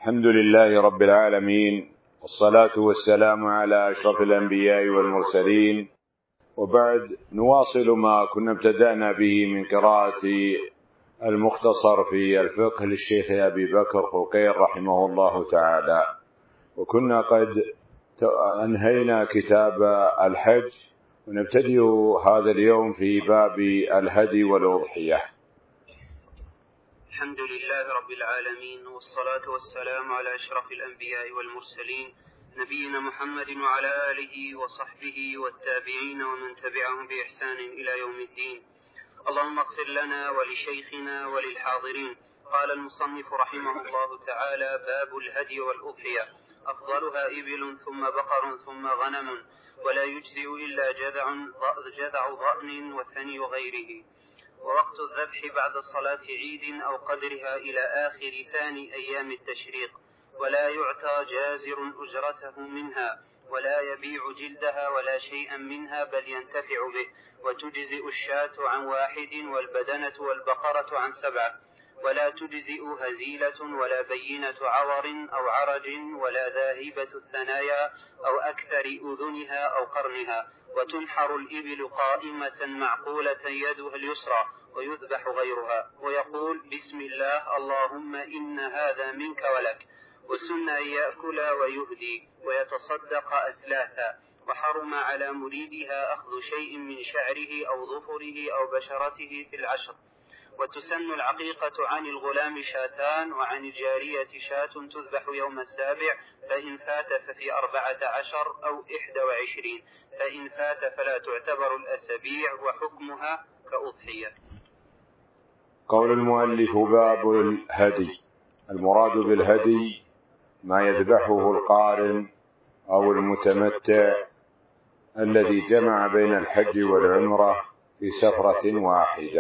الحمد لله رب العالمين، والصلاة والسلام على أشرف الأنبياء والمرسلين، وبعد نواصل ما كنا ابتدأنا به من قراءة المختصر في الفقه للشيخ أبي بكر فقير رحمه الله تعالى، وكنا قد أنهينا كتاب الحج، ونبتدئ هذا اليوم في باب الهدي والأضحية. الحمد لله رب العالمين، والصلاة والسلام على أشرف الأنبياء والمرسلين نبينا محمد وعلى آله وصحبه والتابعين ومن تبعهم بإحسان إلى يوم الدين. اللهم اغفر لنا ولشيخنا وللحاضرين. قال المصنف رحمه الله تعالى: باب الهدي والأضحية، أفضلها إبل ثم بقر ثم غنم، ولا يجزئ إلا جذع ضأن وثني غيره. ووقت الذبح بعد صلاة عيد أو قدرها إلى آخر ثاني أيام التشريق، ولا يعطى جازر أجرته منها، ولا يبيع جلدها ولا شيئا منها بل ينتفع به، وتجزئ الشاة عن 1 والبدنة والبقرة عن 7، ولا تجزئ هزيلة ولا بينة عور أو عرج ولا ذاهبة الثنايا أو أكثر أذنها أو قرنها. وتنحر الإبل قائمة معقولة يدها اليسرى ويذبح غيرها، ويقول: بسم الله اللهم إن هذا منك ولك. وسن أن يأكل ويهدي ويتصدق أثلاثا. وحرم على مريدها أخذ شيء من شعره أو ظفره أو بشرته في العشر. وتسن العقيقة عن الغلام 2، وعن الجارية 2 تذبح يوم 7، فإن فات ففي 14 أو 21، فإن فات فلا تعتبر الأسابيع، وحكمها كأضحية. قول المؤلف: باب الهدي. المراد بالهدي ما يذبحه القارن أو المتمتع الذي جمع بين الحج والعمرة في سفرة واحدة.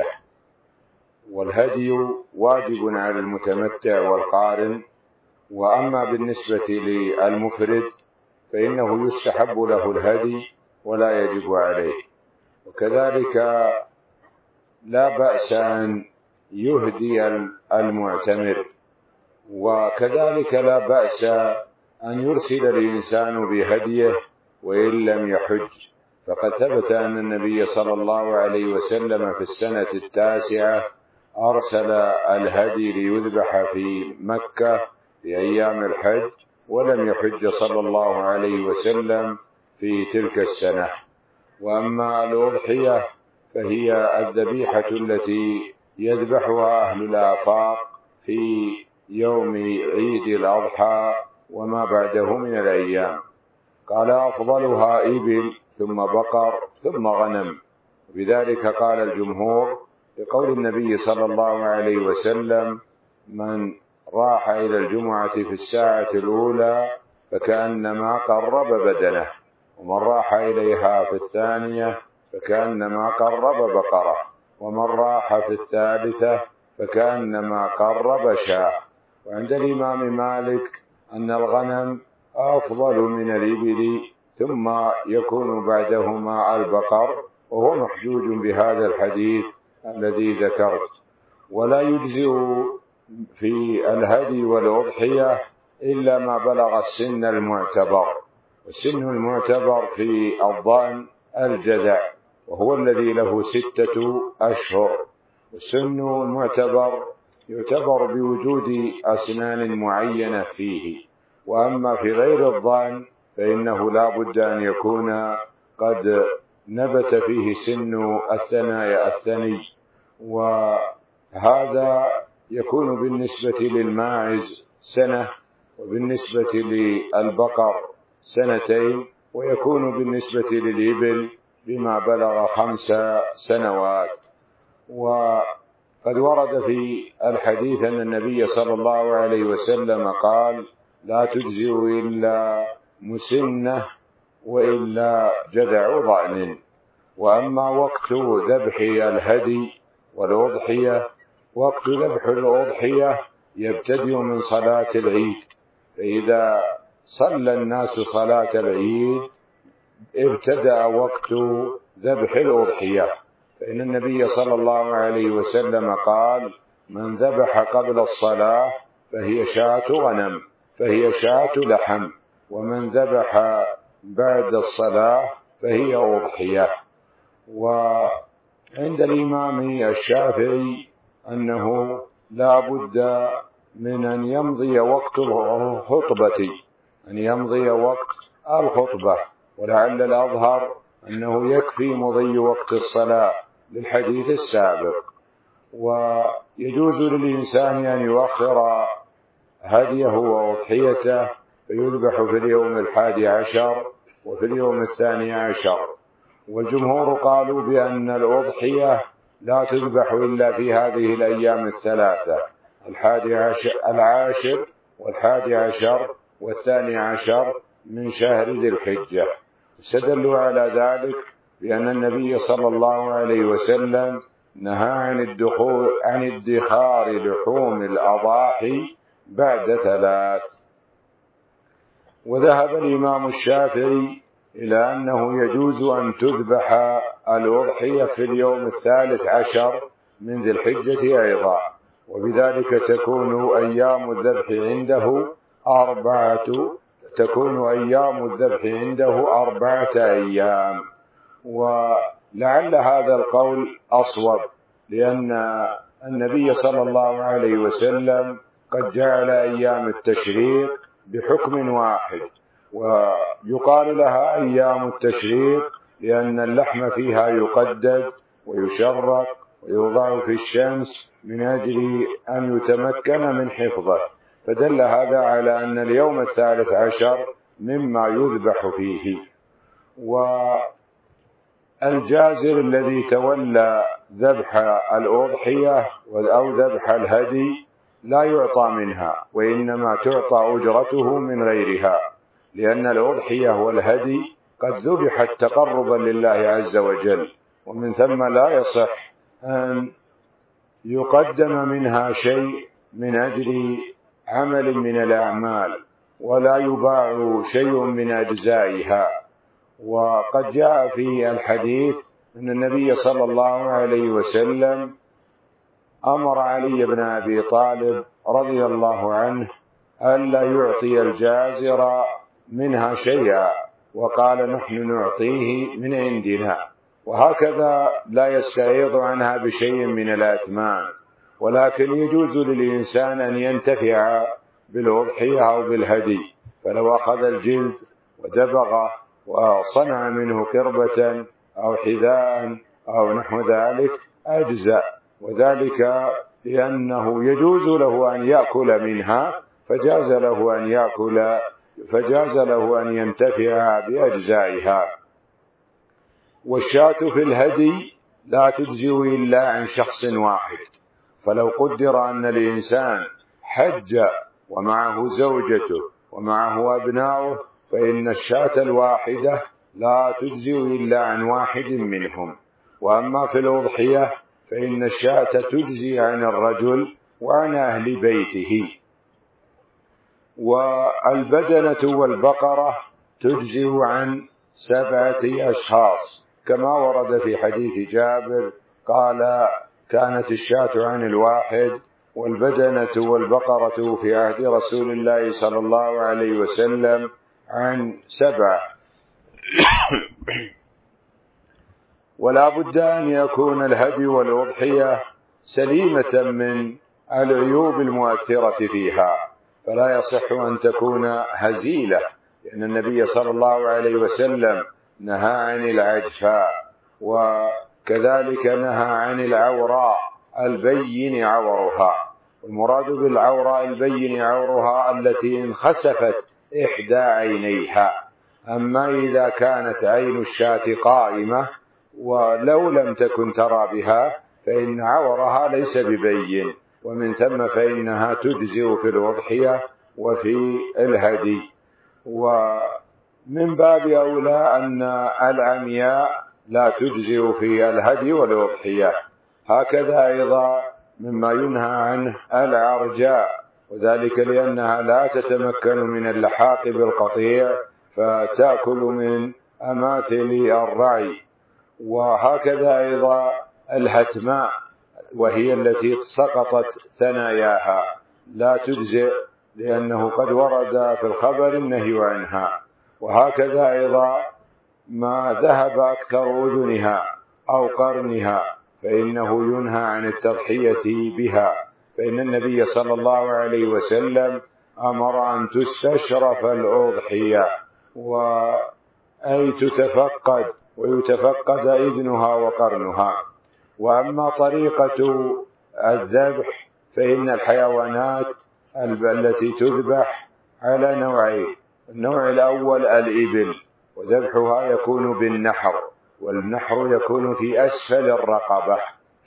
والهدي واجب على المتمتع والقارن، وأما بالنسبة للمفرد فإنه يستحب له الهدي ولا يجب عليه. وكذلك لا بأس أن يهدي المعتمر، وكذلك لا بأس أن يرسل الإنسان بهديه وإن لم يحج، فقد ثبت أن النبي صلى الله عليه وسلم في السنة 9 أرسل الهدي ليذبح في مكة في أيام الحج، ولم يحج صلى الله عليه وسلم في تلك السنة. وأما الأضحية فهي الذبيحة التي يذبحها أهل الآفاق في يوم عيد الأضحى وما بعده من الأيام. قال: أفضلها إبل ثم بقر ثم غنم. بذلك قال الجمهور لقول النبي صلى الله عليه وسلم: من راح إلى الجمعة في الساعة الأولى فكأنما قرب بدنه، ومن راح إليها في الثانية فكأنما قرب بقرة، ومن راح في الثالثة فكأنما قرب شاة. وعند الإمام مالك أن الغنم أفضل من الإبل، ثم يكون بعدهما البقر، وهو محجوج بهذا الحديث الذي ذكرت. ولا يجزئ في الهدي والأضحية إلا ما بلغ السن المعتبر. والسن المعتبر في الضأن الجذع، وهو الذي له 6 أشهر. والسن المعتبر يعتبر بوجود أسنان معينة فيه، وأما في غير الضأن فإنه لا بد أن يكون قد نبت فيه سن الثنايا الثني، وهذا يكون بالنسبة للماعز 1، وبالنسبة للبقر 2، ويكون بالنسبة للإبل بما بلغ 5 سنوات. وقد ورد في الحديث أن النبي صلى الله عليه وسلم قال: لا تجزئ إلا مسنة وإلا جذع ضأن. وأما وقت ذبح الهدي والأضحية، وقت ذبح الأضحية يبتدئ من صلاة العيد، فإذا صلى الناس صلاة العيد ابتدأ وقت ذبح الأضحية، فإن النبي صلى الله عليه وسلم قال: من ذبح قبل الصلاة فهي شاة غنم، فهي شاة لحم، ومن ذبح بعد الصلاة فهي أضحية. وعند الإمام الشافعي أنه لا بد من أن يمضي وقت الخطبة، ولعل الأظهر أنه يكفي مضي وقت الصلاة للحديث السابق. ويجوز للإنسان أن يؤخر هديه وأضحيته فيذبح في اليوم 11 وفي اليوم 12. والجمهور قالوا بأن الأضحية لا تذبح إلا في هذه الأيام الثلاثة، 11 و11 و12 من شهر ذي الحجة. استدلوا على ذلك بأن النبي صلى الله عليه وسلم نهى عن ادخار لحوم الأضاحي بعد 3. وذهب الإمام الشافعي إلى أنه يجوز أن تذبح الأضحية في اليوم 13 من ذي الحجة أيضا، وبذلك تكون أيام الذبح عنده 4 أيام. ولعل هذا القول أصوب، لأن النبي صلى الله عليه وسلم قد جعل أيام التشريق بحكم واحد، ويقال لها أيام التشريق لأن اللحم فيها يقدد ويشرق ويوضع في الشمس من أجل أن يتمكن من حفظه، فدل هذا على أن اليوم 13 مما يذبح فيه. والجازر الذي تولى ذبح الأضحية أو ذبح الهدي لا يعطى منها، وإنما تعطى أجرته من غيرها، لأن الأضحية والهدي قد ذبحت تقربا لله عز وجل، ومن ثم لا يصح أن يقدم منها شيء من أجل عمل من الأعمال، ولا يباع شيء من أجزائها. وقد جاء في الحديث أن النبي صلى الله عليه وسلم أمر علي بن أبي طالب رضي الله عنه ألا يعطي الجازر منها شيئا، وقال نحن نعطيه من عندنا، وهكذا لا يستعيض عنها بشيء من الأثمان. ولكن يجوز للإنسان أن ينتفع بالأضحية أو بالهدي، فلو أخذ الجلد ودبغه وصنع منه قربة أو حذاء أو نحو ذلك أجزأ، وذلك لأنه يجوز له أن يأكل منها، فجاز له أن ينتفع بأجزائها. والشاة في الهدي لا تجزئ إلا عن شخص واحد، فلو قدر أن الإنسان حج ومعه زوجته ومعه أبناؤه فإن الشاة الواحدة لا تجزئ إلا عن واحد منهم. وأما في الأضحية فإن الشاة تجزي عن الرجل وعن أهل بيته. والبدنة والبقرة تجزئ عن 7 أشخاص، كما ورد في حديث جابر قال كانت الشاة عن 1 والبدنة والبقرة في عهد رسول الله صلى الله عليه وسلم عن 7. ولا بد أن يكون الهدي والأضحية سليمة من العيوب المؤثرة فيها، فلا يصح أن تكون هزيلة، لأن النبي صلى الله عليه وسلم نهى عن العجفاء، وكذلك نهى عن العوراء البين عورها. المراد بالعوراء البين عورها التي انخسفت إحدى عينيها. أما إذا كانت عين الشاة قائمة ولو لم تكن ترى بها فإن عورها ليس ببين، ومن ثم فإنها تجزئ في الأضحية وفي الهدي. ومن باب أولى أن العمياء لا تجزئ في الهدي والأضحية. هكذا أيضا مما ينهى عنه العرجاء، وذلك لأنها لا تتمكن من اللحاق بالقطيع فتأكل من أماثل الرعي. وهكذا أيضا الهتماء، وهي التي سقطت ثناياها، لا تجزئ لأنه قد ورد في الخبر النهي عنها. وهكذا أيضا ما ذهب أكثر أذنها أو قرنها فإنه ينهى عن التضحية بها، فإن النبي صلى الله عليه وسلم أمر أن تستشرف الأضحية أي تتفقد ويتفقد إذنها وقرنها. وأما طريقة الذبح فإن الحيوانات التي تذبح على نوعين: النوع الأول الإبل، وذبحها يكون بالنحر، والنحر يكون في أسفل الرقبة،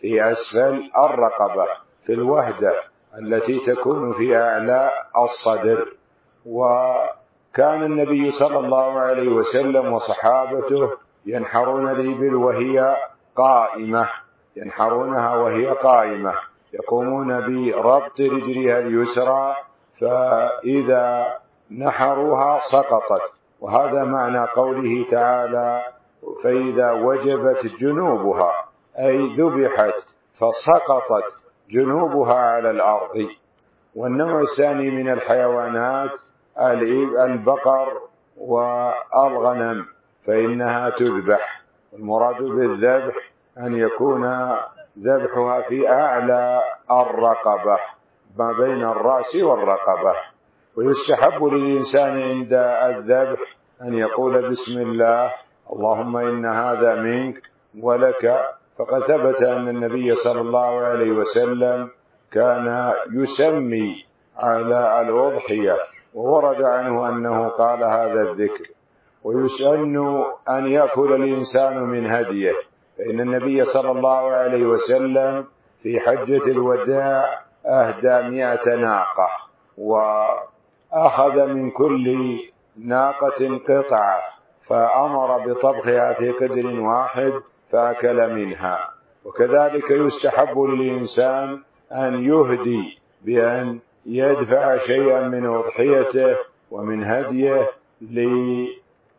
في الوهدة التي تكون في أعلى الصدر. وكان النبي صلى الله عليه وسلم وصحابته ينحرون الإبل وهي قائمة، ينحرونها وهي قائمة، يقومون بربط رجلها اليسرى، فإذا نحروها سقطت. وهذا معنى قوله تعالى: فإذا وجبت جنوبها، أي ذبحت فسقطت جنوبها على الأرض. والنوع الثاني من الحيوانات البقر والغنم، فإنها تذبح. المراد بالذبح أن يكون ذبحها في أعلى الرقبة ما بين الرأس والرقبة. ويستحب للإنسان عند الذبح أن يقول: بسم الله، اللهم إن هذا منك ولك. فقد ثبت أن النبي صلى الله عليه وسلم كان يسمي على الأضحية، وورد عنه أنه قال هذا الذكر. ويسن أن يأكل الإنسان من هديه، فإن النبي صلى الله عليه وسلم في حجة الوداع أهدى 100 ناقة، وأخذ من كل ناقة قطعة، فأمر بطبخها في قدر واحد فأكل منها. وكذلك يستحب للإنسان أن يهدي بأن يدفع شيئا من أضحيته ومن هديه لمن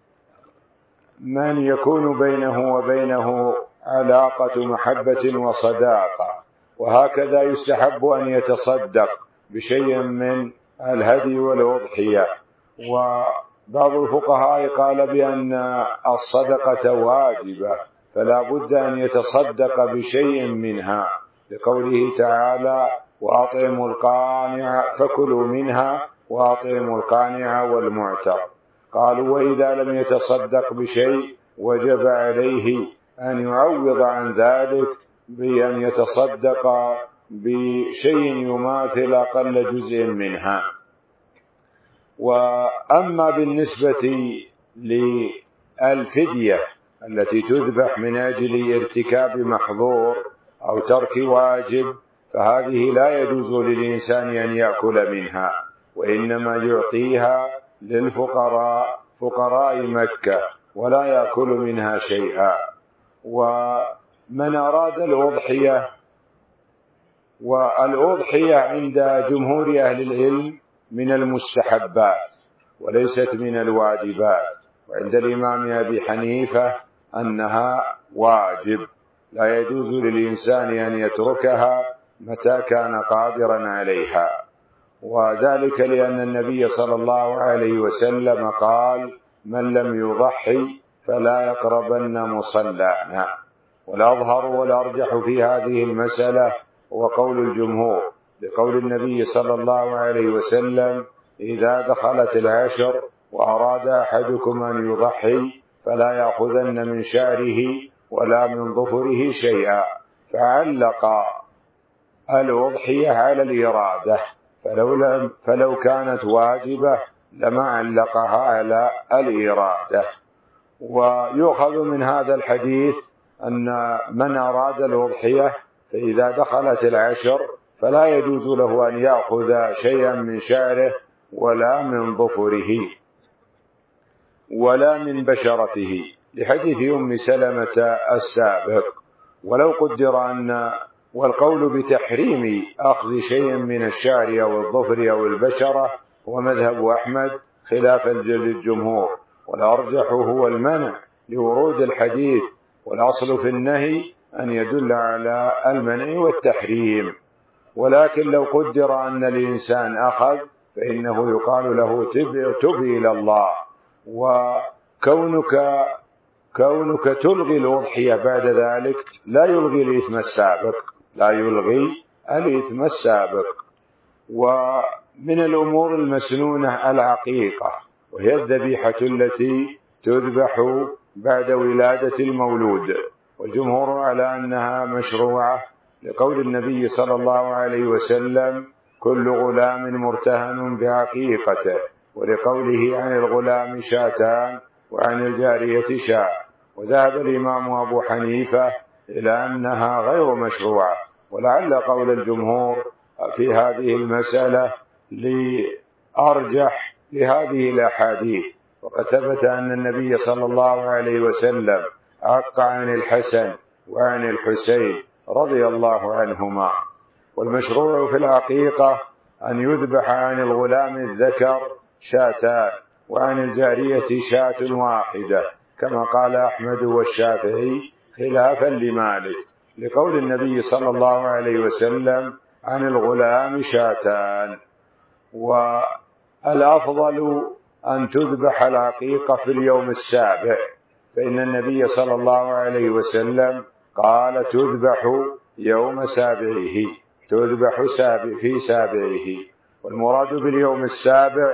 يكون بينه وبينه علاقة محبة وصداقة. وهكذا يستحب أن يتصدق بشيء من الهدي والأضحية. وبعض الفقهاء قال بأن الصدقة واجبة، فلا بد أن يتصدق بشيء منها، لقوله تعالى: وأطعموا القانع فكلوا منها وأطعموا القانع والمعتر. قالوا: وإذا لم يتصدق بشيء وجب عليه أن يعوض عن ذلك بأن يتصدق بشيء يماثل أقل جزء منها. وأما بالنسبة للفدية التي تذبح من أجل ارتكاب محظور أو ترك واجب، فهذه لا يجوز للإنسان أن يأكل منها، وإنما يعطيها للفقراء، فقراء مكة، ولا يأكل منها شيئا. ومن أراد الأضحية، والأضحية عند جمهور أهل العلم من المستحبات وليست من الواجبات، وعند الإمام أبي حنيفة أنها واجب، لا يجوز للإنسان أن يتركها متى كان قادرا عليها. وذلك لأن النبي صلى الله عليه وسلم قال: من لم يضحي فلا يقربن مصلانا. والأظهر والأرجح في هذه المسألة هو قول الجمهور، لقول النبي صلى الله عليه وسلم: إذا دخلت العشر وأراد أحدكم أن يضحي فلا يأخذن من شعره ولا من ظفره شيئا. فعلق الأضحية على الإرادة، فلو كانت واجبة لما علقها على الإرادة. ويؤخذ من هذا الحديث أن من أراد الأضحية فإذا دخلت العشر فلا يجوز له أن يأخذ شيئا من شعره ولا من ظفره ولا من بشرته، لحديث أم سلمة السابق. ولو قدر أن والقول بتحريم أخذ شيء من الشعر أو الظفر أو البشرة هو مذهب أحمد خلافا للجمهور، والأرجح هو المنع لورود الحديث، والأصل في النهي أن يدل على المنع والتحريم. ولكن لو قدر أن الإنسان أخذ فإنه يقال له تب إلى الله. وكونك تلغي الأضحية بعد ذلك لا يلغي الإثم السابق. ومن الأمور المسنونة العقيقة، وهي الذبيحة التي تذبح بعد ولادة المولود، والجمهور على أنها مشروعة لقول النبي صلى الله عليه وسلم: كل غلام مرتهن بعقيقته، ولقوله: عن الغلام شاتان وعن الجارية شاة. وذهب الإمام أبو حنيفة إلى أنها غير مشروعة، ولعل قول الجمهور في هذه المسألة لأرجح لهذه الأحاديث. وقد ثبت أن النبي صلى الله عليه وسلم عق عن الحسن وعن الحسين رضي الله عنهما. والمشروع في العقيقة أن يذبح عن الغلام الذكر شاتان وعن الجارية شاة واحدة، كما قال أحمد والشافعي خلافا لمالك، لقول النبي صلى الله عليه وسلم: عن الغلام شاتان. والأفضل أن تذبح العقيقة في اليوم السابع، فإن النبي صلى الله عليه وسلم قال: تذبح يوم سابعه، تذبح في سابعه. والمراد باليوم السابع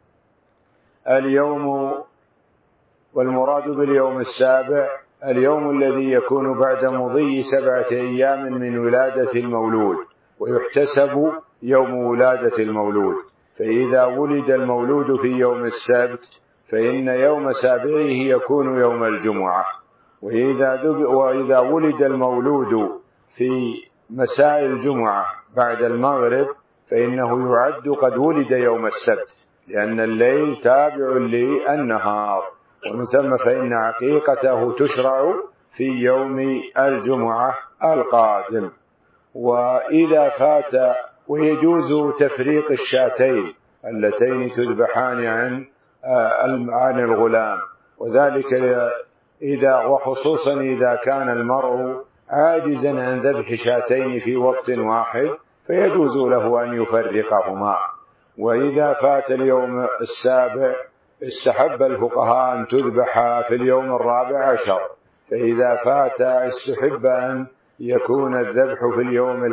اليوم الذي يكون بعد مضي 7 أيام من ولادة المولود، ويحتسب يوم ولادة المولود. فإذا ولد المولود في يوم السبت فإن يوم سابعه يكون يوم الجمعة، وإذا ولد المولود في مساء الجمعة بعد المغرب فإنه يعد قد ولد يوم السبت، لأن الليل تابع للنهار، ومن ثم فإن عقيقته تشرع في يوم الجمعة القادم. وإذا فات، ويجوز تفريق الشاتين اللتين تذبحان عن الغلام، وذلك وخصوصا إذا كان المرء عاجزا عن ذبح شاتين في وقت واحد فيجوز له أن يفرقهما. وإذا فات اليوم السابع استحب الفقهاء أن تذبح في اليوم 14، فإذا فات استحب أن يكون الذبح في اليوم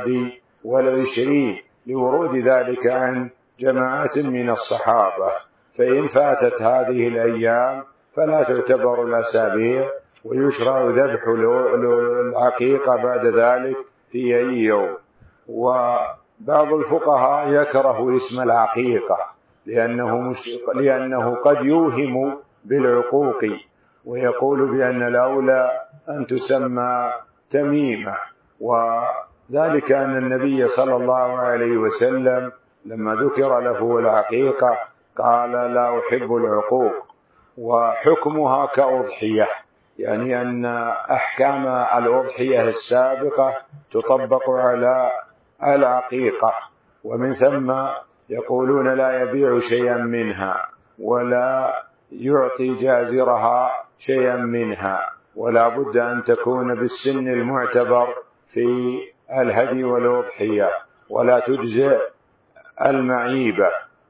21 لورود ذلك عن جماعة من الصحابة. فإن فاتت هذه الأيام فلا تعتبر الأسابيع، ويشرع ذبح العقيقة بعد ذلك في أي يوم. وبعض الفقهاء يكره اسم العقيقة لأنه قد يوهم بالعقوق، ويقول بأن الأولى أن تسمى تميمة. وذلك أن النبي صلى الله عليه وسلم لما ذكر له العقيقة قال: لا أحب العقوق، وحكمها كأضحية، يعني أن أحكام الأضحية السابقة تطبق على العقيقة. ومن ثم يقولون: لا يبيع شيئا منها ولا يعطي جازرها شيئا منها، ولا بد أن تكون بالسن المعتبر في الهدي والأضحية، ولا تجزئ المعيبة.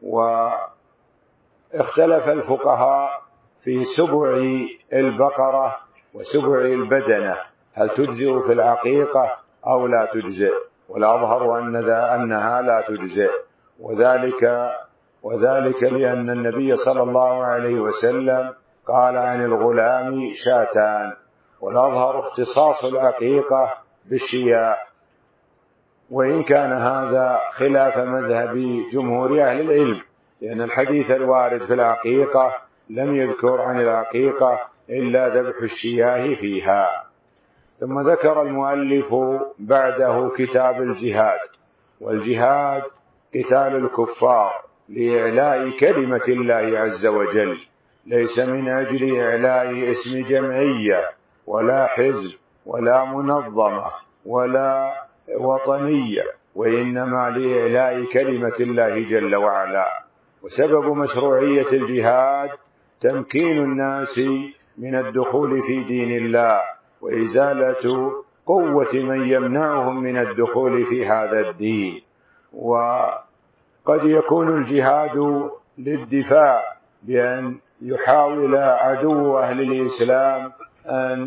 واختلف الفقهاء في سبع البقرة وسبع البدنة، هل تجزئ في العقيقة أو لا تجزئ؟ والأظهر أنها لا تجزئ، وذلك لأن النبي صلى الله عليه وسلم قال: عن الغلام شاتان. والأظهر اختصاص العقيقة بالشياه، وإن كان هذا خلاف مذهب جمهور أهل العلم، لأن الحديث الوارد في العقيقة لم يذكر عن العقيقة إلا ذبح الشياه فيها. ثم ذكر المؤلف بعده كتاب الجهاد. والجهاد قتال الكفار لإعلاء كلمة الله عز وجل، ليس من أجل إعلاء اسم جمعية ولا حزب ولا منظمة ولا وطنية، وإنما لإعلاء كلمة الله جل وعلا. وسبب مشروعية الجهاد تمكين الناس من الدخول في دين الله، وإزالة قوة من يمنعهم من الدخول في هذا الدين. قد يكون الجهاد للدفاع بأن يحاول عدو أهل الإسلام أن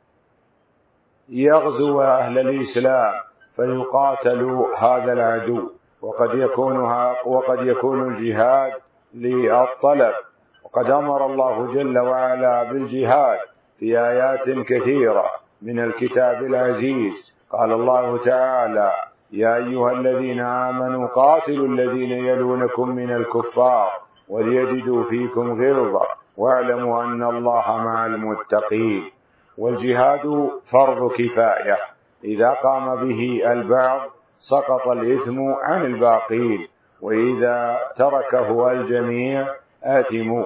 يغزو أهل الإسلام فيقاتل هذا العدو، وقد يكون الجهاد للطلب، وقد أمر الله جل وعلا بالجهاد في آيات كثيرة من الكتاب العزيز. قال الله تعالى: يا أيها الذين آمنوا قاتلوا الذين يلونكم من الكفار وليجدوا فيكم غلظة واعلموا أن الله مع المتقين. والجهاد فرض كفاية، إذا قام به البعض سقط الإثم عن الباقين، وإذا تركه الجميع آثموا.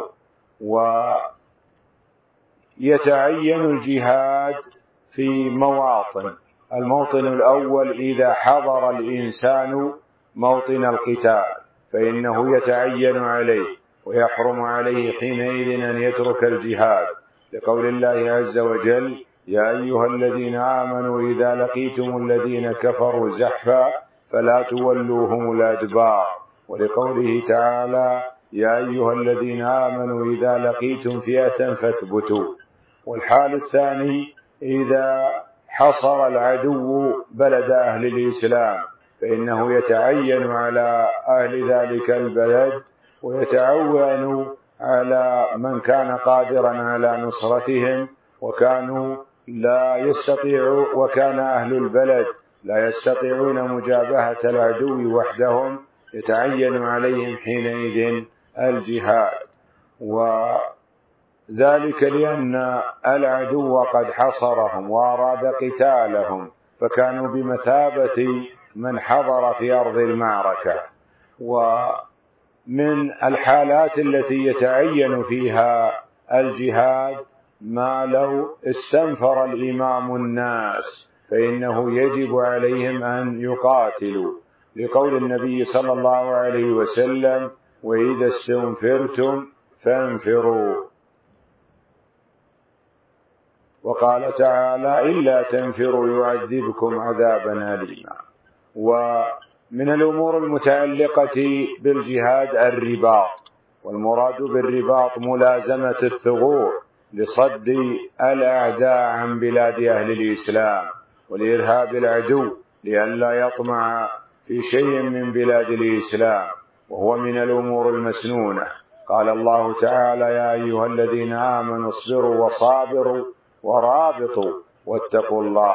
ويتعين الجهاد في مواطن. الموطن الأول: إذا حضر الإنسان موطن القتال فإنه يتعين عليه ويحرم عليه حينئذ أن يترك الجهاد، لقول الله عز وجل: يا أيها الذين آمنوا إذا لقيتم الذين كفروا زحفا فلا تولوهم الأدبار، ولقوله تعالى: يا أيها الذين آمنوا إذا لقيتم فئة فاثبتوا. والحال الثاني: إذا حصر العدو بلد أهل الإسلام فإنه يتعين على أهل ذلك البلد ويتعون على من كان قادرا على نصرتهم وكان أهل البلد لا يستطيعون مجابهة العدو وحدهم، يتعين عليهم حينئذ الجهاد. وذلك لأن العدو قد حصرهم وأراد قتالهم، فكانوا بمثابة من حضر في أرض المعركة. ومن الحالات التي يتعين فيها الجهاد ما لو استنفر الإمام الناس فإنه يجب عليهم أن يقاتلوا، لقول النبي صلى الله عليه وسلم: وإذا استنفرتم فانفروا. وقال تعالى: إلا تنفروا يعذبكم عذابا أليما. ومن الأمور المتعلقة بالجهاد الرباط، والمراد بالرباط ملازمة الثغور لصد الأعداء عن بلاد أهل الإسلام ولإرهاب العدو لئلا يطمع في شيء من بلاد الإسلام، وهو من الأمور المسنونة. قال الله تعالى: يا أيها الذين آمنوا اصبروا وصابروا ورابطوا واتقوا الله.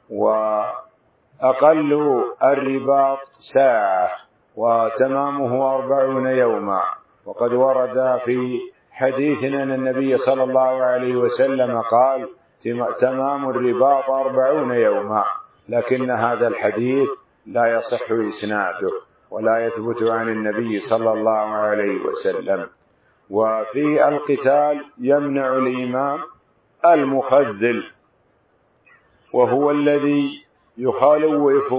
وأقل الرباط ساعة وتمامه 40 يوما. وقد ورد في حديث أن النبي صلى الله عليه وسلم قال: تمام الرباط 40 يوما، لكن هذا الحديث لا يصح إسناده ولا يثبت عن النبي صلى الله عليه وسلم. وفي القتال يمنع الإمام المخذل، وهو الذي يخوف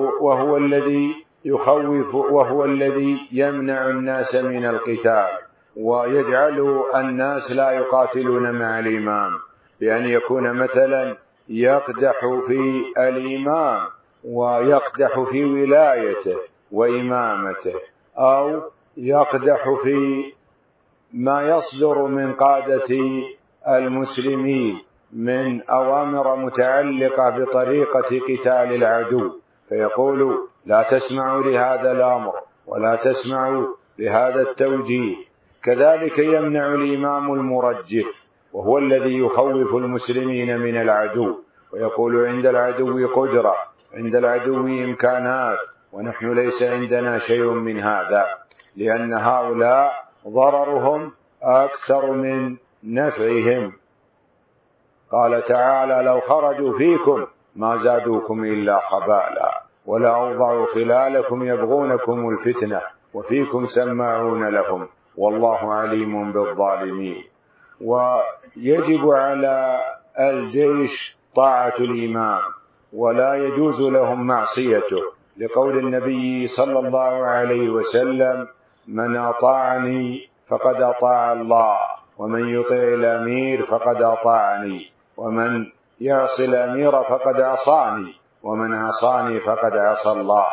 وهو الذي يمنع الناس من القتال ويجعل الناس لا يقاتلون مع الإمام، بأن يكون مثلا يقدح في الإمام ويقدح في ولايته وإمامته، أو يقدح في ما يصدر من قادة المسلمين من أوامر متعلقة بطريقة قتال العدو، فيقول: لا تسمعوا لهذا الأمر ولا تسمعوا لهذا التوجيه. كذلك يمنع الإمام المرجف، وهو الذي يخوف المسلمين من العدو ويقول: عند العدو قدرة، عند العدو إمكانات، ونحن ليس عندنا شيء من هذا، لأن هؤلاء ضررهم أكثر من نفعهم. قال تعالى: لو خرجوا فيكم ما زادوكم إلا خبالا ولأوضعوا خلالكم يبغونكم الفتنة وفيكم سماعون لهم والله عليم بالظالمين. ويجب على الجيش طاعة الإمام ولا يجوز لهم معصيته، لقول النبي صلى الله عليه وسلم: من أطاعني فقد أطاع الله، ومن يطع الأمير فقد أطاعني، ومن يعصي الأمير فقد عصاني، ومن عصاني فقد عصى الله.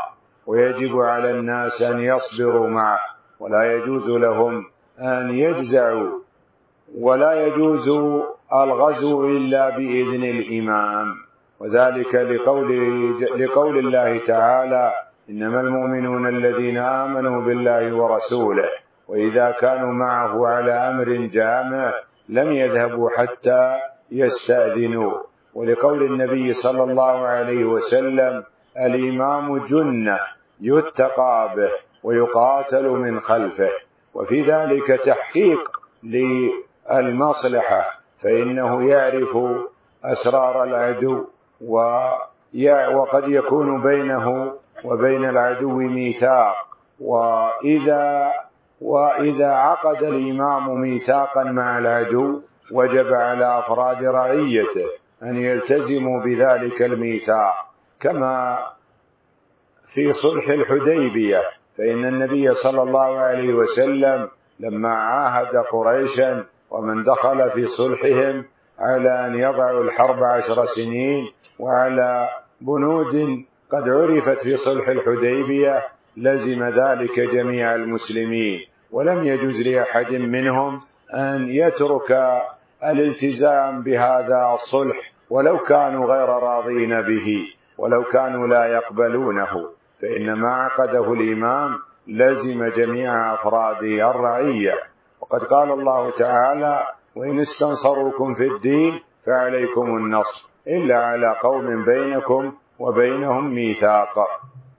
ويجب على الناس أن يصبروا معه، ولا يجوز لهم أن يجزعوا، ولا يجوز الغزو إلا بإذن الإمام، وذلك لقول الله تعالى: إنما المؤمنون الذين آمنوا بالله ورسوله وإذا كانوا معه على أمر جامع لم يذهبوا حتى يستأذنوا. ولقول النبي صلى الله عليه وسلم: الإمام جنة يتقى به ويقاتل من خلفه. وفي ذلك تحقيق للمصلحة، فإنه يعرف أسرار العدو، وقد يكون بينه وبين العدو ميثاق، وإذا عقد الإمام ميثاقا مع العدو وجب على أفراد رعيته أن يلتزموا بذلك الميثاق، كما في صلح الحديبية، فإن النبي صلى الله عليه وسلم لما عاهد قريشا ومن دخل في صلحهم على أن يضعوا الحرب 10 سنين وعلى بنود قد عرفت في صلح الحديبية، لزم ذلك جميع المسلمين، ولم يجوز لأحد منهم أن يترك الالتزام بهذا الصلح ولو كانوا غير راضين به، ولو كانوا لا يقبلونه، فإن ما عقده الإمام لزم جميع أفراد الرعية. وقد قال الله تعالى: وإن استنصروكم في الدين فعليكم النصر إلا على قوم بينكم وبينهم ميثاق.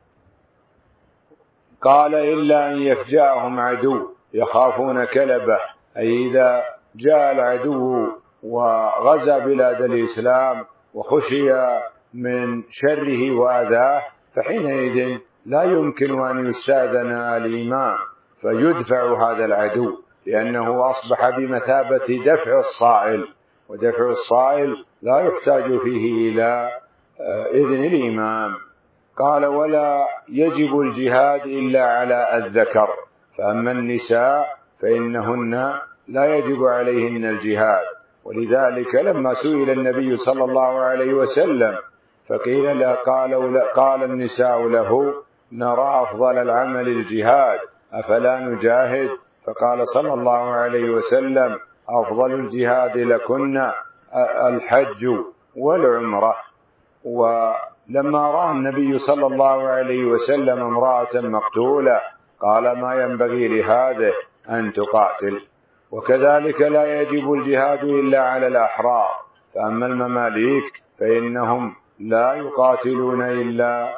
قال: إلا أن يفجأهم عدو يخافون كلبه، أي إذا جاء العدو وغزا بلاد الإسلام وخشي من شره وأذاه، فحينئذ لا يمكن أن يستأذن الإمام فيدفع هذا العدو، لأنه أصبح بمثابة دفع الصائل، ودفع الصائل لا يحتاج فيه إلى إذن الإمام. قال: ولا يجب الجهاد إلا على الذكر، فأما النساء فإنهن لا يجب عليهن الجهاد. ولذلك لما سئل النبي صلى الله عليه وسلم فقيل له، قال النساء له: نرى أفضل العمل الجهاد أفلا نجاهد؟ فقال صلى الله عليه وسلم: أفضل الجهاد لكن الحج والعمرة. ولما رأى النبي صلى الله عليه وسلم امرأة مقتولة قال: ما ينبغي لهذه أن تقاتل. وكذلك لا يجب الجهاد إلا على الأحرار، فأما المماليك فإنهم لا يقاتلون إلا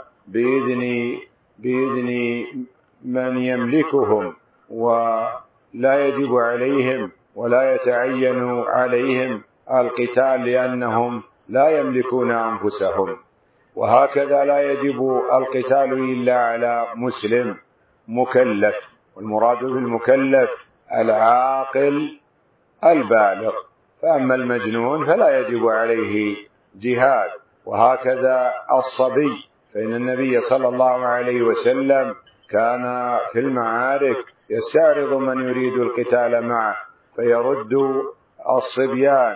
بإذن من يملكهم، ولا يجب عليهم ولا يتعين عليهم القتال لأنهم لا يملكون أنفسهم. وهكذا لا يجب القتال إلا على مسلم مكلف، والمراد بالمكلف العاقل البالغ، فأما المجنون فلا يجب عليه جهاد. وهكذا الصبي، فإن النبي صلى الله عليه وسلم كان في المعارك يستعرض من يريد القتال معه فيرد الصبيان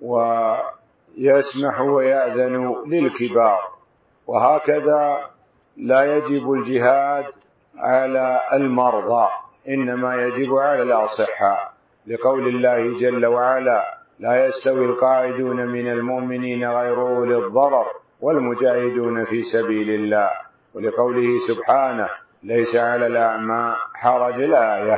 ويسمح ويأذن للكبار. وهكذا لا يجب الجهاد على المرضى، إنما يجب على الأصحاء، لقول الله جل وعلا: لا يستوي القاعدون من المؤمنين غير أولي الضرر والمجاهدون في سبيل الله، ولقوله سبحانه: ليس على الأعمى حرج الآية.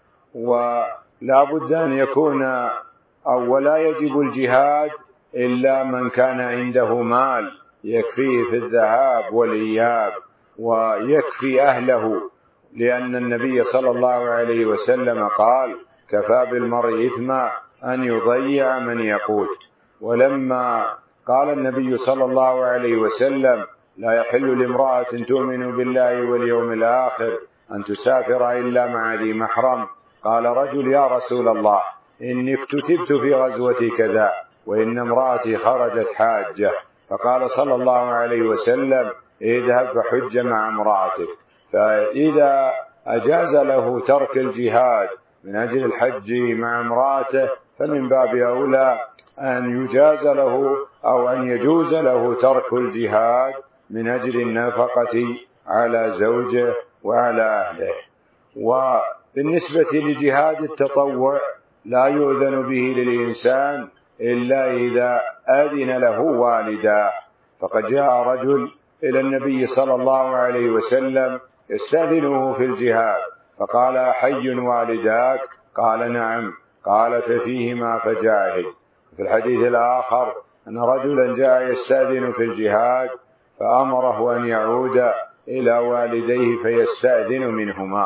ولا بد أن يكون ولا يجب الجهاد إلا من كان عنده مال يكفيه في الذهاب والإياب ويكفي أهله، لأن النبي صلى الله عليه وسلم قال: كفى بالمرء إثما أن يضيع من يقوت. ولما قال النبي صلى الله عليه وسلم: لا يحل لامرأة تؤمن بالله واليوم الآخر أن تسافر إلا مع ذي محرم، قال رجل: يا رسول الله، إني اكتتبت في غزوة كذا وإن امرأتي خرجت حاجة، فقال صلى الله عليه وسلم: اذهب فحج مع امرأتك. فإذا أجاز له ترك الجهاد من أجل الحج مع امرأته فمن باب أولى أن يجاز له أو أن يجوز له ترك الجهاد من أجل النفقة على زوجه وعلى أهله. وبالنسبة لجهاد التطوع لا يؤذن به للإنسان إلا إذا أذن له والداه، فقد جاء رجل إلى النبي صلى الله عليه وسلم يستأذنه في الجهاد، فقال: حي والداك؟ قال: نعم. قال: ففيهما فجاهد. في الحديث الآخر أن رجلا جاء يستأذن في الجهاد فأمره أن يعود إلى والديه فيستأذن منهما.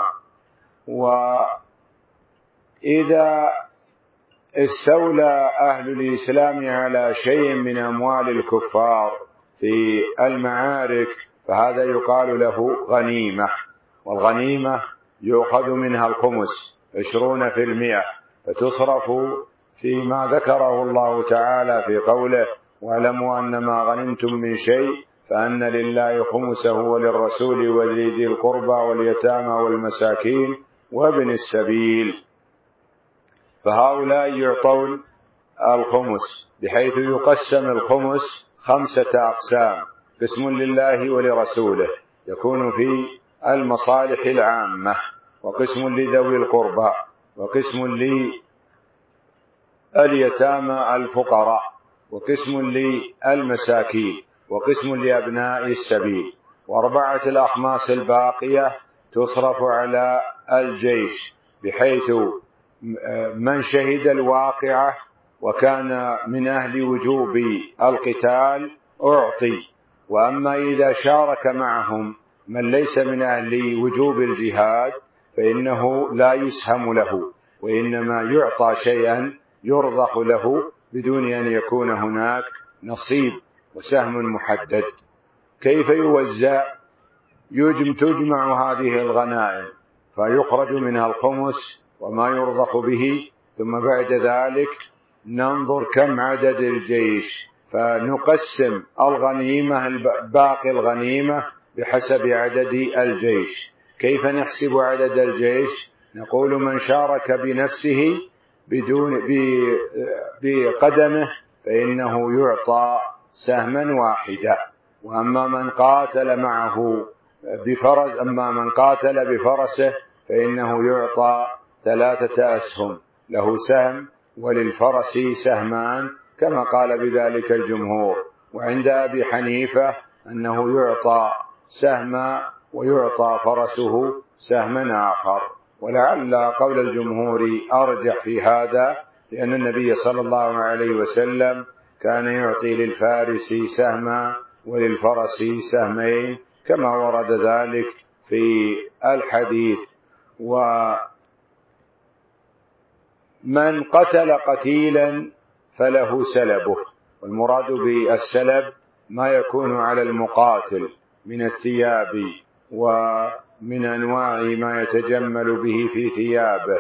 وإذا استولى أهل الإسلام على شيء من أموال الكفار في المعارك فهذا يقال له غنيمة، والغنيمة يؤخذ منها الخمس 20%، فتصرف فيما ذكره الله تعالى في قوله: واعلموا أن ما غنمتم من شيء فأن لله خمسه وللرسول وذي القربى واليتامى والمساكين وابن السبيل. فهؤلاء يعطون الخمس، بحيث يقسم الخمس 5 أقسام: قسم لله ولرسوله يكون في المصالح العامة، وقسم لذوي القربى، وقسم لليتامى الفقراء، وقسم للمساكين، وقسم لأبناء السبيل. و4 الأخماس الباقية تصرف على الجيش، بحيث من شهد الواقعة وكان من أهل وجوب القتال أعطي، وأما إذا شارك معهم من ليس من أهل وجوب الجهاد فإنه لا يسهم له، وإنما يعطى شيئا يرضخ له بدون أن يكون هناك نصيب وسهم محدد. كيف يوزع؟ تجمع هذه الغنائم فيخرج منها الخمس وما يرضخ به، ثم بعد ذلك ننظر كم عدد الجيش فنقسم الغنيمة باقي الغنيمة بحسب عدد الجيش. كيف نحسب عدد الجيش؟ نقول: من شارك بنفسه بقدمه فإنه يعطى سهما واحدا، وأما من قاتل معه أما من قاتل بفرسه فإنه يعطى 3 أسهم، له سهم وللفرس سهمان كما قال بذلك الجمهور. وعند أبي حنيفة أنه يعطى سهما ويعطى فرسه سهما آخر، ولعل قول الجمهور أرجح في هذا، لأن النبي صلى الله عليه وسلم كان يعطي للفارس سهما وللفرس سهمين كما ورد ذلك في الحديث. ومن قتل قتيلا فله سلبه، والمراد بالسلب ما يكون على المقاتل من الثياب ومن أنواع ما يتجمل به في ثيابه،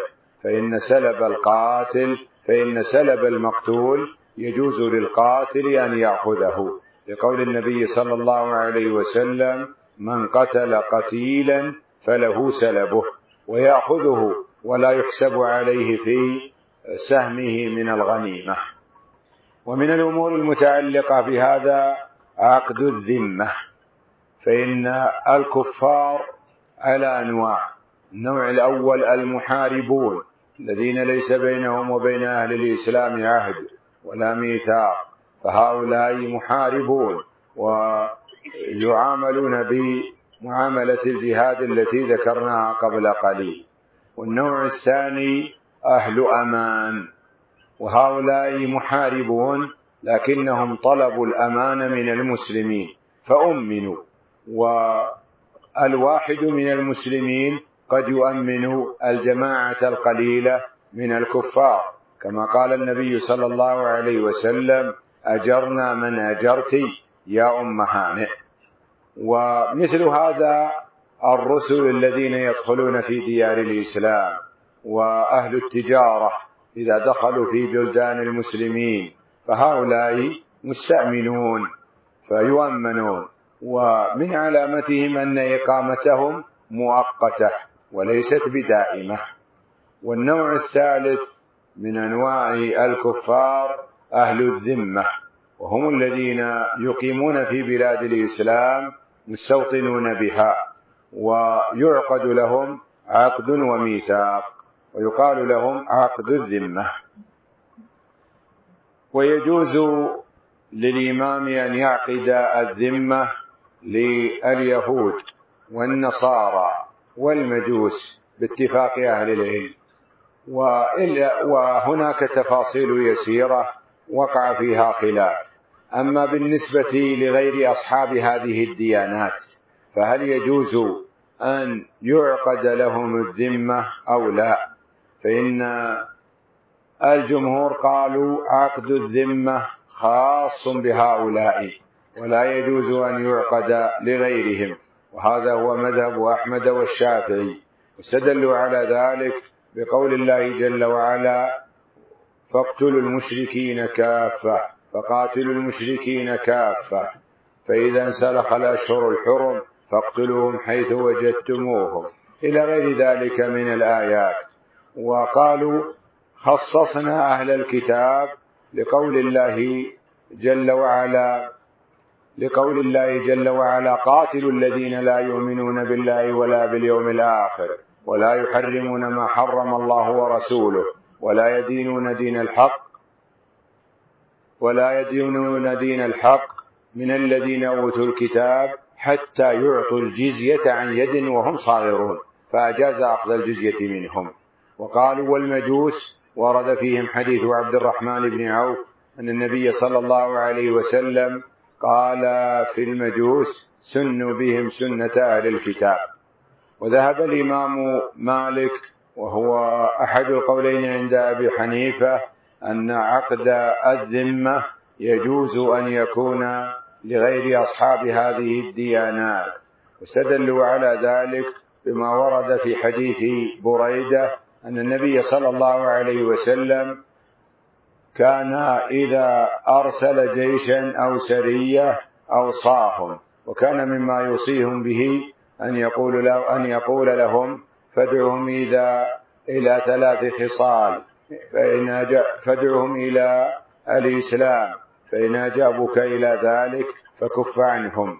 فإن سلب المقتول يجوز للقاتل أن يأخذه، لقول النبي صلى الله عليه وسلم: من قتل قتيلا فله سلبه، ويأخذه ولا يحسب عليه في سهمه من الغنيمة. ومن الأمور المتعلقة بهذا عقد الذمة، فإن الكفار على أنواع: النوع الأول المحاربون الذين ليس بينهم وبين أهل الإسلام عهد ولا ميثاق، فهؤلاء محاربون ويعاملون بمعاملة الجهاد التي ذكرناها قبل قليل. والنوع الثاني أهل أمان، وهؤلاء محاربون لكنهم طلبوا الأمان من المسلمين فأمنوا، والواحد من المسلمين قد يؤمن الجماعة القليلة من الكفار، كما قال النبي صلى الله عليه وسلم: أجرنا من أجرت يا أم هانئ. ومثل هذا الرسل الذين يدخلون في ديار الإسلام، وأهل التجارة إذا دخلوا في بلدان المسلمين، فهؤلاء مستأمنون فيؤمنون، ومن علامتهم أن إقامتهم مؤقتة وليست بدائمة. والنوع الثالث من أنواع الكفار أهل الذمة، وهم الذين يقيمون في بلاد الإسلام مستوطنون بها، ويعقد لهم عقد وميثاق، ويقال لهم عقد الذمة. ويجوز للإمام أن يعقد الذمة لليهود والنصارى والمجوس باتفاق أهل العلم، وهناك تفاصيل يسيرة وقع فيها خلاف. أما بالنسبة لغير أصحاب هذه الديانات فهل يجوز أن يعقد لهم الذمة أو لا؟ فإن الجمهور قالوا عقد الذمة خاص بهؤلاء ولا يجوز أن يعقد لغيرهم، وهذا هو مذهب أحمد والشافعي، واستدلوا على ذلك بقول الله جل وعلا: فاقتلوا المشركين كافة فقاتلوا المشركين كافة فإذا انسلخ الأشهر الحرم فاقتلوهم حيث وجدتموهم، إلى غير ذلك من الآيات. وقالوا خصصنا أهل الكتاب لقول الله جل وعلا: قاتلوا الذين لا يؤمنون بالله ولا باليوم الآخر ولا يحرمون ما حرم الله ورسوله ولا يدينون دين الحق من الذين أوتوا الكتاب حتى يعطوا الجزية عن يد وهم صاغرون، فأجاز أخذ الجزية منهم. وقالوا والمجوس ورد فيهم حديث عبد الرحمن بن عوف أن النبي صلى الله عليه وسلم قال في المجوس: سنوا بهم سنة أهل الكتاب. وذهب الإمام مالك وهو أحد القولين عند أبي حنيفة أن عقد الذمة يجوز أن يكون لغير أصحاب هذه الديانات، واستدلوا على ذلك بما ورد في حديث بريدة أن النبي صلى الله عليه وسلم كان إذا أرسل جيشا أو سرية أوصاهم، وكان مما يوصيهم به أن يقول لهم: فادعهم إلى 3 خصال، فادعهم إلى الإسلام، فإن أجابوك إلى ذلك فكف عنهم،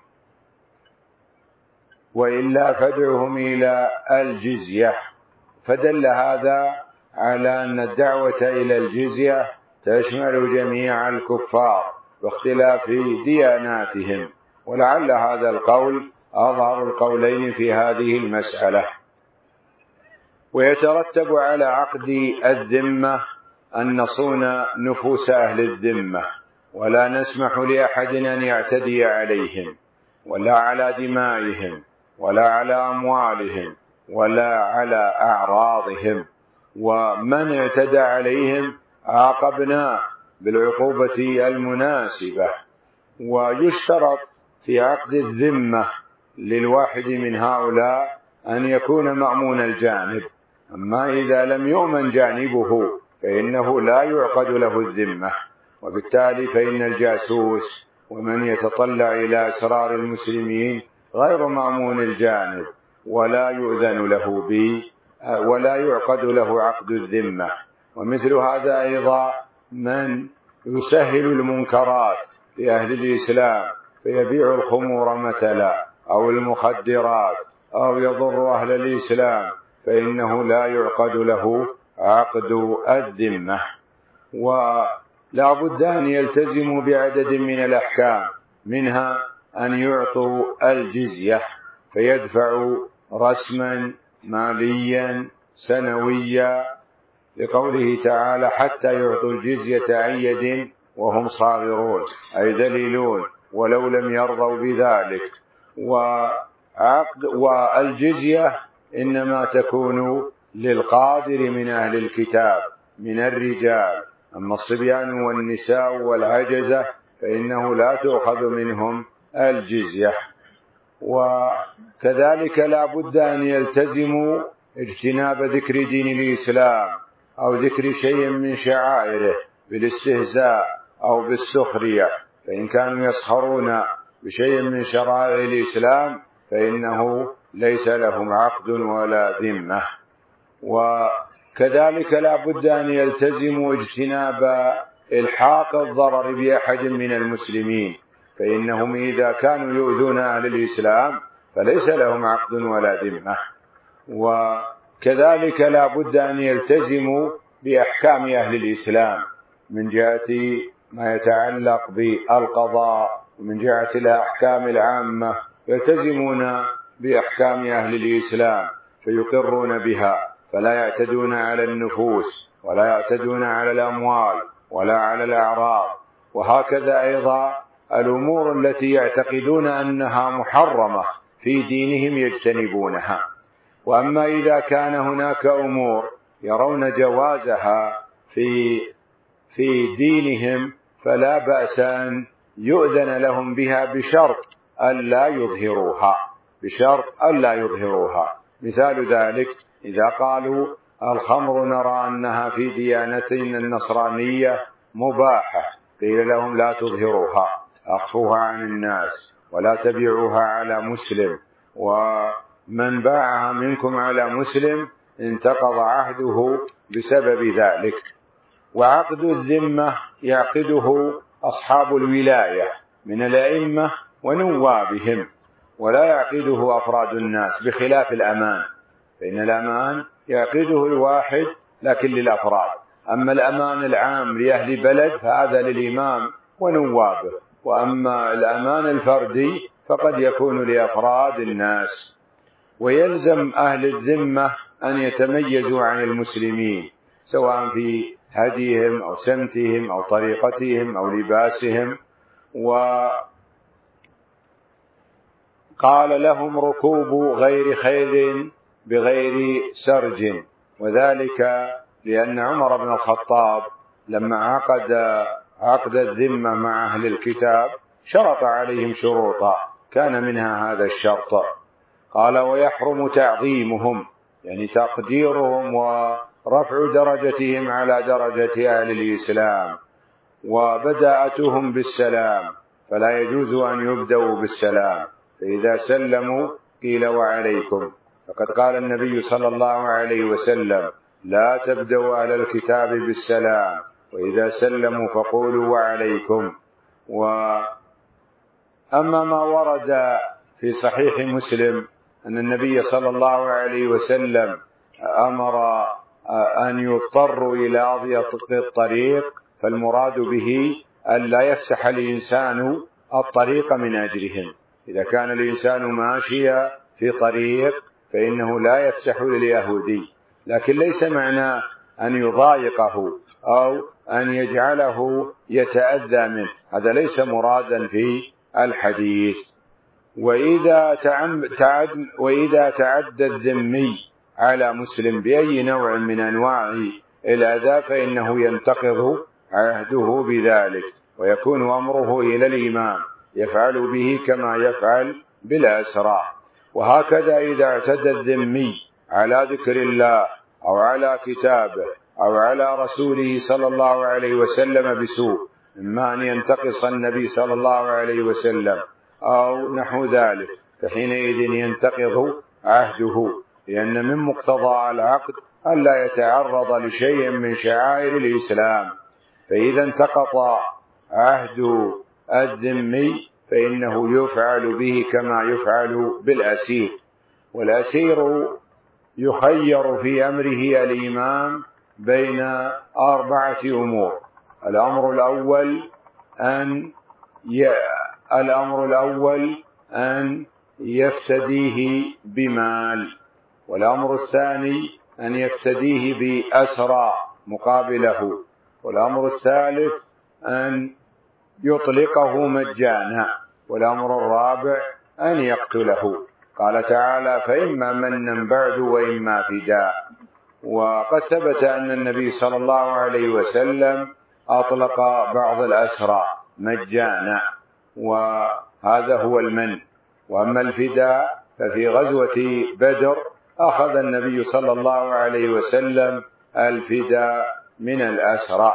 وإلا فادعهم إلى الجزية. فدل هذا على أن الدعوة إلى الجزية تشمل جميع الكفار باختلاف دياناتهم، ولعل هذا القول أظهر القولين في هذه المسألة. ويترتب على عقد الذمة أن نصون نفوس أهل الذمة، ولا نسمح لأحد أن يعتدي عليهم ولا على دمائهم ولا على أموالهم ولا على أعراضهم، ومن اعتدى عليهم عاقبناه بالعقوبة المناسبة. ويشترط في عقد الذمة للواحد من هؤلاء أن يكون مأمون الجانب، أما إذا لم يؤمن جانبه فإنه لا يعقد له الذمة، وبالتالي فإن الجاسوس ومن يتطلع إلى أسرار المسلمين غير مأمون الجانب ولا يؤذن له ولا يعقد له عقد الذمة. ومثل هذا أيضا من يسهل المنكرات لأهل الإسلام فيبيع الخمور مثلا أو المخدرات أو يضر أهل الإسلام فإنه لا يعقد له عقد الذمة. ولا بد أن يلتزموا بعدد من الأحكام، منها أن يعطوا الجزية فيدفعوا رسما ماليا سنويا، لقوله تعالى: حتى يعطوا الجزية عن يد وهم صاغرون، أي ذليلون ولو لم يرضوا بذلك. والجزية إنما تكون للقادر من أهل الكتاب من الرجال، أما الصبيان والنساء والعجزة فإنه لا تؤخذ منهم الجزية. وكذلك لا بد أن يلتزموا اجتناب ذكر دين الإسلام أو ذكر شيء من شعائره بالاستهزاء أو بالسخرية، فإن كانوا يسخرون بشيء من شرائع الإسلام فإنه ليس لهم عقد ولا ذمة. وكذلك لا بد أن يلتزموا اجتناب إلحاق الضرر بأحد من المسلمين، فإنهم إذا كانوا يؤذون أهل الإسلام فليس لهم عقد ولا ذمة. وكذلك لا بد أن يلتزموا بأحكام أهل الإسلام من جهة ما يتعلق بالقضاء، ومن جهة الأحكام العامة يلتزمون بأحكام أهل الإسلام فيقرون بها، فلا يعتدون على النفوس ولا يعتدون على الأموال ولا على الأعراض. وهكذا أيضا الأمور التي يعتقدون أنها محرمة في دينهم يجتنبونها. وأما إذا كان هناك أمور يرون جوازها في دينهم فلا بأس أن يؤذن لهم بها بشرط ألا يظهروها. مثال ذلك إذا قالوا الخمر نرى أنها في ديانتنا النصرانية مباحة، قيل لهم لا تظهروها، أخفوها عن الناس ولا تبيعوها على مسلم، ومن باعها منكم على مسلم انتقض عهده بسبب ذلك. وعقد الذمة يعقده أصحاب الولاية من الأئمة ونوابهم، ولا يعقده أفراد الناس، بخلاف الأمان، فإن الأمان يعقده الواحد لكن للأفراد. أما الأمان العام لأهل بلد فهذا للإمام ونوابه، وأما الأمان الفردي فقد يكون لأفراد الناس. ويلزم أهل الذمة أن يتميزوا عن المسلمين سواء في هديهم أو سمتهم أو طريقتهم أو لباسهم. وقال لهم ركوب غير خيل بغير سرج، وذلك لأن عمر بن الخطاب لما عقد الذمة مع أهل الكتاب شرط عليهم شروطا، كان منها هذا الشرط، قال ويحرم تعظيمهم، يعني تقديرهم ورفع درجتهم على درجة أهل الإسلام، وبداءتهم بالسلام، فلا يجوز أن يبدأوا بالسلام، فإذا سلموا قيل وعليكم. فقد قال النبي صلى الله عليه وسلم لا تبدأوا أهل الكتاب بالسلام، وإذا سلموا فقولوا وعليكم. وأما ما ورد في صحيح مسلم أن النبي صلى الله عليه وسلم أمر أن يضطروا إلى أضيق الطريق، فالمراد به أن لا يفسح الإنسان الطريق من أجلهم. إذا كان الإنسان ماشيا في طريق فإنه لا يفسح لليهودي، لكن ليس معناه أن يضايقه أو أن يجعله يتأذى منه، هذا ليس مرادا في الحديث. وإذا تعدى الذمي على مسلم بأي نوع من أنواع الأذى فإنه ينتقض عهده بذلك، ويكون أمره إلى الإمام يفعل به كما يفعل بالأسرى. وهكذا إذا اعتدى الذمي على ذكر الله أو على كتابه أو على رسوله صلى الله عليه وسلم بسوء، إما أن ينتقص النبي صلى الله عليه وسلم أو نحو ذلك، فحينئذ ينتقض عهده، لأن من مقتضى العقد ألا يتعرض لشيء من شعائر الإسلام. فإذا انتقض عهد الذمي فإنه يفعل به كما يفعل بالأسير. والأسير يخير في أمره الإمام بين 4 أمور. الأمر الأول أن يفتديه بمال، والأمر الثاني أن يفتديه بأسرى مقابله، والأمر الثالث أن يطلقه مجانا، والأمر الرابع أن يقتله. قال تعالى فإما منا بعد وإما فداء. وقد ثبت أن النبي صلى الله عليه وسلم أطلق بعض الأسرى مجانا، وهذا هو المن. وأما الفداء ففي غزوة بدر أخذ النبي صلى الله عليه وسلم الفداء من الأسرى.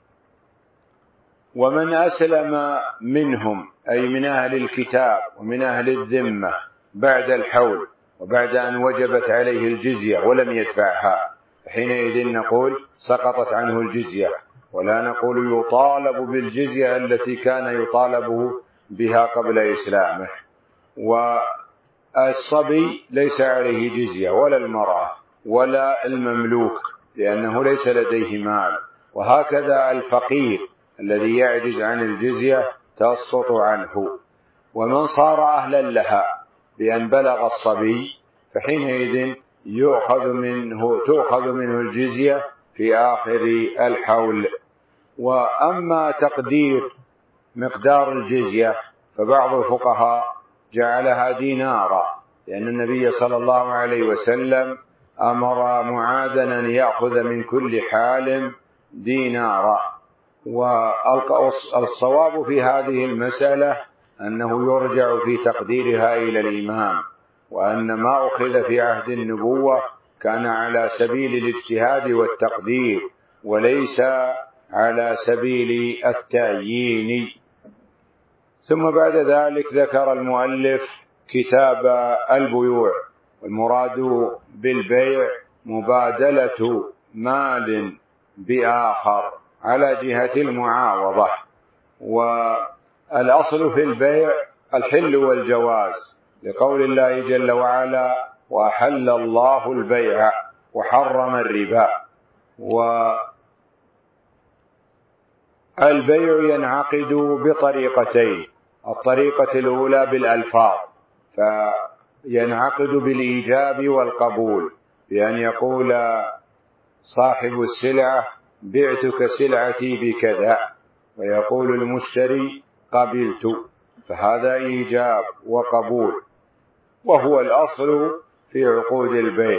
ومن أسلم منهم أي من أهل الكتاب ومن أهل الذمة بعد الحول وبعد أن وجبت عليه الجزية ولم يدفعها، حينئذ نقول سقطت عنه الجزية، ولا نقول يطالب بالجزية التي كان يطالب بها قبل إسلامه. الصبي ليس عليه جزية ولا المرأة ولا المملوك لأنه ليس لديه مال، وهكذا الفقير الذي يعجز عن الجزية تسقط عنه. ومن صار أهلا لها بأن بلغ الصبي فحينئذ تؤخذ منه الجزية في آخر الحول. وأما تقدير مقدار الجزية فبعض الفقهاء جعلها دينارا، لأن النبي صلى الله عليه وسلم أمر معاذا أن يأخذ من كل حال دينارا. والصواب في هذه المسألة أنه يرجع في تقديرها إلى الإمام، وأن ما أخذ في عهد النبوة كان على سبيل الاجتهاد والتقدير وليس على سبيل التعيين. ثم بعد ذلك ذكر المؤلف كتاب البيوع، والمراد بالبيع مبادلة مال بآخر على جهة المعاوضة. والأصل في البيع الحل والجواز، لقول الله جل وعلا: وأحل الله البيع وحرم الربا. والبيع ينعقد بطريقتين: الطريقة الأولى بالألفاظ، فينعقد بالإيجاب والقبول، بأن يقول صاحب السلعة: بعتك سلعتي بكذا، ويقول المشتري: قبلت، فهذا إيجاب وقبول، وهو الأصل في عقود البيع.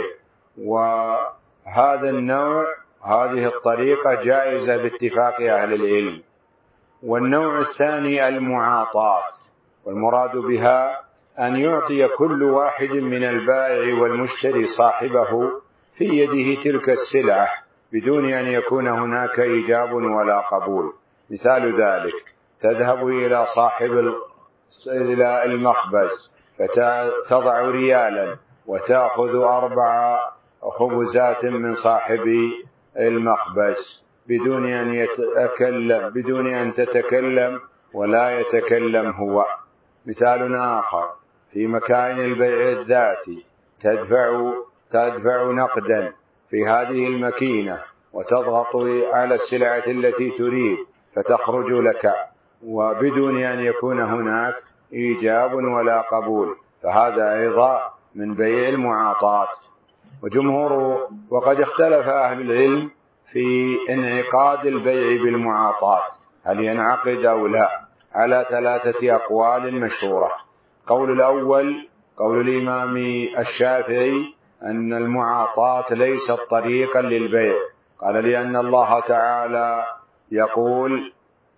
وهذا النوع، هذه الطريقة جائزة باتفاق أهل العلم. والنوع الثاني المعاطاة، والمراد بها أن يعطي كل واحد من البائع والمشتري صاحبه في يده تلك السلعة بدون أن يكون هناك إيجاب ولا قبول. مثال ذلك: تذهب إلى صاحب المخبز فتضع ريالا وتأخذ 4 خبزات من صاحب المخبز بدون أن تتكلم ولا يتكلم هو. مثال آخر: في مكان البيع الذاتي تدفع نقدا في هذه الماكينة وتضغط على السلعة التي تريد فتخرج لك، وبدون أن يكون هناك إيجاب ولا قبول، فهذا أيضا من بيع المعاطاة. وقد اختلف أهل العلم في انعقاد البيع بالمعاطاة، هل ينعقد أو لا، على 3 أقوال مشهورة. قول الأول قول الإمام الشافعي أن المعاطاة ليست طريقا للبيع، قال: لأن الله تعالى يقول: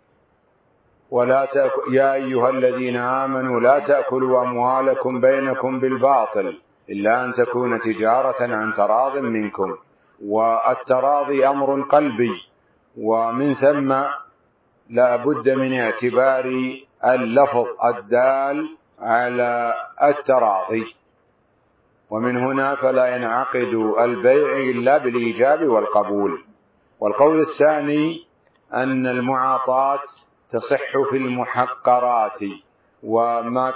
يا أيها الذين آمنوا لا تأكلوا أموالكم بينكم بالباطل إلا أن تكون تجارة عن تراض منكم. والتراضي أمر قلبي، ومن ثم لا بد من اعتبار اللفظ الدال على التراضي، ومن هنا فلا ينعقد البيع إلا بالإيجاب والقبول. والقول الثاني أن المعاطاة تصح في المحقرات، وما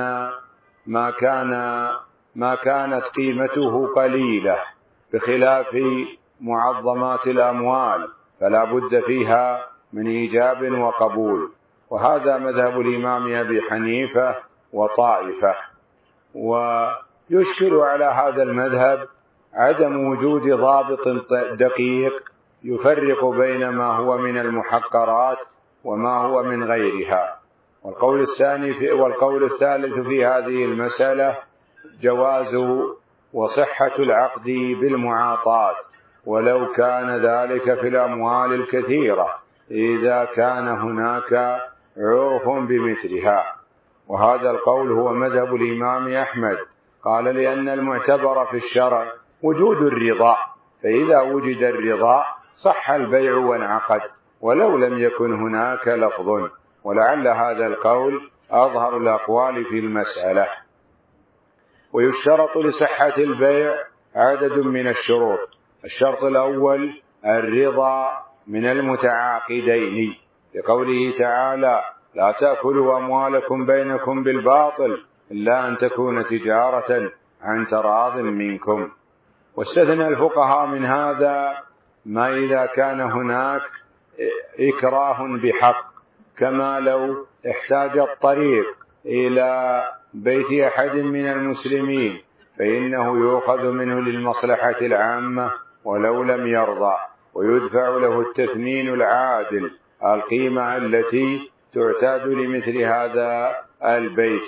كانت قيمته قليلة، بخلاف معظمات الأموال فلا بد فيها من إيجاب وقبول. وهذا مذهب الإمام أبي حنيفة وطائفة. ويشكل على هذا المذهب عدم وجود ضابط دقيق يفرق بين ما هو من المحقرات وما هو من غيرها. والقول الثالث في هذه المسألة جواز وصحة العقد بالمعاطاة، ولو كان ذلك في الأموال الكثيرة إذا كان هناك عرف بمثلها. وهذا القول هو مذهب الإمام أحمد، قال: لأن المعتبر في الشرع وجود الرضا، فإذا وجد الرضا صح البيع وانعقد ولو لم يكن هناك لفظ. ولعل هذا القول أظهر الأقوال في المسألة. ويشترط لصحة البيع عدد من الشروط. الشرط الأول الرضا من المتعاقدين، لقوله تعالى: لا تأكلوا أموالكم بينكم بالباطل إلا أن تكون تجارة عن تراض منكم. واستثنى الفقهاء من هذا ما إذا كان هناك إكراه بحق، كما لو احتاج الطريق إلى بيت أحد من المسلمين فإنه يؤخذ منه للمصلحة العامة ولو لم يرضى، ويدفع له التثمين العادل، القيمة التي تعتاد لمثل هذا البيت.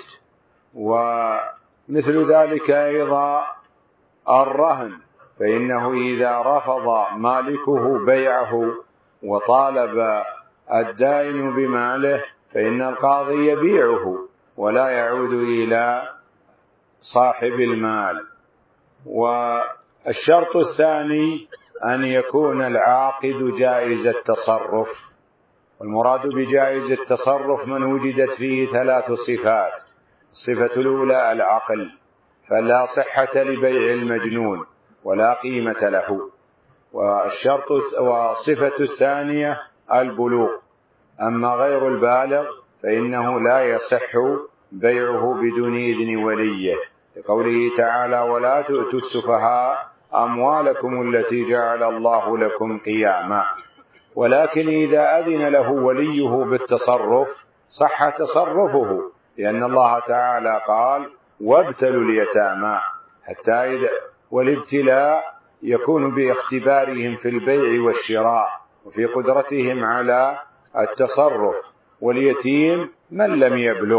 ومثل ذلك أيضا الرهن، فإنه إذا رفض مالكه بيعه وطالب الدائن بماله فإن القاضي يبيعه ولا يعود إلى صاحب المال. والشرط الثاني أن يكون العاقد جائز التصرف. والمراد بجائز التصرف من وجدت فيه 3 صفات. الصفة الأولى العقل، فلا صحة لبيع المجنون ولا قيمة له. والصفة الثانية البلوغ، أما غير البالغ فإنه لا يصح بيعه بدون إذن وليه، لقوله تعالى: ولا تؤتوا السفهاء أموالكم التي جعل الله لكم قياما. ولكن إذا أذن له وليه بالتصرف صح تصرفه، لأن الله تعالى قال: وابتلوا اليتامى، والابتلاء يكون باختبارهم في البيع والشراء وفي قدرتهم على التصرف، واليتيم من لم يبلغ.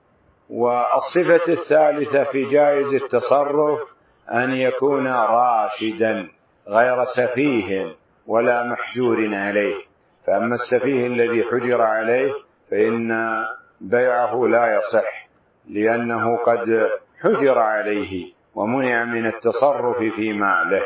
والصفة الثالثة في جائز التصرف أن يكون راشدا غير سفيه ولا محجور عليه، فأما السفيه الذي حجر عليه فإن بيعه لا يصح، لأنه قد حجر عليه ومنع من التصرف في ماله.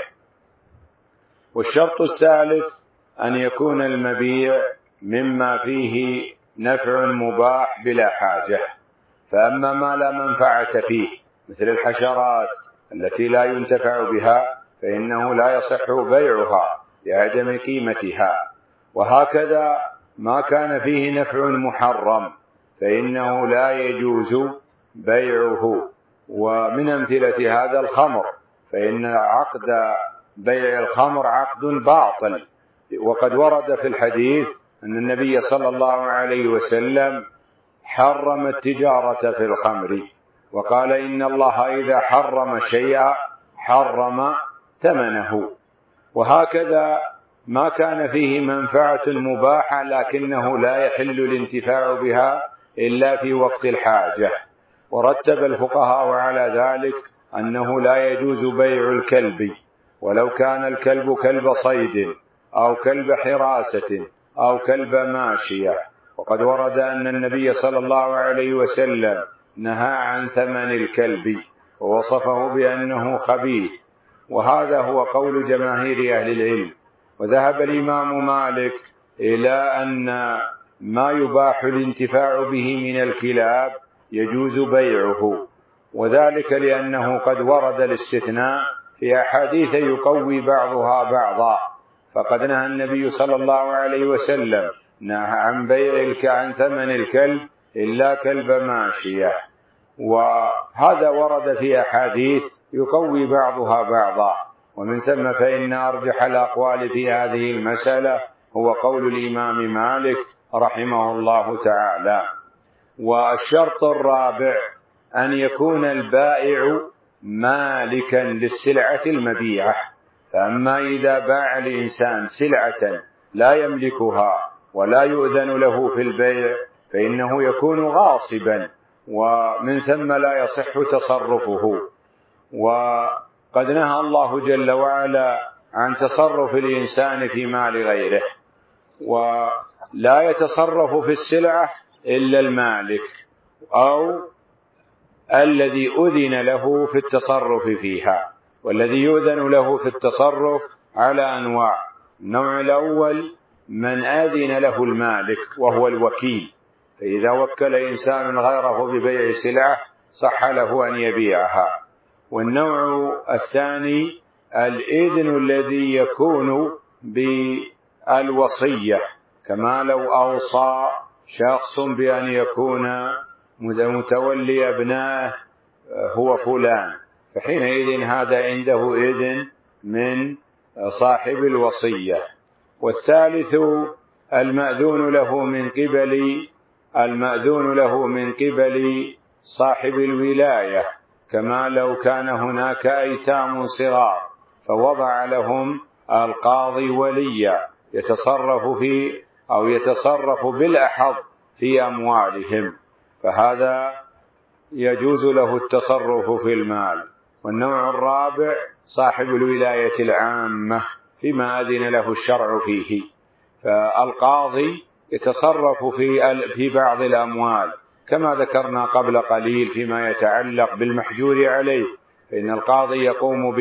والشرط الثالث أن يكون المبيع مما فيه نفع مباح بلا حاجة. فأما ما لا منفعة فيه مثل الحشرات التي لا ينتفع بها فإنه لا يصح بيعها لعدم قيمتها. وهكذا ما كان فيه نفع محرم فإنه لا يجوز بيعه. ومن أمثلة هذا الخمر، فإن عقد بيع الخمر عقد باطل، وقد ورد في الحديث أن النبي صلى الله عليه وسلم حرم التجارة في الخمر، وقال: إن الله إذا حرم شيئا حرم ثمنه. وهكذا ما كان فيه منفعة مباحة لكنه لا يحل الانتفاع بها إلا في وقت الحاجة. ورتب الفقهاء على ذلك أنه لا يجوز بيع الكلب، ولو كان الكلب كلب صيد أو كلب حراسة أو كلب ماشية. وقد ورد أن النبي صلى الله عليه وسلم نهى عن ثمن الكلب ووصفه بأنه خبيث، وهذا هو قول جماهير أهل العلم. وذهب الإمام مالك إلى أن ما يباح الانتفاع به من الكلاب يجوز بيعه، وذلك لأنه قد ورد الاستثناء في أحاديث يقوي بعضها بعضا. فقد نهى النبي صلى الله عليه وسلم عن بيع عن ثمن الكلب إلا كلب ماشية، وهذا ورد في أحاديث يقوي بعضها بعضا. ومن ثم فإن أرجح الأقوال في هذه المسألة هو قول الإمام مالك رحمه الله تعالى. والشرط الرابع أن يكون البائع مالكا للسلعة المبيعة. فأما إذا باع الإنسان سلعة لا يملكها ولا يؤذن له في البيع فإنه يكون غاصبا، ومن ثم لا يصح تصرفه. وقد نهى الله جل وعلا عن تصرف الإنسان في مال غيره، ولا يتصرف في السلعة إلا المالك أو الذي أذن له في التصرف فيها. والذي يؤذن له في التصرف على أنواع: النوع الأول من أذن له المالك وهو الوكيل، فإذا وكل إنسان غيره ببيع سلعة صح له أن يبيعها. والنوع الثاني الإذن الذي يكون بالوصية، كما لو أوصى شخص بأن يكون متولي أبنائه هو فلان، فحينئذ هذا عنده إذن من صاحب الوصية. والثالث المأذون له من قبل صاحب الولاية، كما لو كان هناك أيتام صغار فوضع لهم القاضي وليا يتصرف بالأحظ في أموالهم، فهذا يجوز له التصرف في المال. والنوع الرابع صاحب الولاية العامة فيما أذن له الشرع فيه، فالقاضي يتصرف في بعض الأموال كما ذكرنا قبل قليل فيما يتعلق بالمحجور عليه، فإن القاضي يقوم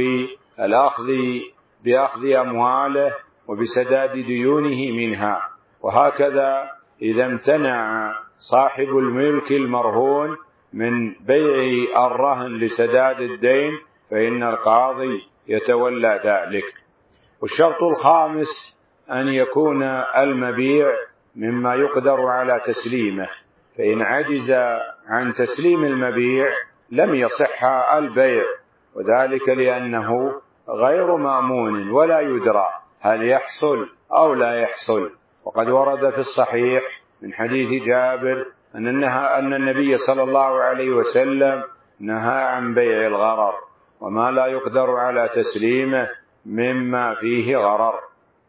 بأخذ أمواله وبسداد ديونه منها. وهكذا إذا امتنع صاحب الملك المرهون من بيع الرهن لسداد الدين فإن القاضي يتولى ذلك. والشرط الخامس أن يكون المبيع مما يقدر على تسليمه، فإن عجز عن تسليم المبيع لم يصح البيع، وذلك لأنه غير مأمون ولا يدرى هل يحصل أو لا يحصل. وقد ورد في الصحيح من حديث جابر أن النبي صلى الله عليه وسلم نهى عن بيع الغرر وما لا يقدر على تسليمه مما فيه غرر.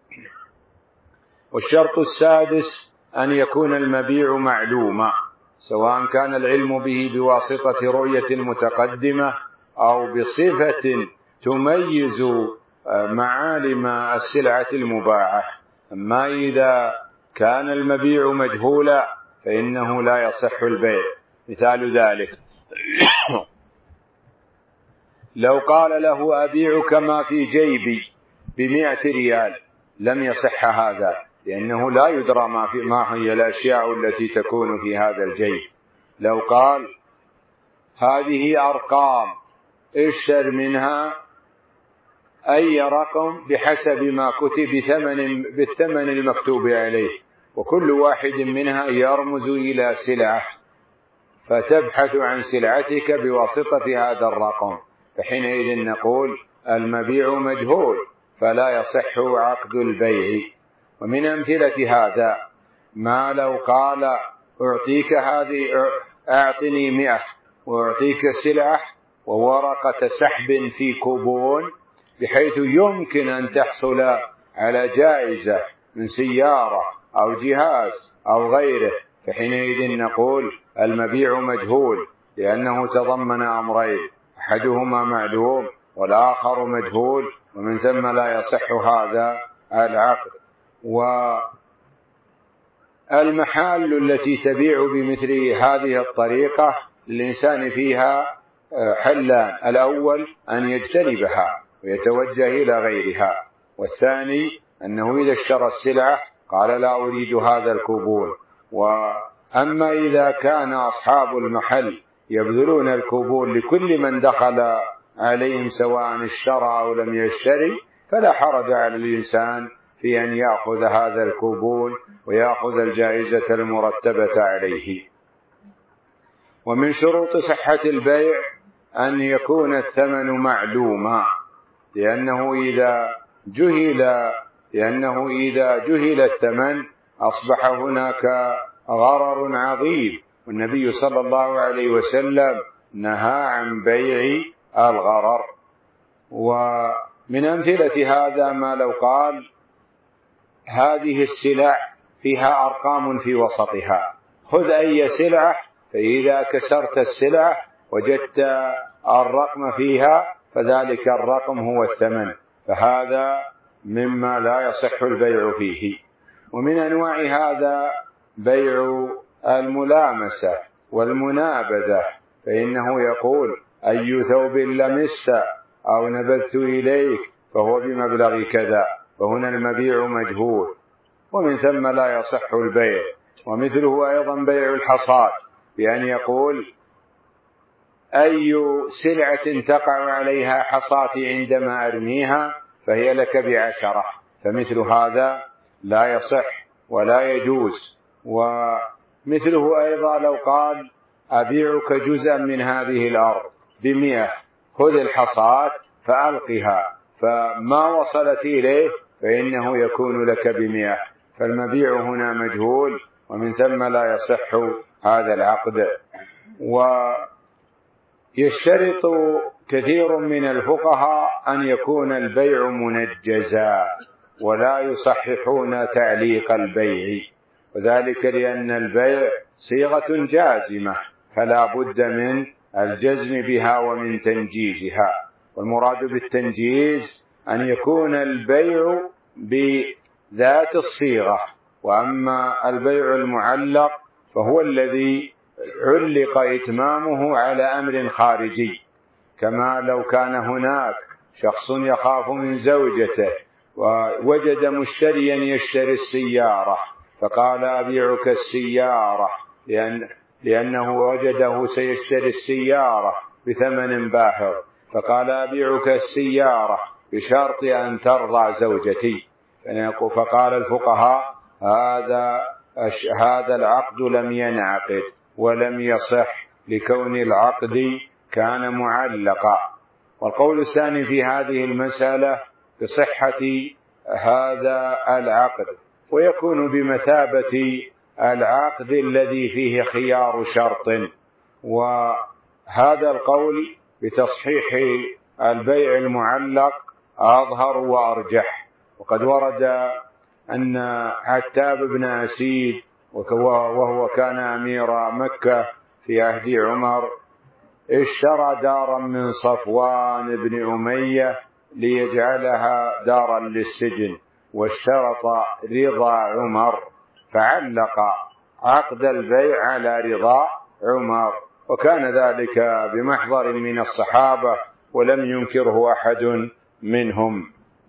والشرط السادس أن يكون المبيع معلوما، سواء كان العلم به بواسطة رؤية متقدمة أو بصفة تميز معالم السلعة المباعة. أما إذا كان المبيع مجهولا فإنه لا يصح البيع. مثال ذلك لو قال له أبيعك ما في جيبي ب100 ريال لم يصح هذا، لأنه لا يدرى ما هي الأشياء التي تكون في هذا الجيب. لو قال هذه أرقام اشتر منها أي رقم بحسب ما كتب بالثمن المكتوب عليه، وكل واحد منها يرمز إلى سلعة، فتبحث عن سلعتك بواسطة هذا الرقم، فحينئذ نقول المبيع مجهول فلا يصح عقد البيع. ومن أمثلة هذا ما لو قال أعطيك هذه أعطني 100 وأعطيك سلعة وورقة سحب في كوبون، بحيث يمكن أن تحصل على جائزة من سيارة أو جهاز أو غيره، فحينئذ نقول المبيع مجهول لأنه تضمن أمرين، أحدهما معلوم والآخر مجهول، ومن ثم لا يصح هذا العقد. والمحال التي تبيع بمثل هذه الطريقة الإنسان فيها حلان: الأول أن يجتنبها ويتوجه إلى غيرها، والثاني أنه إذا اشترى السلعة قال لا أريد هذا الكوبون. وأما إذا كان أصحاب المحل يبذلون الكوبون لكل من دخل عليهم سواء اشترى أو لم يشتري، فلا حرج على الإنسان في أن يأخذ هذا الكوبون ويأخذ الجائزة المرتبة عليه. ومن شروط صحة البيع أن يكون الثمن معلوما، لأنه إذا جهل الثمن أصبح هناك غرر عظيم، والنبي صلى الله عليه وسلم نهى عن بيع الغرر. ومن أمثلة هذا ما لو قال هذه السلع فيها أرقام في وسطها، خذ أي سلعة، فإذا كسرت السلعة وجدت الرقم فيها فذلك الرقم هو الثمن، فهذا مما لا يصح البيع فيه. ومن أنواع هذا بيع الملامسة والمنابذة، فإنه يقول أي ثوب لمست أو نبذت إليك فهو بمبلغ كذا، فهنا المبيع مجهول، ومن ثم لا يصح البيع. ومثله أيضا بيع الحصاد، بأن يقول أي سلعة تقع عليها حصاتي عندما أرميها فهي لك ب10، فمثل هذا لا يصح ولا يجوز. ومثله أيضا لو قال أبيعك جزءا من هذه الأرض، ب100، خذ الحصاة فألقها، فما وصلت إليه فإنه يكون لك ب100. فالمبيع هنا مجهول، ومن ثم لا يصح هذا العقد. ويشترط كثير من الفقهاء أن يكون البيع منجزا، ولا يصححون تعليق البيع، وذلك لأن البيع صيغة جازمة، فلا بد من الجزم بها ومن تنجيزها. والمراد بالتنجيز أن يكون البيع بذات الصيغة، وأما البيع المعلق فهو الذي علق إتمامه على أمر خارجي، كما لو كان هناك شخص يخاف من زوجته ووجد مشتريا يشتري السيارة فقال أبيعك السيارة، لأنه وجده سيشتري السيارة بثمن باهظ، فقال أبيعك السيارة بشرط أن ترضى زوجتي. فقال الفقهاء هذا العقد لم ينعقد ولم يصح لكون العقد كان معلقا. والقول الثاني في هذه المسألة بصحة هذا العقد، ويكون بمثابة العقد الذي فيه خيار شرط. وهذا القول بتصحيح البيع المعلق أظهر وأرجح. وقد ورد أن عتاب بن أسيد وهو كان أمير مكة في عهد عمر اشترى دارا من صفوان بن أمية ليجعلها دارا للسجن، واشترط رضا عمر، فعلق عقد البيع على رضا عمر، وكان ذلك بمحضر من الصحابة ولم ينكره أحد منهم.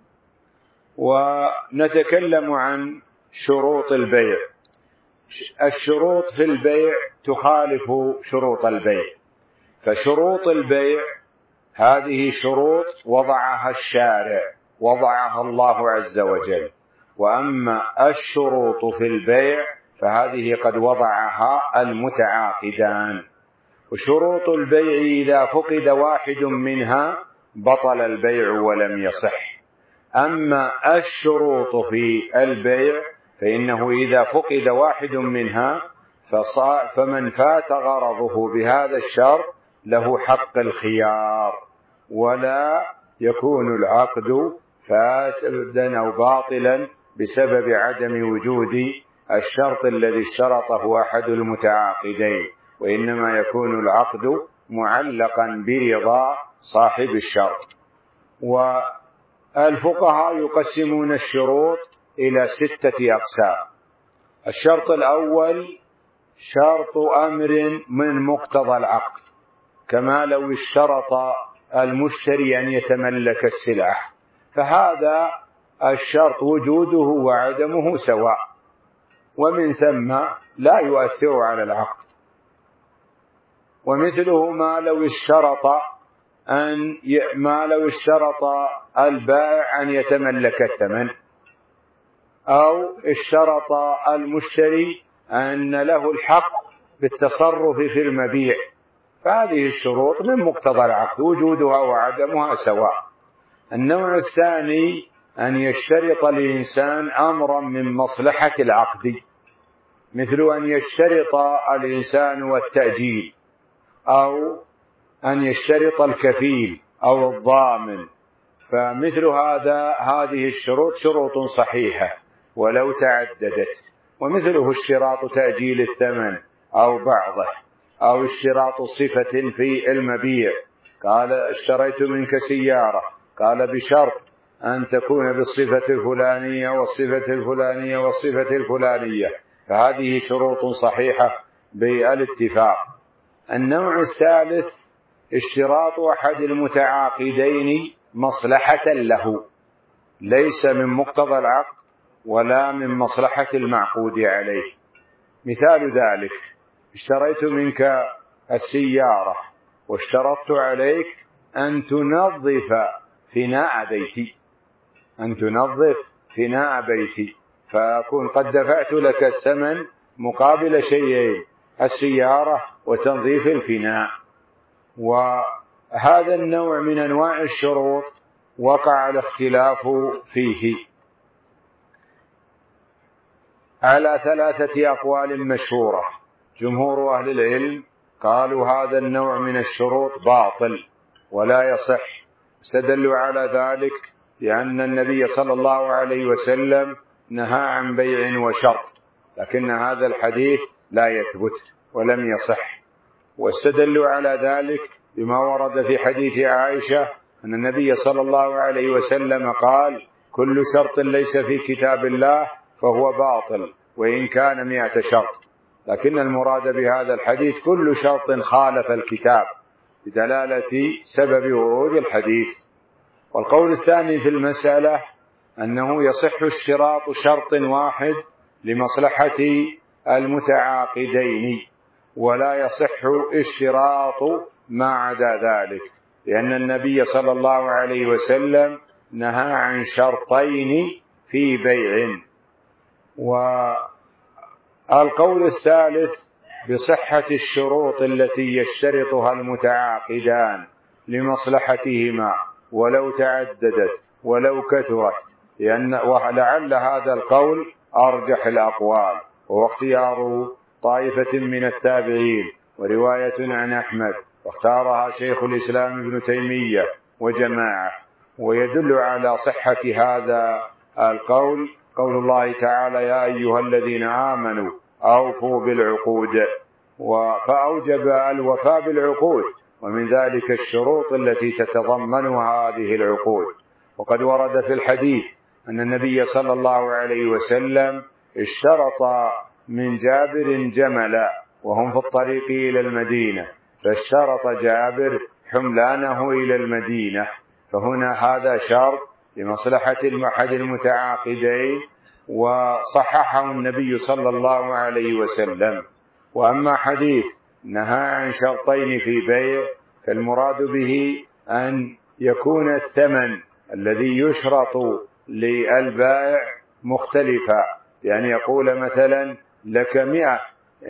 ونتكلم عن شروط البيع. الشروط في البيع تخالف شروط البيع، فشروط البيع هذه شروط وضعها الشارع، وضعها الله عز وجل، وأما الشروط في البيع فهذه قد وضعها المتعاقدان. وشروط البيع إذا فقد واحد منها بطل البيع ولم يصح. أما الشروط في البيع فإنه إذا فقد واحد منها فمن فات غرضه بهذا الشرط له حق الخيار، ولا يكون العقد فاسدا أو باطلا بسبب عدم وجود الشرط الذي اشترطه أحد المتعاقدين، وإنما يكون العقد معلقا برضا صاحب الشرط. والفقهاء يقسمون الشروط إلى 6 أقسام. الشرط الأول شرط أمر من مقتضى العقد، كما لو اشترط المشتري أن يتملك السلعة، فهذا الشرط وجوده وعدمه سواء، ومن ثم لا يؤثر على العقد. ومثله ما لو اشترط البائع أن يتملك الثمن، أو اشترط المشتري أن له الحق بالتصرف في المبيع، فهذه الشروط من مقتضى العقد وجودها وعدمها سواء. النوع الثاني أن يشترط الإنسان أمرا من مصلحة العقد، مثل أن يشترط الإنسان التأجيل، أو أن يشترط الكفيل أو الضامن، فمثل هذه الشروط شروط صحيحة ولو تعددت. ومثله اشتراط تأجيل الثمن أو بعضه، أو اشتراط صفة في المبيع، قال اشتريت منك سيارة، قال بشرط أن تكون بالصفة الفلانية والصفة الفلانية والصفة الفلانية، فهذه شروط صحيحة بالاتفاق. النوع الثالث اشتراط أحد المتعاقدين مصلحة له، ليس من مقتضى العقد ولا من مصلحة المعقود عليه. مثال ذلك اشتريت منك السيارة واشترطت عليك أن تنظف فناء بيتي، فأكون قد دفعت لك الثمن مقابل شيئين، السيارة وتنظيف الفناء. هذا النوع من أنواع الشروط وقع الاختلاف فيه على 3 أقوال مشهورة. جمهور أهل العلم قالوا هذا النوع من الشروط باطل ولا يصح، استدلوا على ذلك لأن النبي صلى الله عليه وسلم نهى عن بيع وشرط، لكن هذا الحديث لا يثبت ولم يصح. واستدلوا على ذلك بما ورد في حديث عائشة أن النبي صلى الله عليه وسلم قال: كل شرط ليس في كتاب الله فهو باطل وإن كان 100 شرط، لكن المراد بهذا الحديث كل شرط خالف الكتاب بدلالة سبب ورود الحديث. والقول الثاني في المسألة أنه يصح اشتراط شرط واحد لمصلحة المتعاقدين ولا يصح اشتراط ما عدا ذلك، لأن النبي صلى الله عليه وسلم نهى عن شرطين في بيع. والقول الثالث بصحة الشروط التي يشترطها المتعاقدان لمصلحتهما ولو تعددت ولو كثرت، ولعل هذا القول أرجح الأقوال، وهو اختيار طائفة من التابعين ورواية عن أحمد، واختارها شيخ الإسلام ابن تيمية وجماعة. ويدل على صحة هذا القول قول الله تعالى: يا أيها الذين آمنوا أوفوا بالعقود، فأوجب الوفاء بالعقود، ومن ذلك الشروط التي تتضمنها هذه العقود. وقد ورد في الحديث أن النبي صلى الله عليه وسلم اشترط من جابر جملا وهم في الطريق إلى المدينة، فاشترط جابر حملانه إلى المدينة، فهنا هذا شرط لمصلحة أحد المتعاقدين وصححه النبي صلى الله عليه وسلم. وأما حديث نهى عن شرطين في بيع فالمراد به أن يكون الثمن الذي يشرط للبائع مختلفا، يعني يقول مثلا لك 100،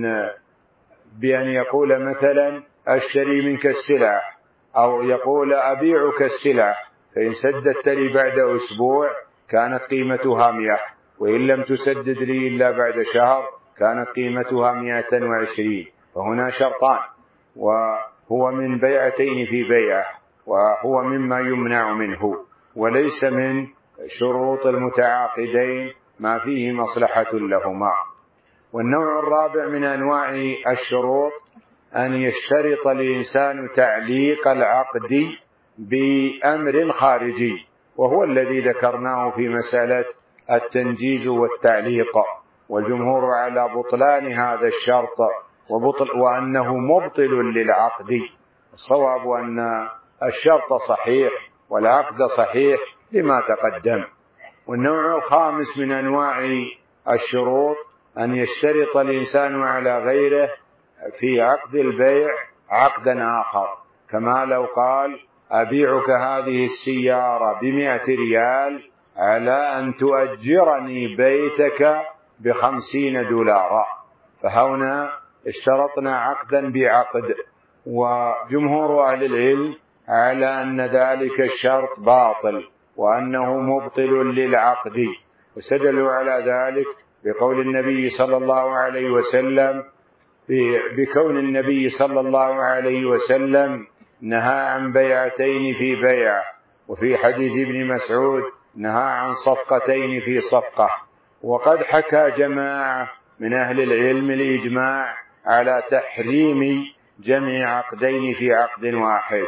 بأن يقول مثلا أشتري منك السلعة، أو يقول أبيعك السلعة، فإن سددت لي بعد أسبوع كانت قيمتها 100، وإن لم تسدد لي إلا بعد شهر كانت قيمتها 120. فهنا شرطان، وهو من بيعتين في بيعة، وهو مما يمنع منه، وليس من شروط المتعاقدين ما فيه مصلحة لهما. والنوع الرابع من أنواع الشروط أن يشترط الإنسان تعليق العقد بأمر خارجي، وهو الذي ذكرناه في مسألة التنجيز والتعليق، والجمهور على بطلان هذا الشرط وأنه مبطل للعقد. الصواب أن الشرط صحيح والعقد صحيح لما تقدم. والنوع الخامس من أنواع الشروط أن يشترط الإنسان على غيره في عقد البيع عقدا آخر، كما لو قال: أبيعك هذه السيارة ب100 ريال على أن تؤجرني بيتك ب50 دولار، فهنا اشترطنا عقدا بعقد. وجمهور أهل العلم على أن ذلك الشرط باطل وأنه مبطل للعقد، واستدلوا على ذلك بقول النبي صلى الله عليه وسلم، بكون النبي صلى الله عليه وسلم نهى عن بيعتين في بيع، وفي حديث ابن مسعود نهى عن صفقتين في صفقة. وقد حكى جماعة من أهل العلم الإجماع على تحريم جمع عقدين في عقد واحد،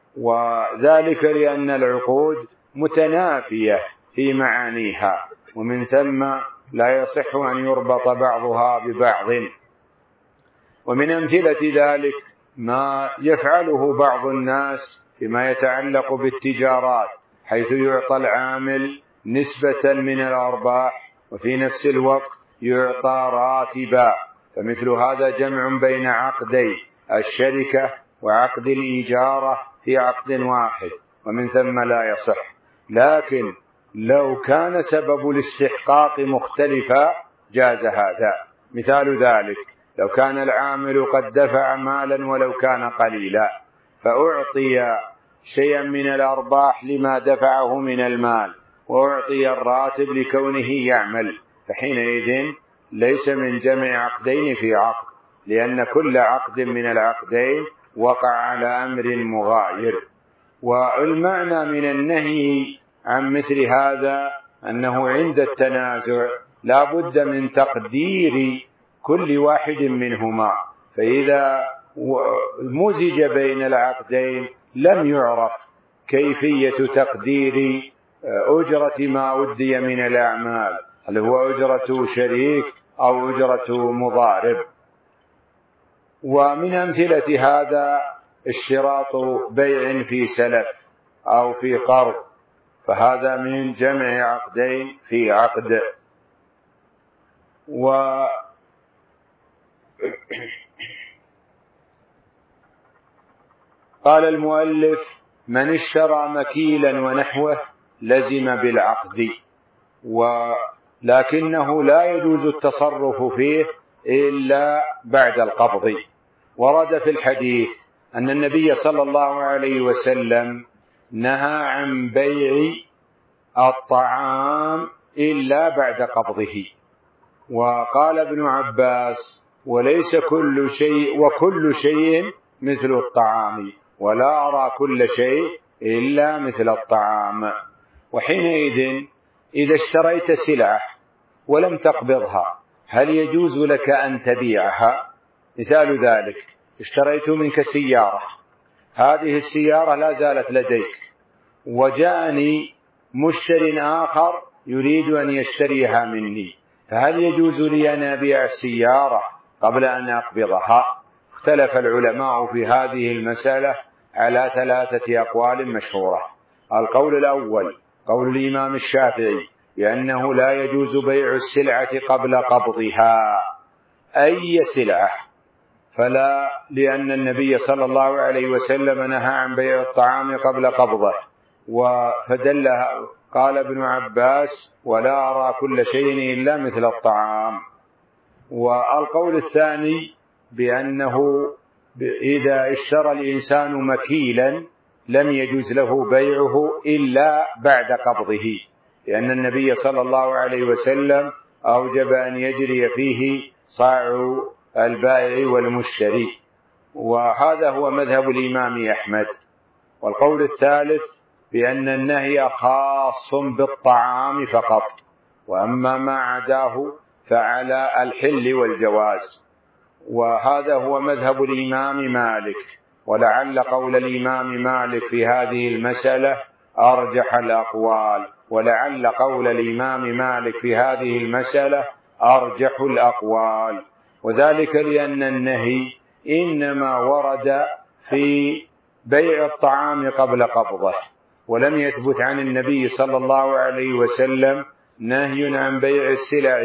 وذلك لأن العقود متنافية في معانيها، ومن ثم لا يصح أن يربط بعضها ببعض. ومن أمثلة ذلك ما يفعله بعض الناس فيما يتعلق بالتجارات، حيث يعطى العامل نسبة من الأرباح وفي نفس الوقت يعطى راتبا، فمثل هذا جمع بين عقدي الشركة وعقد الإجارة في عقد واحد، ومن ثم لا يصح. لكن لو كان سبب الاستحقاق مختلفا جاز هذا. مثال ذلك: لو كان العامل قد دفع مالا ولو كان قليلا، فأعطي شيئا من الأرباح لما دفعه من المال، وأعطي الراتب لكونه يعمل، فحينئذ ليس من جمع عقدين في عقد، لأن كل عقد من العقدين وقع على أمر مغاير. والمعنى من النهي عن مثل هذا أنه عند التنازع لا بد من تقدير كل واحد منهما، فإذا مزج بين العقدين لم يعرف كيفية تقدير أجرة ما أدي من الأعمال، هل هو أجرة شريك أو أجرة مضارب. ومن أمثلة هذا اشتراط بيع في سلف أو في قرض، فهذا من جمع عقدين في عقد. قال المؤلف: من اشترى مكيلا ونحوه لزم بالعقد، ولكنه لا يجوز التصرف فيه إلا بعد القبض. ورد في الحديث أن النبي صلى الله عليه وسلم نهى عن بيع الطعام إلا بعد قبضه. وقال ابن عباس: وليس كل شيء وكل شيء مثل الطعام، ولا أرى كل شيء إلا مثل الطعام. وحينئذ إذا اشتريت سلعة ولم تقبضها هل يجوز لك أن تبيعها؟ مثال ذلك: اشتريت منك سيارة، هذه السيارة لا زالت لديك، وجاءني مشتر آخر يريد أن يشتريها مني، فهل يجوز لي أن أبيع السيارة قبل أن أقبضها؟ اختلف العلماء في هذه المسألة على 3 أقوال مشهورة. القول الأول قول الإمام الشافعي بأنه لا يجوز بيع السلعة قبل قبضها، أي سلعة، فلا، لأن النبي صلى الله عليه وسلم نهى عن بيع الطعام قبل قبضه، فدلها قال ابن عباس: ولا أرى كل شيء إلا مثل الطعام. والقول الثاني بأنه إذا اشترى الإنسان مكيلا لم يجوز له بيعه إلا بعد قبضه، لأن النبي صلى الله عليه وسلم أوجب أن يجري فيه صاع البائع والمشتري، وهذا هو مذهب الإمام أحمد. والقول الثالث بأن النهي خاص بالطعام فقط، وأما ما عداه فعلى الحل والجواز، وهذا هو مذهب الإمام مالك. ولعل قول الإمام مالك في هذه المسألة أرجح الأقوال، ولعل قول الإمام مالك في هذه المسألة أرجح الأقوال، وذلك لأن النهي إنما ورد في بيع الطعام قبل قبضه، ولم يثبت عن النبي صلى الله عليه وسلم نهي عن بيع السلع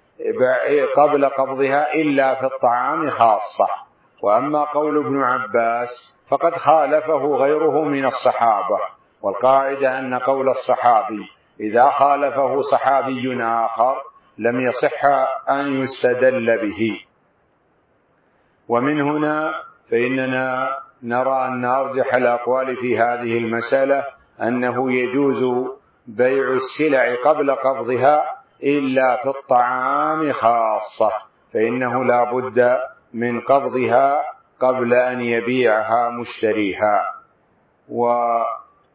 قبل قبضها إلا في الطعام خاصة. وأما قول ابن عباس فقد خالفه غيره من الصحابة، والقاعدة أن قول الصحابي إذا خالفه صحابي آخر لم يصح أن يستدل به. ومن هنا فإننا نرى أن أرجح الأقوال في هذه المسألة أنه يجوز بيع السلع قبل قبضها إلا في الطعام خاصة، فإنه لا بد من قبضها قبل أن يبيعها مشتريها. ولو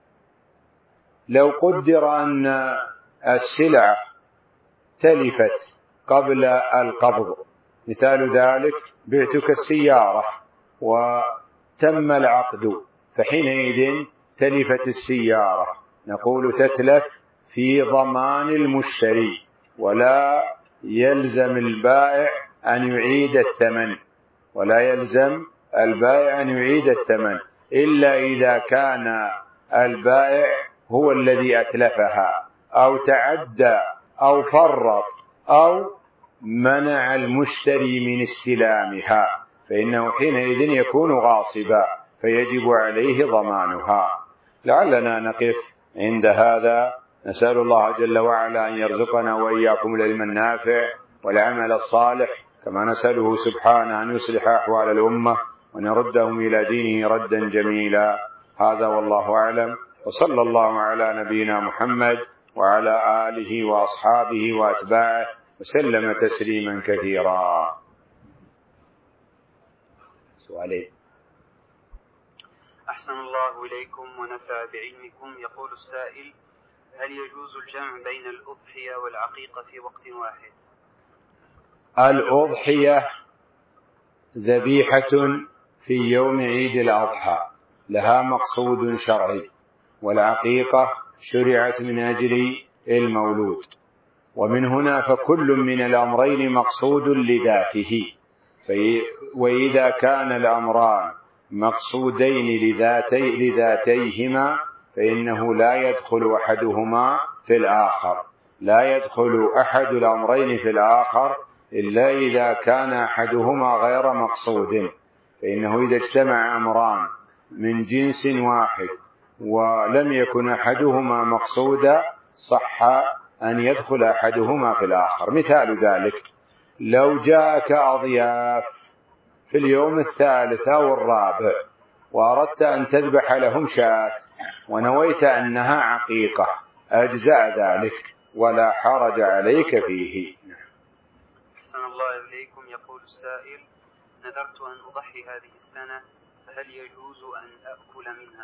قدر أن السلع تلفت قبل القبض، مثال ذلك: بعتك السيارة وتم العقد، فحينئذ تلفت السيارة، نقول تتلف في ضمان المشتري، ولا يلزم البائع أن يعيد الثمن، إلا إذا كان البائع هو الذي أتلفها أو تعدى أو فرط أو منع المشتري من استلامها، فإنه حينئذ يكون غاصبا فيجب عليه ضمانها. لعلنا نقف عند هذا، نسأل الله جل وعلا أن يرزقنا وإياكم العلم النافع والعمل الصالح، كما نسأله سبحانه أن يصلح أحوال الأمة ونردهم إلى دينه ردا جميلا. هذا والله أعلم، وصلى الله على نبينا محمد وعلى آله وأصحابه وأتباعه وسلم تسليما كثيرا. سؤالين. أحسن الله إليكم ونفع بعلمكم. يقول السائل: هل يجوز الجمع بين الأضحية والعقيقة في وقت واحد؟ الأضحية ذبيحة في يوم عيد الأضحى لها مقصود شرعي، والعقيقة شرعت من أجل المولود، ومن هنا فكل من الأمرين مقصود لذاته. وإذا كان الأمران مقصودين لذاتيهما فإنه لا يدخل أحدهما في الآخر، لا يدخل أحد الأمرين في الآخر إلا إذا كان أحدهما غير مقصود. فإنه إذا اجتمع أمران من جنس واحد ولم يكن أحدهما مقصودا صح أن يدخل أحدهما في الآخر. مثال ذلك: لو جاءك أضياف في اليوم الثالث أو الرابع وأردت أن تذبح لهم شاة ونويت أنها عقيقة أجزأ ذلك ولا حرج عليك فيه. أحسن الله إليكم. يقول السائل: نذرت أن أضحي هذه السنة، فهل يجوز أن أأكل منها؟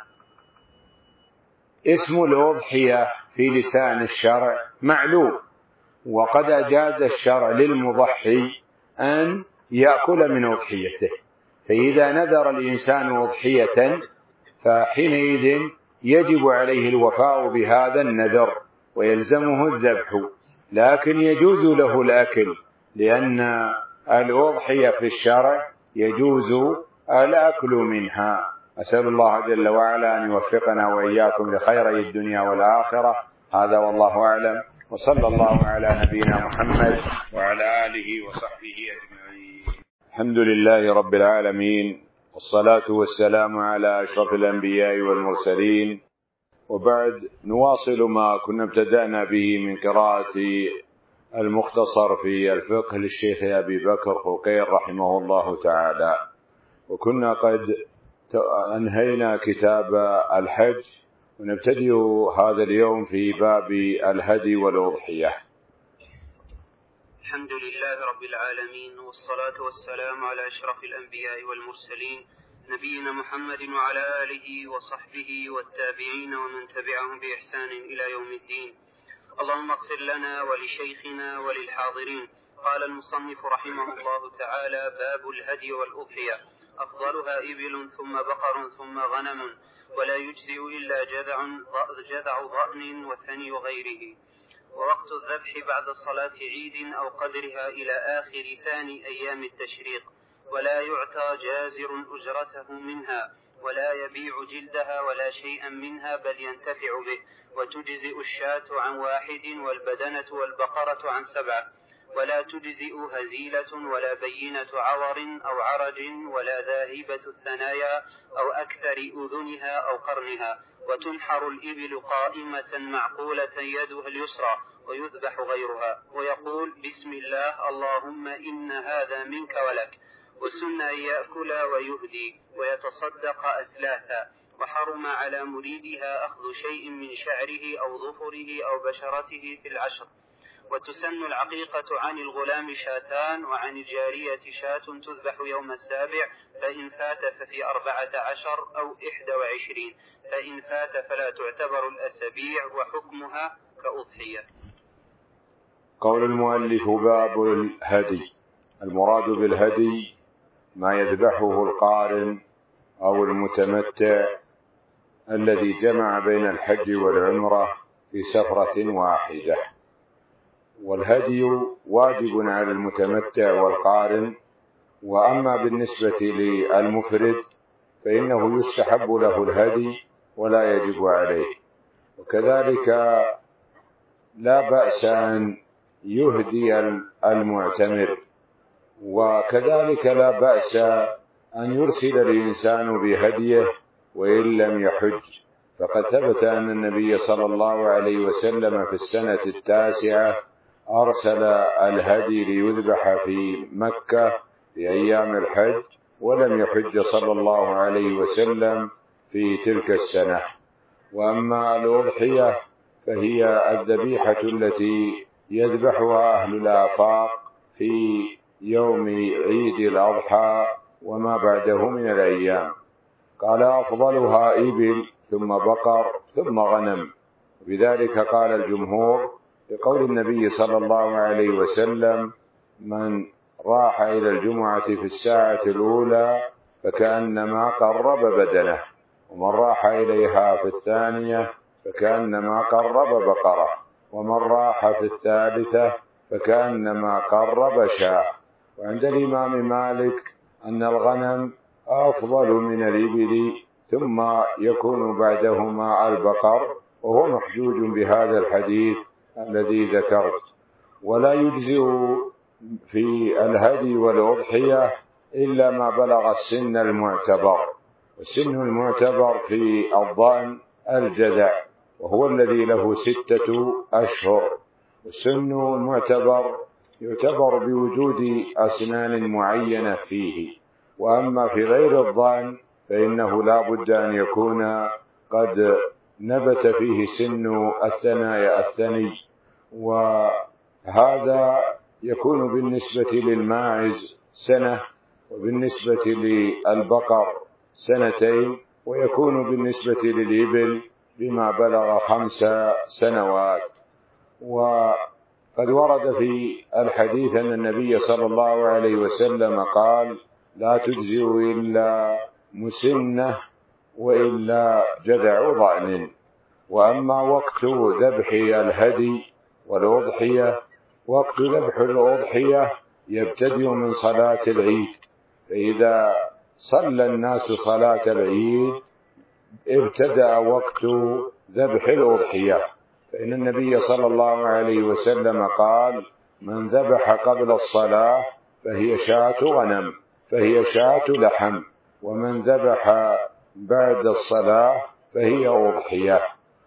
اسم الأضحية في لسان الشرع معلوم، وقد أجاز الشرع للمضحي أن يأكل من أضحيته. فإذا نذر الإنسان أضحية فحينئذ يجب عليه الوفاء بهذا النذر ويلزمه الذبح، لكن يجوز له الأكل، لأن الأضحية في الشرع يجوز الأكل منها. أسأل الله جل وعلا أن يوفقنا وإياكم لخيري الدنيا والآخرة. هذا والله أعلم، وصلى الله على نبينا محمد وعلى آله وصحبه أجمعين. الحمد لله رب العالمين، والصلاة والسلام على أشرف الأنبياء والمرسلين، وبعد نواصل ما كنا ابتدأنا به من قراءة المختصر في الفقه للشيخ أبي بكر فقير رحمه الله تعالى، وكنا قد أنهينا كتاب الحج، ونبتدئ هذا اليوم في باب الهدي والأضحية. الحمد لله رب العالمين، والصلاة والسلام على أشرف الأنبياء والمرسلين نبينا محمد وعلى آله وصحبه والتابعين ومن تبعهم بإحسان إلى يوم الدين. اللهم اغفر لنا ولشيخنا وللحاضرين. قال المصنف رحمه الله تعالى: باب الهدي والأضحية. أفضلها إبل ثم بقر ثم غنم، ولا يجزئ إلا جذع ضأن وثني غيره. ووقت الذبح بعد صلاة عيد أو قدرها إلى آخر ثاني أيام التشريق، ولا يعطى جازر أجرته منها، ولا يبيع جلدها ولا شيئا منها بل ينتفع به. وتجزئ الشاة عن 1 والبدنة والبقرة عن 7، ولا تجزئ هزيلة ولا بينة عور أو عرج ولا ذاهبة الثنايا أو أكثر أذنها أو قرنها. وتنحر الإبل قائمة معقولة يدها اليسرى ويذبح غيرها، ويقول: بسم الله اللهم إن هذا منك ولك. والسنة أن يأكل ويهدي ويتصدق أثلاثا. وحرم على مريدها أخذ شيء من شعره أو ظفره أو بشرته في العشر. وتسن العقيقة عن الغلام 2 وعن الجارية 1 تذبح يوم 7، فإن فات ففي 14 أو 21، فإن فات فلا تعتبر الأسابيع، وحكمها كأضحية. قول المؤلف: باب الهدي. المراد بالهدي ما يذبحه القارن أو المتمتع الذي جمع بين الحج والعمرة في سفرة واحدة. والهدي واجب على المتمتع والقارن، وأما بالنسبة للمفرد فإنه يستحب له الهدي ولا يجب عليه. وكذلك لا بأس أن يهدي المعتمر، وكذلك لا بأس أن يرسل الإنسان بهديه وإن لم يحج. فقد ثبت أن النبي صلى الله عليه وسلم في السنة 9 أرسل الهدي ليذبح في مكة في أيام الحج، ولم يحج صلى الله عليه وسلم في تلك السنة. وأما الأضحية فهي الذبيحة التي يذبحها أهل الآفاق في يوم عيد الأضحى وما بعده من الأيام. قال أفضلها إبل ثم بقر ثم غنم، بذلك قال الجمهور لقول النبي صلى الله عليه وسلم: من راح إلى الجمعة في الساعة الأولى فكأنما قرب بدنه، ومن راح إليها في الثانية فكأنما قرب بقرة، ومن راح في الثالثة فكأنما قرب شاة. وعند الإمام مالك أن الغنم أفضل من الإبل، ثم يكون بعدهما البقر، وهو محجوج بهذا الحديث الذي ذكرت. ولا يجزئ في الهدي والأضحية إلا ما بلغ السن المعتبر. والسن المعتبر في الضأن الجذع، وهو الذي له 6 أشهر. والسن المعتبر يعتبر بوجود أسنان معينة فيه. وأما في غير الضأن فإنه لا بد أن يكون قد نبت فيه سن الثنايا الثني، وهذا يكون بالنسبة للماعز 1 سنة، وبالنسبة للبقر 2 سنين، ويكون بالنسبة للإبل بما بلغ 5 سنوات. وقد ورد في الحديث أن النبي صلى الله عليه وسلم قال: لا تجزئ إلا مسنة وإلا جذع ضأن. وأما وقت ذبح الهدي والأضحية، وقت ذبح الأضحية يبتدئ من صلاة العيد، فإذا صلى الناس صلاة العيد ابتدأ وقت ذبح الأضحية، فإن النبي صلى الله عليه وسلم قال: من ذبح قبل الصلاة فهي شاة غنم، فهي شاة لحم، ومن ذبح بعد الصلاة فهي أضحية.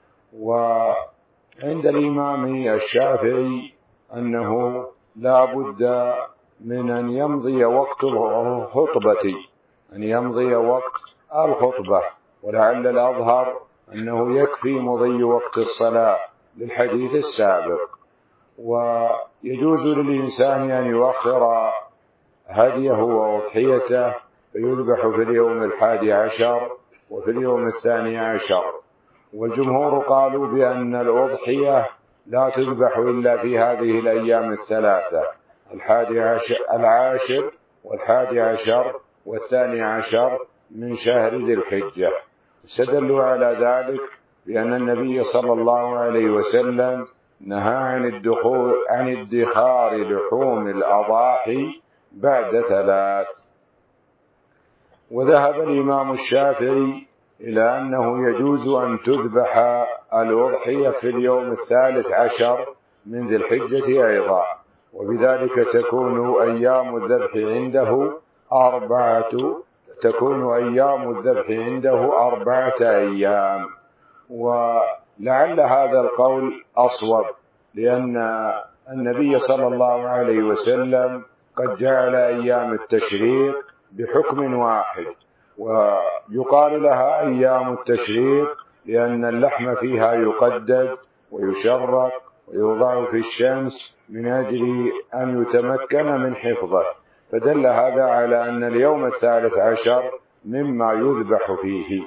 وعند الإمام الشافعي أنه لا بد من أن يمضي وقت الخطبة، أن يمضي وقت الخطبة، ولعل الأظهر أنه يكفي مضي وقت الصلاة للحديث السابق. ويجوز للإنسان أن يؤخر هديه وأضحيته فيذبح في اليوم 11 وفي اليوم 12. والجمهور قالوا بأن الأضحية لا تذبح إلا في هذه الأيام 3: 11 و11 و12 من شهر ذي الحجة. استدلوا على ذلك بأن النبي صلى الله عليه وسلم نهى عن ادخار لحوم الأضاحي بعد 3. وذهب الإمام الشافعي إلى أنه يجوز أن تذبح الأضحية في اليوم 13 من ذي الحجة أيضا، وبذلك تكون أيام الذبح عنده 4 أيام. ولعل هذا القول أصوب، لأن النبي صلى الله عليه وسلم قد جعل أيام التشريق بحكم واحد، ويقال لها أيام التشريق لأن اللحم فيها يقدد ويشرق ويوضع في الشمس من أجل أن يتمكن من حفظه، فدل هذا على أن اليوم 13 مما يذبح فيه.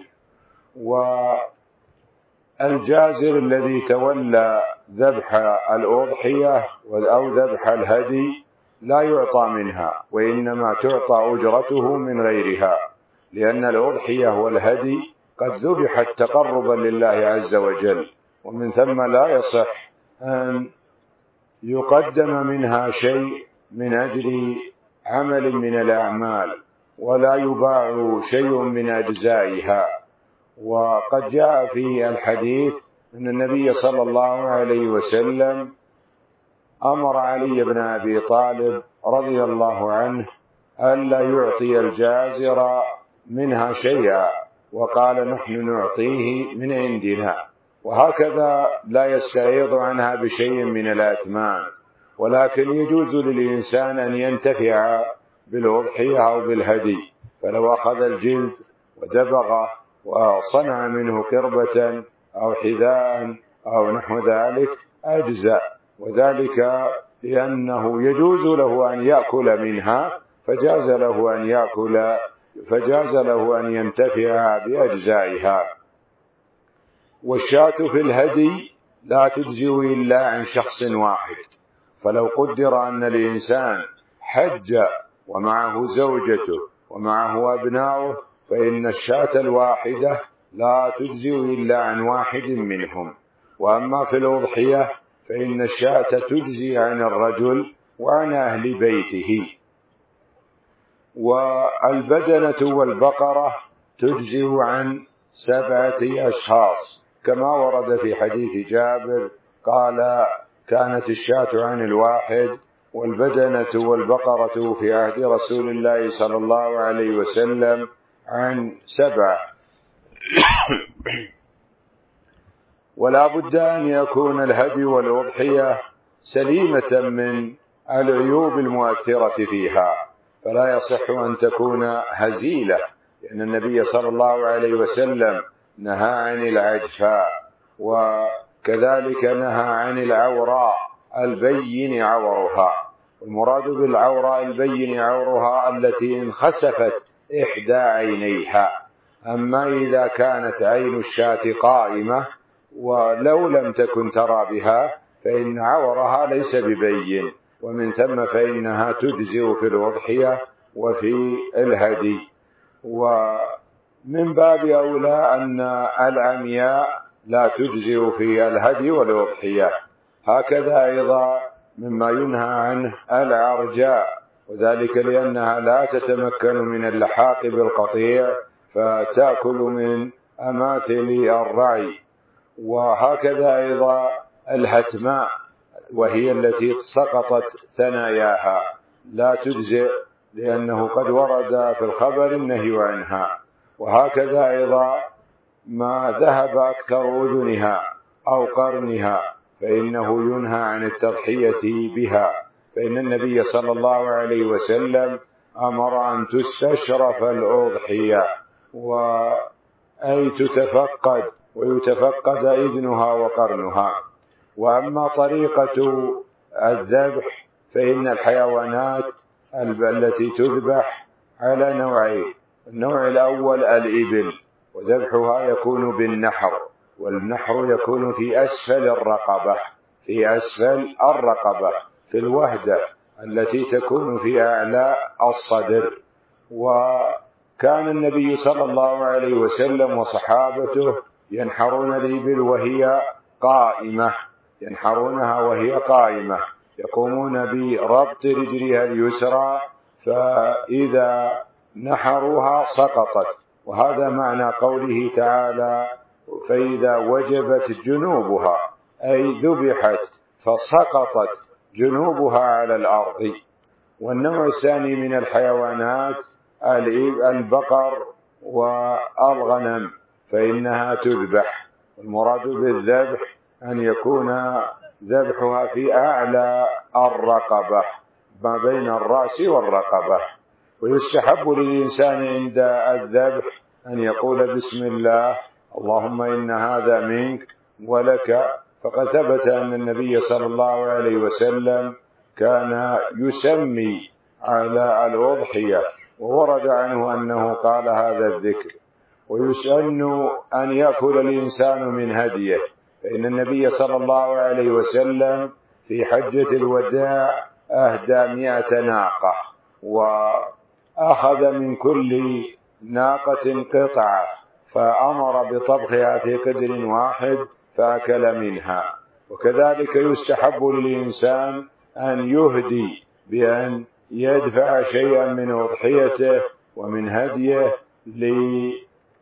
والجازر الذي تولى ذبح الأضحية أو ذبح الهدي لا يعطى منها، وإنما تعطى أجرته من غيرها، لأن الأضحية والهدي قد ذبحت تقربا لله عز وجل، ومن ثم لا يصح أن يقدم منها شيء من أجل عمل من الأعمال، ولا يباع شيء من أجزائها. وقد جاء في الحديث أن النبي صلى الله عليه وسلم أمر علي بن أبي طالب رضي الله عنه ألا يعطي الجازر منها شيئا، وقال: نحن نعطيه من عندنا. وهكذا لا يستعيض عنها بشيء من الأثمان، ولكن يجوز للإنسان أن ينتفع بالأضحية أو بالهدي، فلو أخذ الجلد ودبغه وصنع منه قربة أو حذاء أو نحو ذلك أجزأ، وذلك لأنه يجوز له أن يأكل منها، فجاز له أن ينتفع بأجزائها. والشاة في الهدي لا تجزئ إلا عن شخص واحد، فلو قدر أن الإنسان حج ومعه زوجته ومعه أبناؤه فإن الشاة الواحدة لا تجزئ إلا عن واحد منهم. وأما في الأضحية فإن الشاة تجزي عن الرجل وعن أهل بيته. والبدنة والبقرة تجزئ عن 7 أشخاص، كما ورد في حديث جابر قال: كانت الشاة عن الواحد والبدنة والبقرة في عهد رسول الله صلى الله عليه وسلم عن 7. ولا بد أن يكون الهدي والأضحية سليمة من العيوب المؤثرة فيها، فلا يصح أن تكون هزيلة، لأن النبي صلى الله عليه وسلم نهى عن العجفاء، وكذلك نهى عن العوراء البين عورها. المراد بالعوراء البين عورها التي انخسفت إحدى عينيها. أما إذا كانت عين الشاة قائمة ولو لم تكن ترى بها فإن عورها ليس ببين، ومن ثم فإنها تجزئ في الأضحية وفي الهدي. ومن باب أولى أن العمياء لا تجزئ في الهدي والأضحية. هكذا أيضا مما ينهى عنه العرجاء، وذلك لأنها لا تتمكن من اللحاق بالقطيع فتأكل من أماثل الرعي. وهكذا أيضا الهتماء، وهي التي سقطت ثناياها، لا تجزئ لأنه قد ورد في الخبر النهي عنها. وهكذا أيضا ما ذهب أكثر أذنها أو قرنها فإنه ينهى عن التضحية بها، فإن النبي صلى الله عليه وسلم أمر أن تستشرف الأضحية أي تتفقد ويتفقد إذنها وقرنها. وأما طريقة الذبح فإن الحيوانات التي تذبح على نوعين: النوع الأول الإبل، وذبحها يكون بالنحر، والنحر يكون في أسفل الرقبة في الوهدة التي تكون في أعلى الصدر. وكان النبي صلى الله عليه وسلم وصحابته ينحرون الإبل وهي قائمة، ينحرونها وهي قائمة، يقومون بربط رجلها اليسرى، فإذا نحروها سقطت. وهذا معنى قوله تعالى: فإذا وجبت جنوبها، أي ذبحت فسقطت جنوبها على الأرض. والنوع الثاني من الحيوانات البقر والغنم، فإنها تذبح. المراد بالذبح أن يكون ذبحها في أعلى الرقبة ما بين الرأس والرقبة. ويستحب للإنسان عند الذبح أن يقول: بسم الله، اللهم إن هذا منك ولك. فقد ثبت أن النبي صلى الله عليه وسلم كان يسمي على الأضحية، وورد عنه أنه قال هذا الذكر. ويسن أن يأكل الإنسان من هديه، فإن النبي صلى الله عليه وسلم في حجة الوداع أهدى 100 ناقة، وأخذ من كل ناقة قطعة، فأمر بطبخها في قدر واحد فأكل منها. وكذلك يستحب للإنسان أن يهدي بأن يدفع شيئا من أضحيته ومن هديه لمن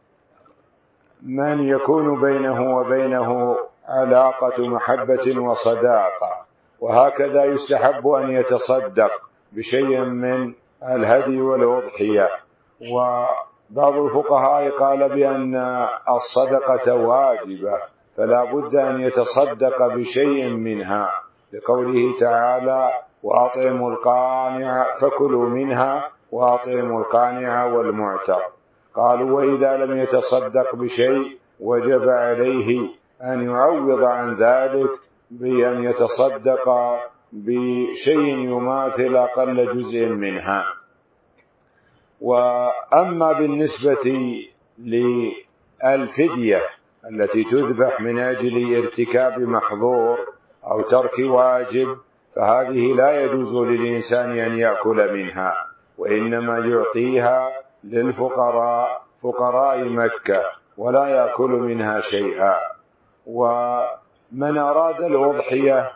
يكون بينه وبينه علاقة محبة وصداقة. وهكذا يستحب أن يتصدق بشيء من الهدي والأضحية. وبعض الفقهاء قال بأن الصدقة واجبة، فلا بد أن يتصدق بشيء منها، لقوله تعالى: وأطعموا القانع فكلوا منها وأطعموا القانع والمعتر. قالوا: وإذا لم يتصدق بشيء وجب عليه أن يعوض عن ذلك بأن يتصدق بشيء يماثل أقل جزء منها. وأما بالنسبة للفدية التي تذبح من أجل ارتكاب محظور أو ترك واجب، فهذه لا يجوز للإنسان أن يأكل منها، وإنما يعطيها للفقراء، فقراء مكة، ولا يأكل منها شيئا. ومن أراد الأضحية،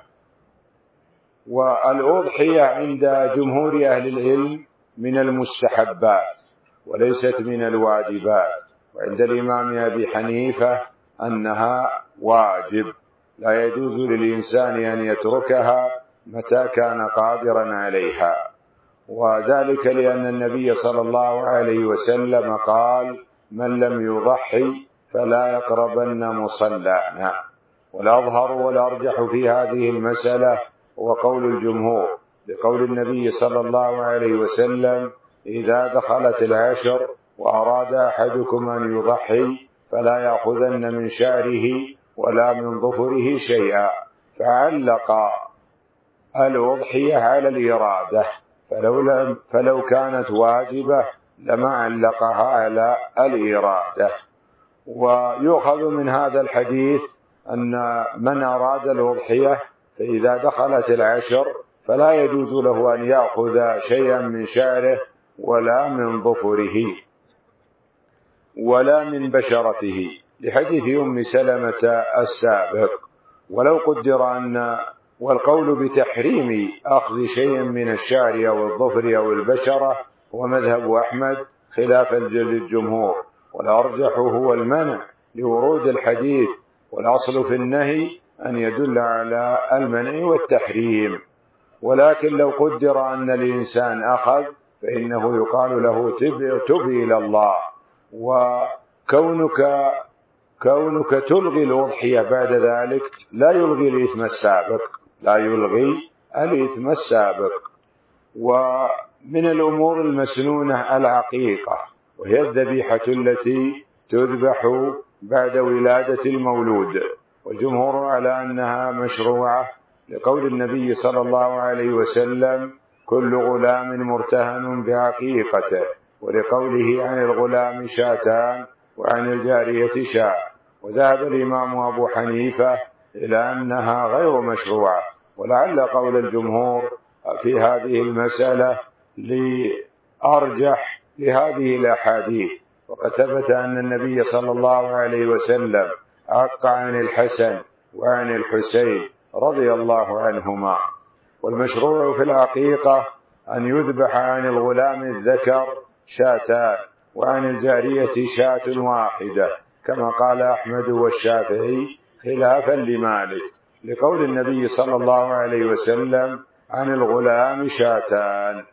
والأضحية عند جمهور أهل العلم من المستحبات وليست من الواجبات، وعند الإمام أبي حنيفة أنها واجب، لا يجوز للإنسان أن يتركها متى كان قادرا عليها، وذلك لأن النبي صلى الله عليه وسلم قال: من لم يضحي فلا يقربن مصلانا. والأظهر والأرجح في هذه المسألة هو قول الجمهور، لقول النبي صلى الله عليه وسلم: إذا دخلت العشر وأراد أحدكم أن يضحي فلا يأخذن من شعره ولا من ظفره شيئا. فعلق الأضحية على الإرادة، فلو كانت واجبة لما علقها على الإرادة. ويؤخذ من هذا الحديث أن من أراد الأضحية فإذا دخلت العشر فلا يجوز له أن يأخذ شيئا من شعره ولا من ظفره ولا من بشرته، لحديث أم سلمة السابق. ولو قدر أن، والقول بتحريم أخذ شيء من الشعر أو الظفر أو البشرة هو مذهب أحمد خلافا للجمهور، والأرجح هو المنع لورود الحديث، والأصل في النهي أن يدل على المنع والتحريم. ولكن لو قدر أن الإنسان أخذ فإنه يقال له: تب إلى الله. وكونك تلغي الأضحية بعد ذلك لا يلغي الإثم السابق. ومن الأمور المسنونة العقيقة، وهي الذبيحة التي تذبح بعد ولادة المولود، والجمهور على أنها مشروعة لقول النبي صلى الله عليه وسلم: كل غلام مرتهن بعقيقته، ولقوله: عن الغلام شاتان وعن الجارية شاة. وذهب الإمام أبو حنيفة إلى أنها غير مشروعة، ولعل قول الجمهور في هذه المسألة لأرجح لهذه الأحاديث. وقد ثبت أن النبي صلى الله عليه وسلم عق عن الحسن وعن الحسين رضي الله عنهما. والمشروع في العقيقة أن يذبح عن الغلام الذكر شاتان وعن الجارية شاة واحدة، كما قال أحمد والشافعي خلافا لمالك، لقول النبي صلى الله عليه وسلم: عن الغلام شاتان.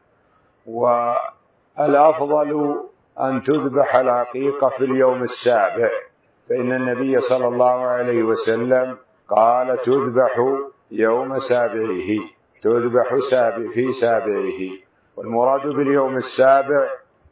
والأفضل أن تذبح العقيقة في اليوم السابع، فإن النبي صلى الله عليه وسلم قال: تذبح يوم سابعه، تذبح في سابعه. والمراد باليوم السابع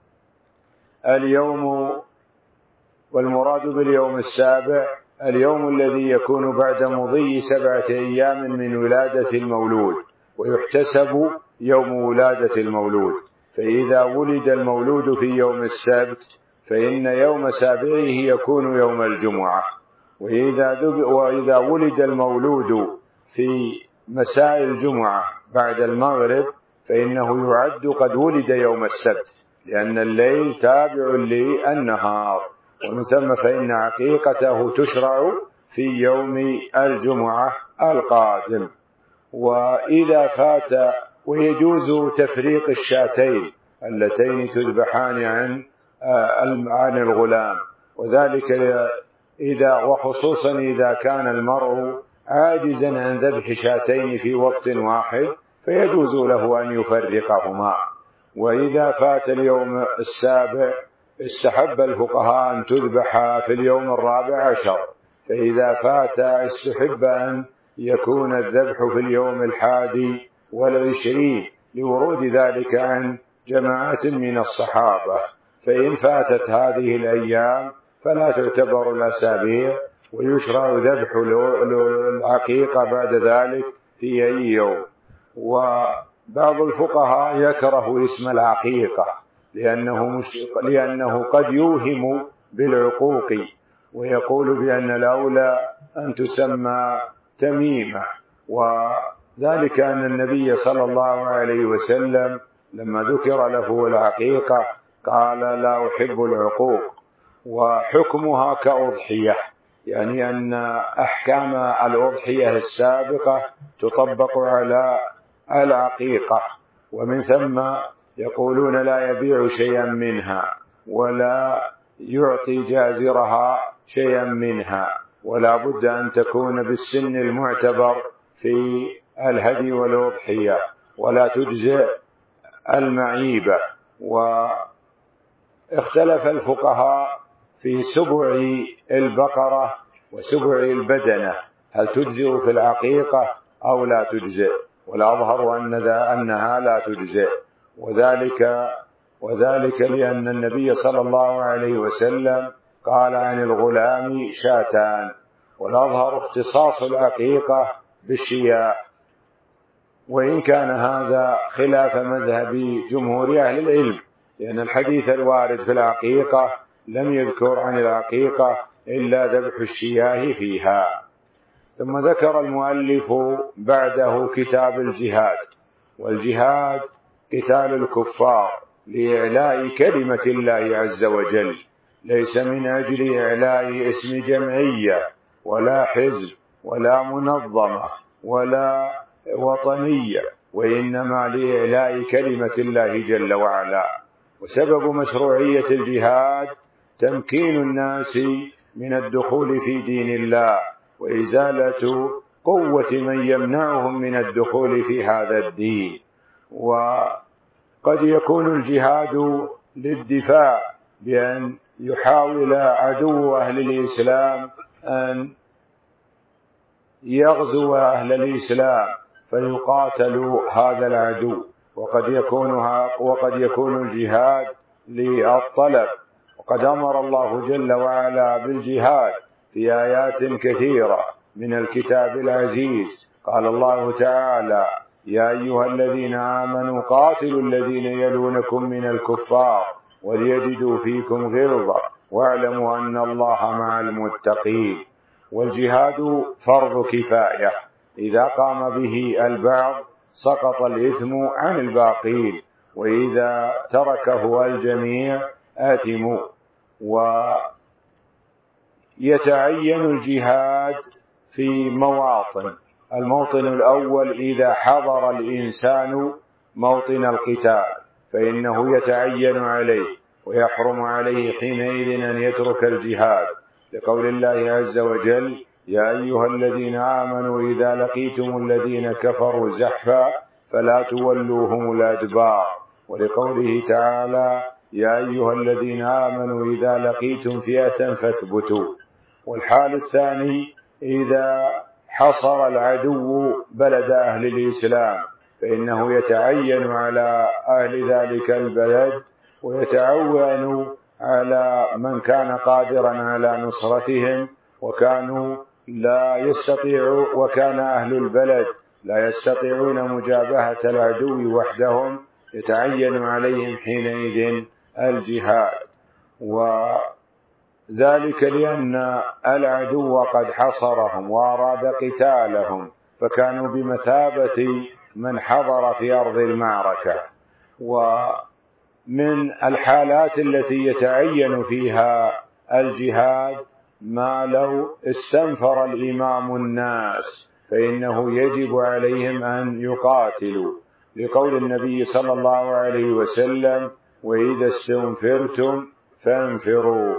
اليوم الذي يكون بعد مضي 7 أيام من ولادة المولود، ويحتسب يوم ولادة المولود. فإذا ولد المولود في يوم السبت فإن يوم سابعه يكون يوم الجمعة، وإذا ولد المولود في مساء الجمعة بعد المغرب فإنه يعد قد ولد يوم السبت، لأن الليل تابع للنهار، ومن ثم فإن عقيقته تشرع في يوم الجمعة القادم. وإذا فات، ويجوز تفريق الشاتين اللتين تذبحان عن الغلام، وذلك وخصوصا إذا كان المرء عاجزا عن ذبح شاتين في وقت واحد فيجوز له أن يفرقهما. وإذا فات اليوم السابع استحب الفقهاء أن تذبح في اليوم 14، فإذا فات استحب أن يكون الذبح في اليوم 21 لورود ذلك عن جماعة من الصحابة، فإن فاتت هذه الأيام فلا تعتبر الأسابيع، ويشرع ذبح العقيقة بعد ذلك في أي يوم. وبعض الفقهاء يكره اسم العقيقة لأنه قد يوهم بالعقوق، ويقول بأن الأولى أن تسمى تميمة، وذلك أن النبي صلى الله عليه وسلم لما ذكر له العقيقة قال لا أحب العقوق، وحكمها كأضحية، يعني أن أحكام الأضحية السابقة تطبق على العقيقة، ومن ثم يقولون لا يبيع شيئا منها ولا يعطي جازرها شيئا منها، ولا بد أن تكون بالسن المعتبر في الهدي والأضحية، ولا تجزئ المعيبة. واختلف الفقهاء في سبع البقرة وسبع البدنة، هل تجزئ في العقيقة أو لا تجزئ، والأظهر أنها لا تجزئ، وذلك لأن النبي صلى الله عليه وسلم قال عن الغلام شاتان، والأظهر اختصاص العقيقة بالشياه، وإن كان هذا خلاف مذهب جمهور أهل العلم، لأن الحديث الوارد في العقيقة لم يذكر عن العقيقة إلا ذبح الشياه فيها. ثم ذكر المؤلف بعده كتاب الجهاد، والجهاد قتال الكفار لإعلاء كلمة الله عز وجل، ليس من أجل إعلاء اسم جمعية ولا حزب ولا منظمة ولا وطنية، وإنما لإعلاء كلمة الله جل وعلا. وسبب مشروعية الجهاد تمكين الناس من الدخول في دين الله، وإزالة قوة من يمنعهم من الدخول في هذا الدين. وقد يكون الجهاد للدفاع، بأن يحاول عدو أهل الإسلام أن يغزو أهل الإسلام فيقاتل هذا العدو، وقد يكون الجهاد للطلب، وقد أمر الله جل وعلا بالجهاد في آيات كثيرة من الكتاب العزيز. قال الله تعالى يا أيها الذين آمنوا قاتلوا الذين يلونكم من الكفار وليجدوا فيكم غلظة واعلموا أن الله مع المتقين. والجهاد فرض كفاية، إذا قام به البعض سقط الإثم عن الباقين، وإذا تركه الجميع آثموا. ويتعين الجهاد في مواطن، الموطن الأول إذا حضر الإنسان موطن القتال فإنه يتعين عليه ويحرم عليه حينئذ أن يترك الجهاد، لقول الله عز وجل يا أيها الذين آمنوا إذا لقيتم الذين كفروا زحفا فلا تولوهم الأدبار، ولقوله تعالى يا أيها الذين آمنوا إذا لقيتم فئة فاثبتوا. والحال الثاني إذا حصر العدو بلد أهل الإسلام فإنه يتعين على أهل ذلك البلد ويتعون على من كان قادرا على نصرتهم، وكان أهل البلد لا يستطيعون مجابهة العدو وحدهم، يتعين عليهم حينئذ الجهاد. وذلك لأن العدو قد حصرهم وأراد قتالهم، فكانوا بمثابة من حضر في أرض المعركة. ومن الحالات التي يتعين فيها الجهاد ما لو استنفر الإمام الناس فإنه يجب عليهم أن يقاتلوا، لقول النبي صلى الله عليه وسلم وإذا استنفرتم فانفروا.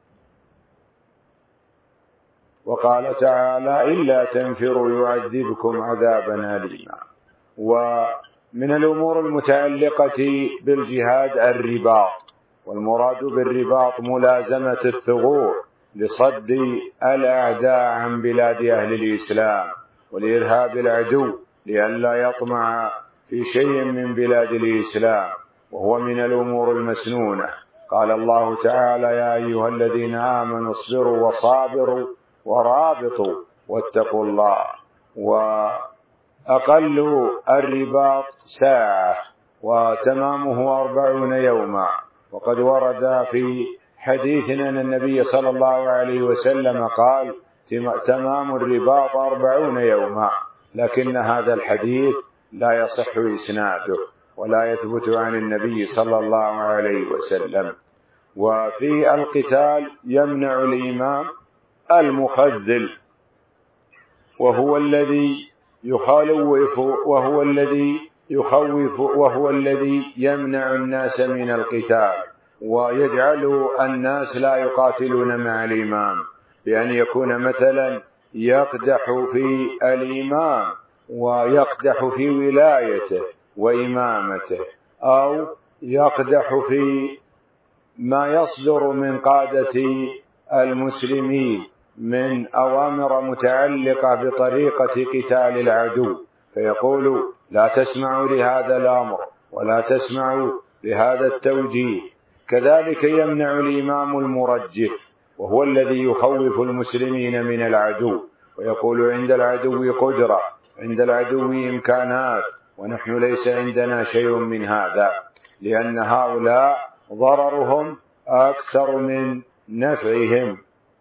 وقال تعالى إلا تنفروا يعذبكم عذابا أليما. ومن الأمور المتعلقة بالجهاد الرباط، والمراد بالرباط ملازمة الثغور لصد الأعداء عن بلاد أهل الإسلام ولإرهاب العدو لئلا يطمع في شيء من بلاد الإسلام. وهو من الأمور المسنونة. قال الله تعالى: يا أيها الذين آمنوا اصبروا وصابروا ورابطوا واتقوا الله. وأقل الرباط ساعة وتمامه 40 يوما. وقد ورد في حديثنا أن النبي صلى الله عليه وسلم قال: تمام الرباط 40 يوما. لكن هذا الحديث لا يصح إسناده ولا يثبت عن النبي صلى الله عليه وسلم. وفي القتال يمنع الإمام المخذل، وهو الذي يخوف وهو الذي يمنع الناس من القتال ويجعل الناس لا يقاتلون مع الإمام، بأن يكون مثلا يقدح في الإمام ويقدح في ولايته وإمامته، أو يقدح في ما يصدر من قادة المسلمين من أوامر متعلقة بطريقة قتال العدو، فيقول: لا تسمعوا لهذا الأمر ولا تسمعوا لهذا التوجيه. كذلك يمنع الإمام المرجف، وهو الذي يخوف المسلمين من العدو ويقول: عند العدو قدرة، عند العدو إمكانات، ونحن ليس عندنا شيء من هذا، لأن هؤلاء ضررهم أكثر من نفعهم.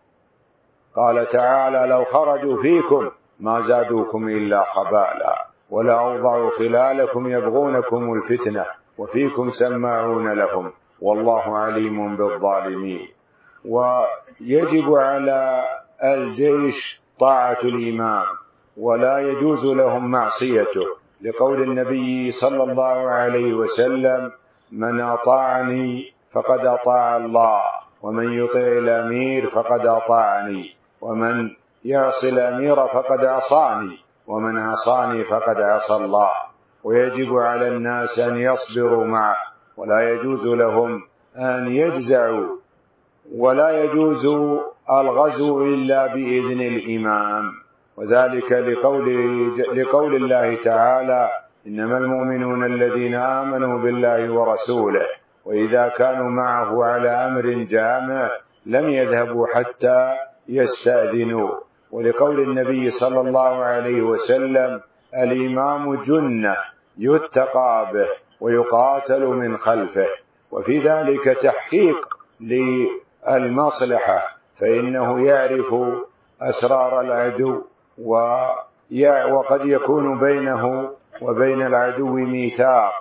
قال تعالى: لو خرجوا فيكم ما زادوكم إلا خبالا ولأوضعوا خلالكم يبغونكم الفتنة وفيكم سماعون لهم والله عليم بالظالمين. ويجب على الجيش طاعة الإمام ولا يجوز لهم معصيته، لقول النبي صلى الله عليه وسلم: من أطاعني فقد أطاع الله، ومن يطع الأمير فقد أطاعني، ومن يعصي الأمير فقد عصاني، ومن عصاني فقد عصى الله. ويجب على الناس أن يصبروا معه، ولا يجوز لهم أن يجزعوا، ولا يجوز الغزو إلا بإذن الإمام، وذلك لقول الله تعالى: إنما المؤمنون الذين آمنوا بالله ورسوله وإذا كانوا معه على أمر جامع لم يذهبوا حتى يستأذنوا. ولقول النبي صلى الله عليه وسلم: الإمام جنة يتقى به ويقاتل من خلفه. وفي ذلك تحقيق للمصلحة، فإنه يعرف أسرار العدو، وقد يكون بينه وبين العدو ميثاق،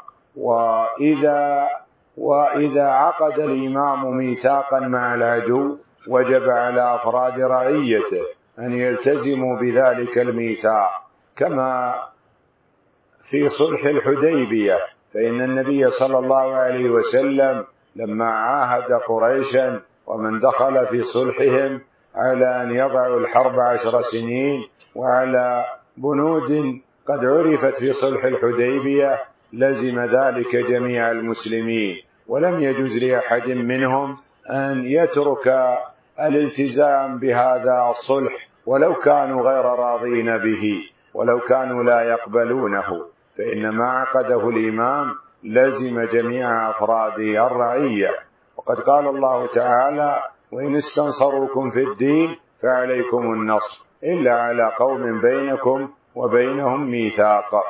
وإذا عقد الإمام ميثاقا مع العدو وجب على أفراد رعيته أن يلتزموا بذلك الميثاق، كما في صلح الحديبية، فإن النبي صلى الله عليه وسلم لما عاهد قريشا ومن دخل في صلحهم على أن يضعوا الحرب 10 سنين وعلى بنود قد عرفت في صلح الحديبية، لزم ذلك جميع المسلمين، ولم يجوز لأحد منهم أن يترك الالتزام بهذا الصلح ولو كانوا غير راضين به، ولو كانوا لا يقبلونه، فإن ما عقده الإمام لزم جميع أفراد الرعية. وقد قال الله تعالى: وإن استنصروكم في الدين فعليكم النصر إلا على قوم بينكم وبينهم ميثاق.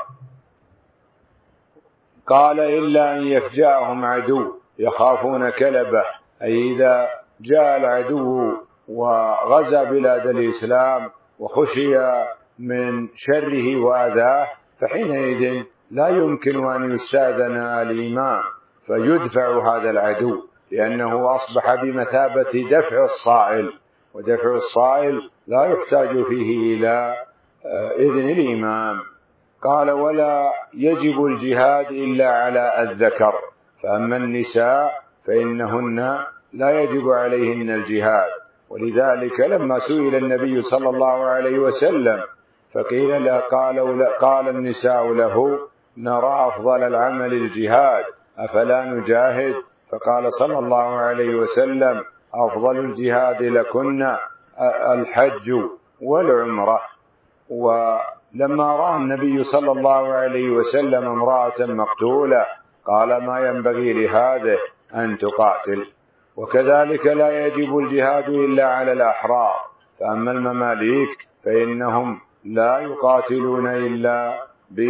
قال: إلا أن يفجأهم عدو يخافون كلبه، أي إذا جاء العدو وغزا بلاد الإسلام وخشي من شره وأذاه، فحينئذ لا يمكن أن يستأذن الإمام فيدفع هذا العدو، لأنه أصبح بمثابة دفع الصائل، ودفع الصائل لا يحتاج فيه إلى إذن الإمام. قال: ولا يجب الجهاد إلا على الذكر، فأما النساء فإنهن لا يجب عليهن الجهاد. ولذلك لما سئل النبي صلى الله عليه وسلم فقيل له، قال النساء له: نرى أفضل العمل الجهاد أفلا نجاهد؟ فقال صلى الله عليه وسلم: أفضل الجهاد لكن الحج والعمرة. ولما رأى النبي صلى الله عليه وسلم امرأة مقتولة قال ما ينبغي لهذه أن تقاتل. وكذلك لا يجب الجهاد إلا على الأحرار، فأما المماليك فإنهم لا يقاتلون إلا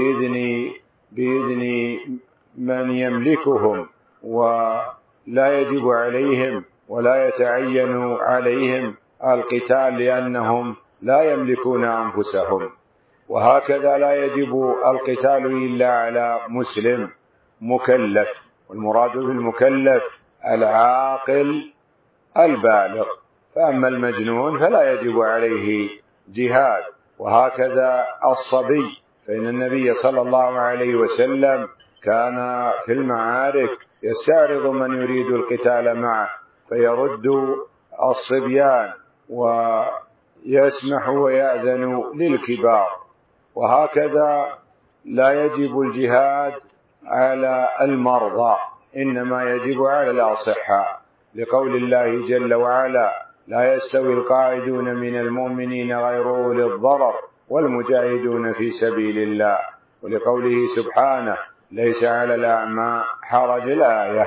بإذن من يملكهم، ولا يجب عليهم ولا يتعين عليهم القتال لأنهم لا يملكون أنفسهم. وهكذا لا يجب القتال إلا على مسلم مكلف، والمراد بالمكلف العاقل البالغ، فأما المجنون فلا يجب عليه جهاد. وهكذا الصبي، فإن النبي صلى الله عليه وسلم كان في المعارك يستعرض من يريد القتال معه فيرد الصبيان ويسمح ويأذن للكبار. وهكذا لا يجب الجهاد على المرضى، إنما يجب على الأصحاء، لقول الله جل وعلا: لا يستوي القاعدون من المؤمنين غير أولي الضرر والمجاهدون في سبيل الله، ولقوله سبحانه: ليس على الأعمى حرج الآية.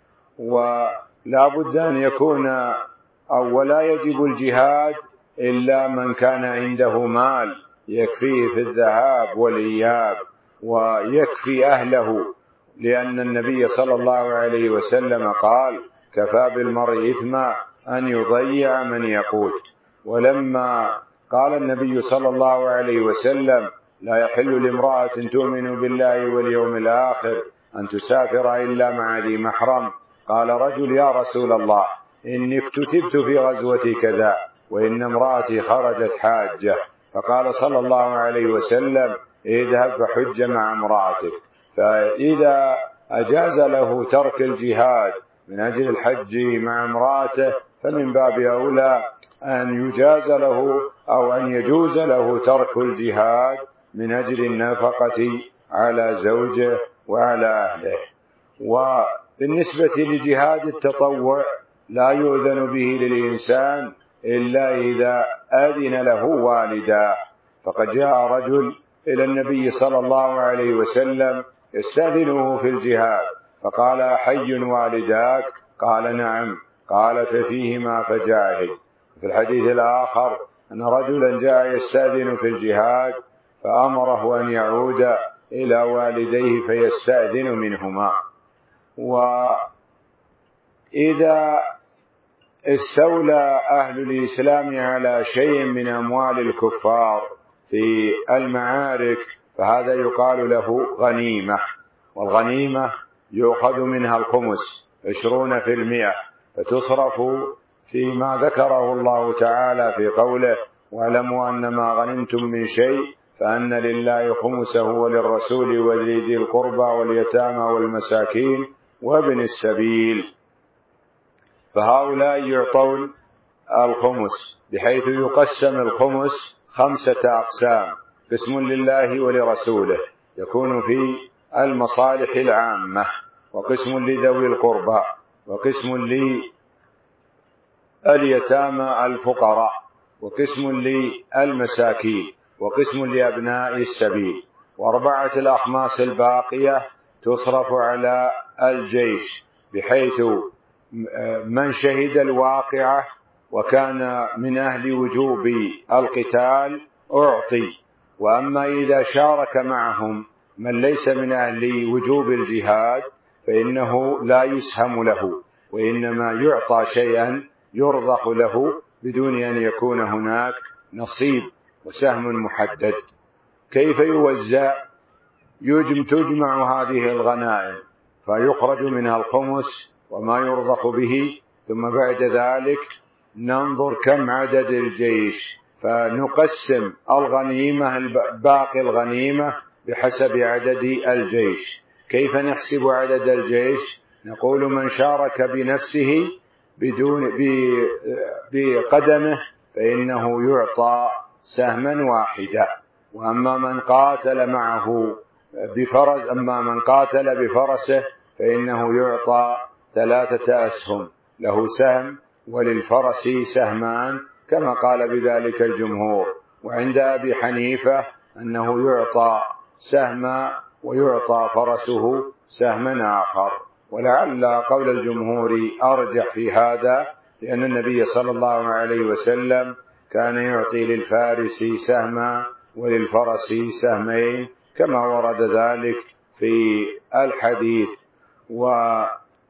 ولا بد أن يكون ولا يجب الجهاد إلا من كان عنده مال يكفيه في الذهاب والإياب ويكفي أهله، لأن النبي صلى الله عليه وسلم قال: كفى بالمرء إثما أن يضيع من يقوت. ولما قال النبي صلى الله عليه وسلم: لا يحل لامرأة تؤمن بالله واليوم الآخر أن تسافر إلا مع ذي محرم، قال رجل: يا رسول الله، إني اكتتبت في غزوة كذا وإن امرأتي خرجت حاجة، فقال صلى الله عليه وسلم: اذهب فحج مع امرأتك. فإذا أجاز له ترك الجهاد من أجل الحج مع امرأته فمن باب أولى أن يجاز له أو أن يجوز له ترك الجهاد من أجل النفقة على زوجه وعلى أهله. وبالنسبة لجهاد التطوع لا يؤذن به للإنسان إلا إذا أذن له والداه، فقد جاء رجل إلى النبي صلى الله عليه وسلم يستأذنه في الجهاد، فقال: أحي والداك؟ قال: نعم. قال: ففيهما فجاهد. في الحديث الآخر أن رجلا جاء يستأذن في الجهاد فأمره أن يعود إلى والديه فيستأذن منهما. وإذا استولى أهل الإسلام على شيء من أموال الكفار في المعارك فهذا يقال له غنيمة، والغنيمة يؤخذ منها الخمس 20%، فتصرف فيما ذكره الله تعالى في قوله: واعلموا أن ما غنمتم من شيء فأن لله خمسه وللرسول ولذي القربى واليتامى والمساكين وابن السبيل. فهؤلاء يعطون الخمس، بحيث يقسم الخمس 5 أقسام: قسم لله ولرسوله يكون في المصالح العامة، وقسم لذوي القربى، وقسم لليتامى الفقراء، وقسم للمساكين، وقسم لأبناء السبيل. و4 الأخماس الباقية تصرف على الجيش، بحيث من شهد الواقعة وكان من أهل وجوب القتال أعطي، وأما إذا شارك معهم من ليس من أهل وجوب الجهاد فإنه لا يسهم له، وإنما يعطى شيئا يرضخ له بدون أن يكون هناك نصيب وسهم محدد. كيف يوزع؟ تجمع هذه الغنائم فيخرج منها الخمس وما يرضخ به، ثم بعد ذلك ننظر كم عدد الجيش فنقسم الغنيمة باقي الغنيمة بحسب عدد الجيش. كيف نحسب عدد الجيش؟ نقول: من شارك بنفسه بقدمه فإنه يعطى سهما واحدا، وأما من قاتل معه بفرسه فإنه يعطى 3 أسهم، له سهم وللفرس سهمان كما قال بذلك الجمهور. وعند أبي حنيفة أنه يعطى سهما ويعطى فرسه سهما آخر. ولعل قول الجمهور أرجح في هذا، لأن النبي صلى الله عليه وسلم كان يعطي للفارس سهما وللفرس سهمين كما ورد ذلك في الحديث. ومن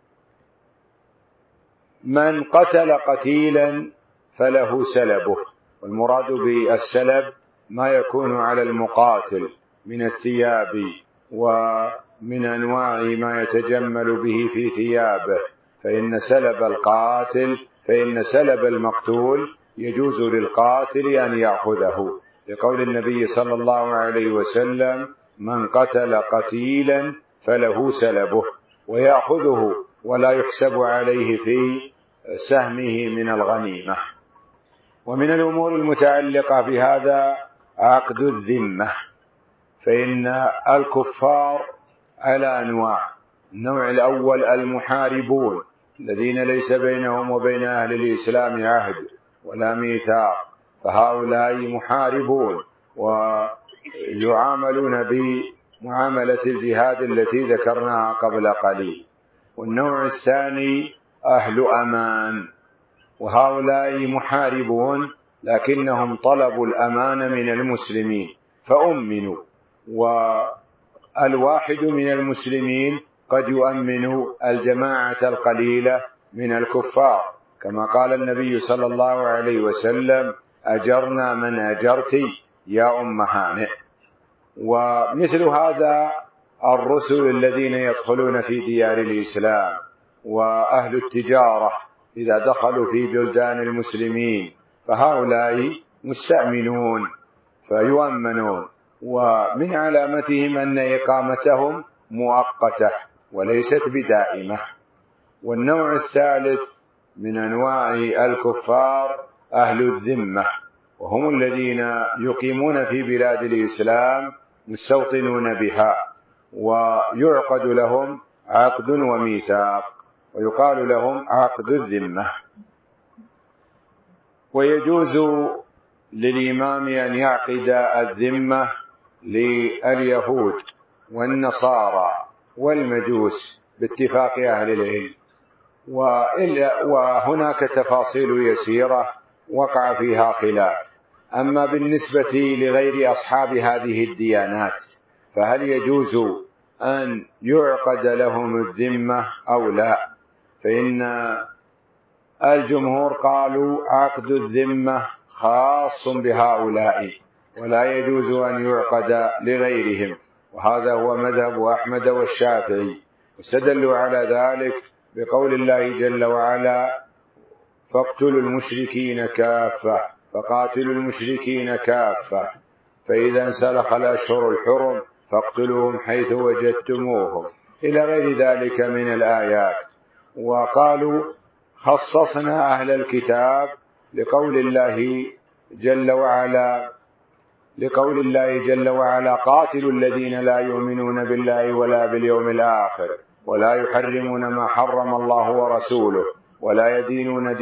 قتل قتيلا فله سلبه، والمراد بالسلب ما يكون على المقاتل من الثياب ومن أنواع ما يتجمل به في ثيابه، فإن سلب المقتول يجوز للقاتل أن يأخذه، لقول النبي صلى الله عليه وسلم: من قتل قتيلا فله سلبه، ويأخذه ولا يحسب عليه في سهمه من الغنيمة. ومن الأمور المتعلقة بهذا عقد الذمة، فإن الكفار على أنواع. النوع الأول المحاربون الذين ليس بينهم وبين أهل الإسلام عهد ولا ميثاق، فهؤلاء محاربون ويعاملون بمعاملة الجهاد التي ذكرناها قبل قليل. والنوع الثاني أهل أمان، وهؤلاء محاربون لكنهم طلبوا الأمان من المسلمين فأمنوا، والواحد من المسلمين قد يؤمن الجماعة القليلة من الكفار، كما قال النبي صلى الله عليه وسلم: أجرنا من أجرت يا أم هانئ. ومثل هذا الرسل الذين يدخلون في ديار الإسلام، وأهل التجارة إذا دخلوا في بلدان المسلمين، فهؤلاء مستأمنون فيؤمنون، ومن علامتهم أن إقامتهم مؤقتة وليست بدائمة. والنوع الثالث من أنواع الكفار أهل الذمة، وهم الذين يقيمون في بلاد الإسلام مستوطنون بها، ويعقد لهم عقد وميثاق، ويقال لهم عقد الذمة. ويجوز للإمام أن يعقد الذمة لليهود والنصارى والمجوس باتفاق أهل العلم، وهناك تفاصيل يسيرة وقع فيها خلاف. أما بالنسبة لغير أصحاب هذه الديانات فهل يجوز أن يعقد لهم الذمة أو لا؟ فإن الجمهور قالوا عقد الذمة خاص بهؤلاء ولا يجوز أن يعقد لغيرهم، وهذا هو مذهب أحمد والشافعي، واستدلوا على ذلك بقول الله جل وعلا: فاقتلوا المشركين كافة فقاتلوا المشركين كافة فإذا انسلخ الأشهر الحرم فاقتلوهم حيث وجدتموهم، إلى غير ذلك من الآيات. وقالوا خصصنا أهل الكتاب لقول الله جل وعلا: قاتلوا الذين لا يؤمنون بالله ولا باليوم الآخر ولا يحرمون ما حرم الله ورسوله ولا يدينون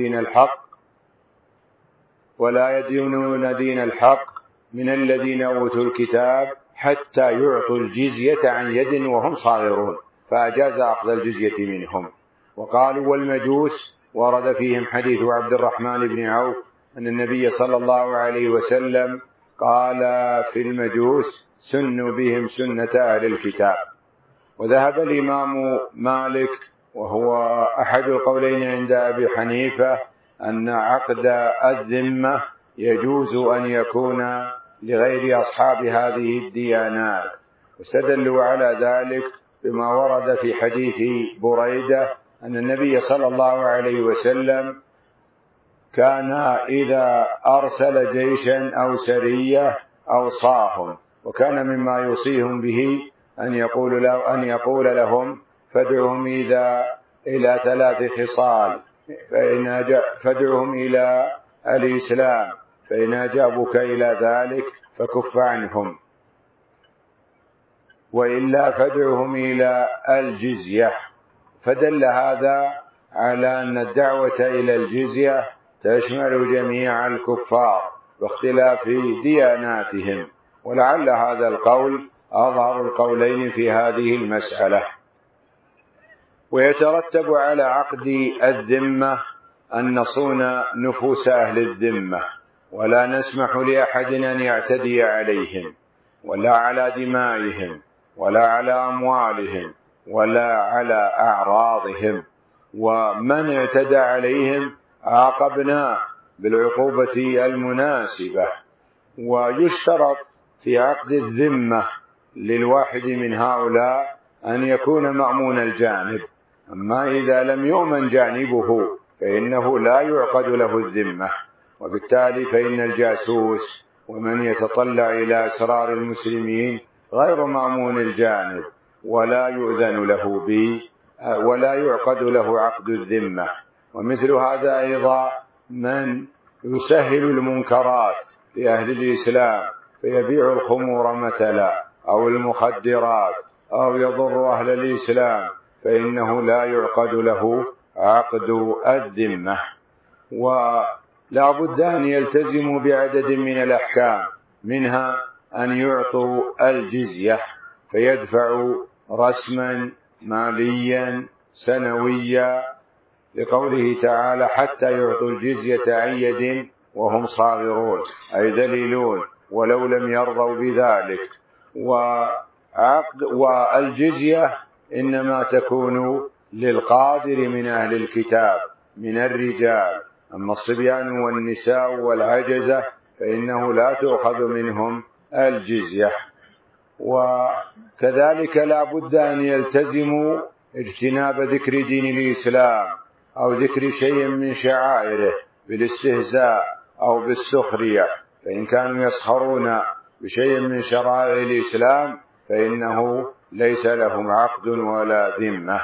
دين الحق من الذين أوتوا الكتاب حتى يعطوا الجزية عن يد وهم صاغرون، فأجاز أخذ الجزية منهم. وقالوا والمجوس ورد فيهم حديث عبد الرحمن بن عوف أن النبي صلى الله عليه وسلم قال في المجوس: سنوا بهم سنة أهل الكتاب. وذهب الإمام مالك وهو أحد القولين عند أبي حنيفة أن عقد الذمة يجوز أن يكون لغير أصحاب هذه الديانات، واستدلوا على ذلك بما ورد في حديث بريدة أن النبي صلى الله عليه وسلم كان إذا أرسل جيشا أو سرية أوصاهم، وكان مما يوصيهم به أن يقول لهم: فادعهم إلى 3 خصال، فادعهم إلى الإسلام، فإن أجابوك إلى ذلك فكف عنهم، وإلا فادعهم إلى الجزية. فدل هذا على أن الدعوة إلى الجزية تشمل جميع الكفار باختلاف دياناتهم. ولعل هذا القول أظهر القولين في هذه المسألة. ويترتب على عقد الذمة أن نصون نفوس أهل الذمة، ولا نسمح لأحد أن يعتدي عليهم ولا على دمائهم ولا على أموالهم ولا على أعراضهم، ومن اعتدى عليهم عاقبناه بالعقوبة المناسبة. ويشترط في عقد الذمة للواحد من هؤلاء أن يكون مأمون الجانب، أما إذا لم يؤمن جانبه فإنه لا يعقد له الذمة، وبالتالي فإن الجاسوس ومن يتطلع إلى أسرار المسلمين غير مأمون الجانب ولا يؤذن له ولا يعقد له عقد الذمة. ومثل هذا أيضا من يسهل المنكرات لأهل الإسلام فيبيع الخمور مثلا أو المخدرات أو يضر أهل الإسلام فإنه لا يعقد له عقد الذمة. ولا بد أن يلتزموا بعدد من الأحكام، منها أن يعطوا الجزية فيدفعوا رسما ماليا سنويا، لقوله تعالى حتى يعطوا الجزية عن يد وهم صاغرون، أي ذليلون ولو لم يرضوا بذلك. والجزية إنما تكون للقادر من أهل الكتاب من الرجال، أما الصبيان والنساء والعجزة فإنه لا تؤخذ منهم الجزية. وكذلك لا بد أن يلتزموا اجتناب ذكر دين الإسلام أو ذكر شيء من شعائره بالاستهزاء أو بالسخرية، فإن كانوا يسخرون بشيء من شرائع الإسلام فإنه ليس لهم عقد ولا ذمة.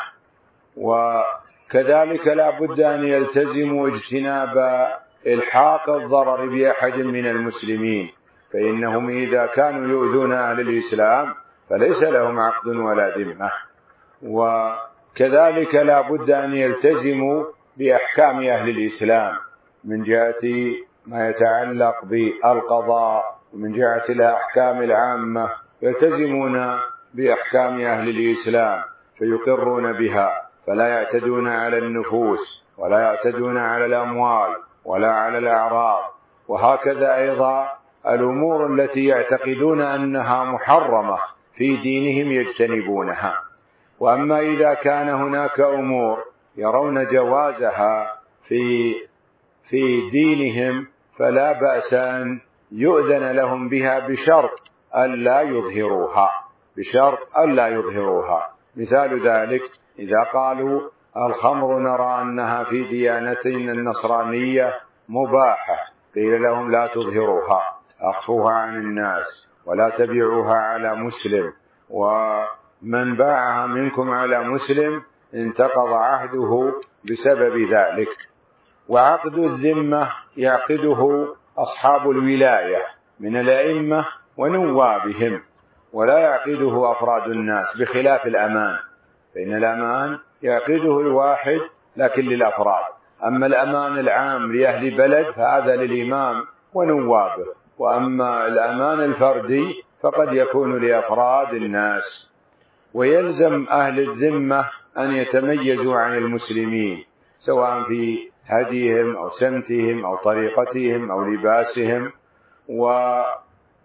وكذلك لا بد أن يلتزموا اجتناب إلحاق الضرر بأحد من المسلمين، فإنهم إذا كانوا يؤذون أهل الإسلام فليس لهم عقد ولا ذمة. وكذلك لا بد أن يلتزموا بأحكام أهل الإسلام من جهة ما يتعلق بالقضاء، ومن جهة الأحكام العامة يلتزمون بأحكام أهل الإسلام فيقرون بها، فلا يعتدون على النفوس ولا يعتدون على الأموال ولا على الأعراض. وهكذا أيضا الأمور التي يعتقدون أنها محرمة في دينهم يجتنبونها. وأما إذا كان هناك أمور يرون جوازها في دينهم فلا بأس أن يؤذن لهم بها بشرط ألا يظهروها. مثال ذلك إذا قالوا الخمر نرى أنها في ديانتنا النصرانية مباحة، قيل لهم لا تظهروها، أخفوها عن الناس ولا تبيعوها على مسلم، ومن باعها منكم على مسلم انتقض عهده بسبب ذلك. وعقد الذمة يعقده أصحاب الولاية من الأئمة ونوابهم، ولا يعقده أفراد الناس، بخلاف الأمان، فإن الأمان يعقده الواحد لكن للأفراد، أما الأمان العام لأهل بلد فهذا للإمام ونوابه، وأما الأمان الفردي فقد يكون لأفراد الناس. ويلزم أهل الذمة أن يتميزوا عن المسلمين سواء في هديهم أو سمتهم أو طريقتهم أو لباسهم. وقال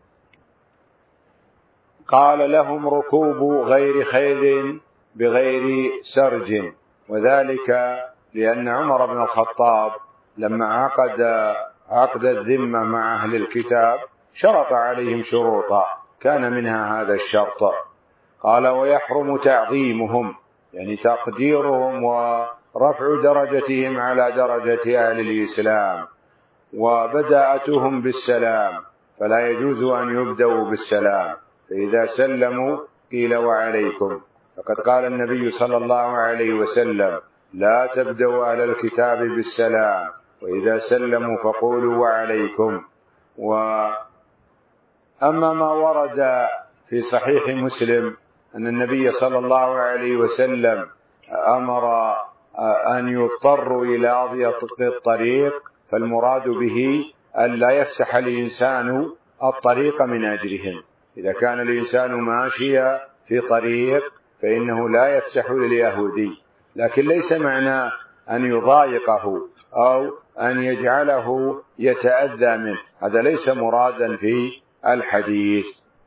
لهم ركوب غير خيل بغير سرج، وذلك لأن عمر بن الخطاب لما عقد الذمة مع أهل الكتاب شرط عليهم شروطا، كان منها هذا الشرط، قال ويحرم تعظيمهم، يعني تقديرهم ورفع درجتهم على درجة أهل الإسلام، وبداءتهم بالسلام، فلا يجوز أن يبدأوا بالسلام، فإذا سلموا قيل وعليكم، فقد قال النبي صلى الله عليه وسلم لا تبدأوا أهل الكتاب بالسلام، وإذا سلموا فقولوا وعليكم. وأما ما ورد في صحيح مسلم أن النبي صلى الله عليه وسلم أمر أن يضطروا إلى أضيق الطريق، فالمراد به أن لا يفسح الإنسان الطريق من أجلهم، إذا كان الإنسان ماشيا في طريق فإنه لا يفسح لليهودي، لكن ليس معناه أن يضايقه أو أن يجعله يتأذى منه، هذا ليس مرادا في الحديث.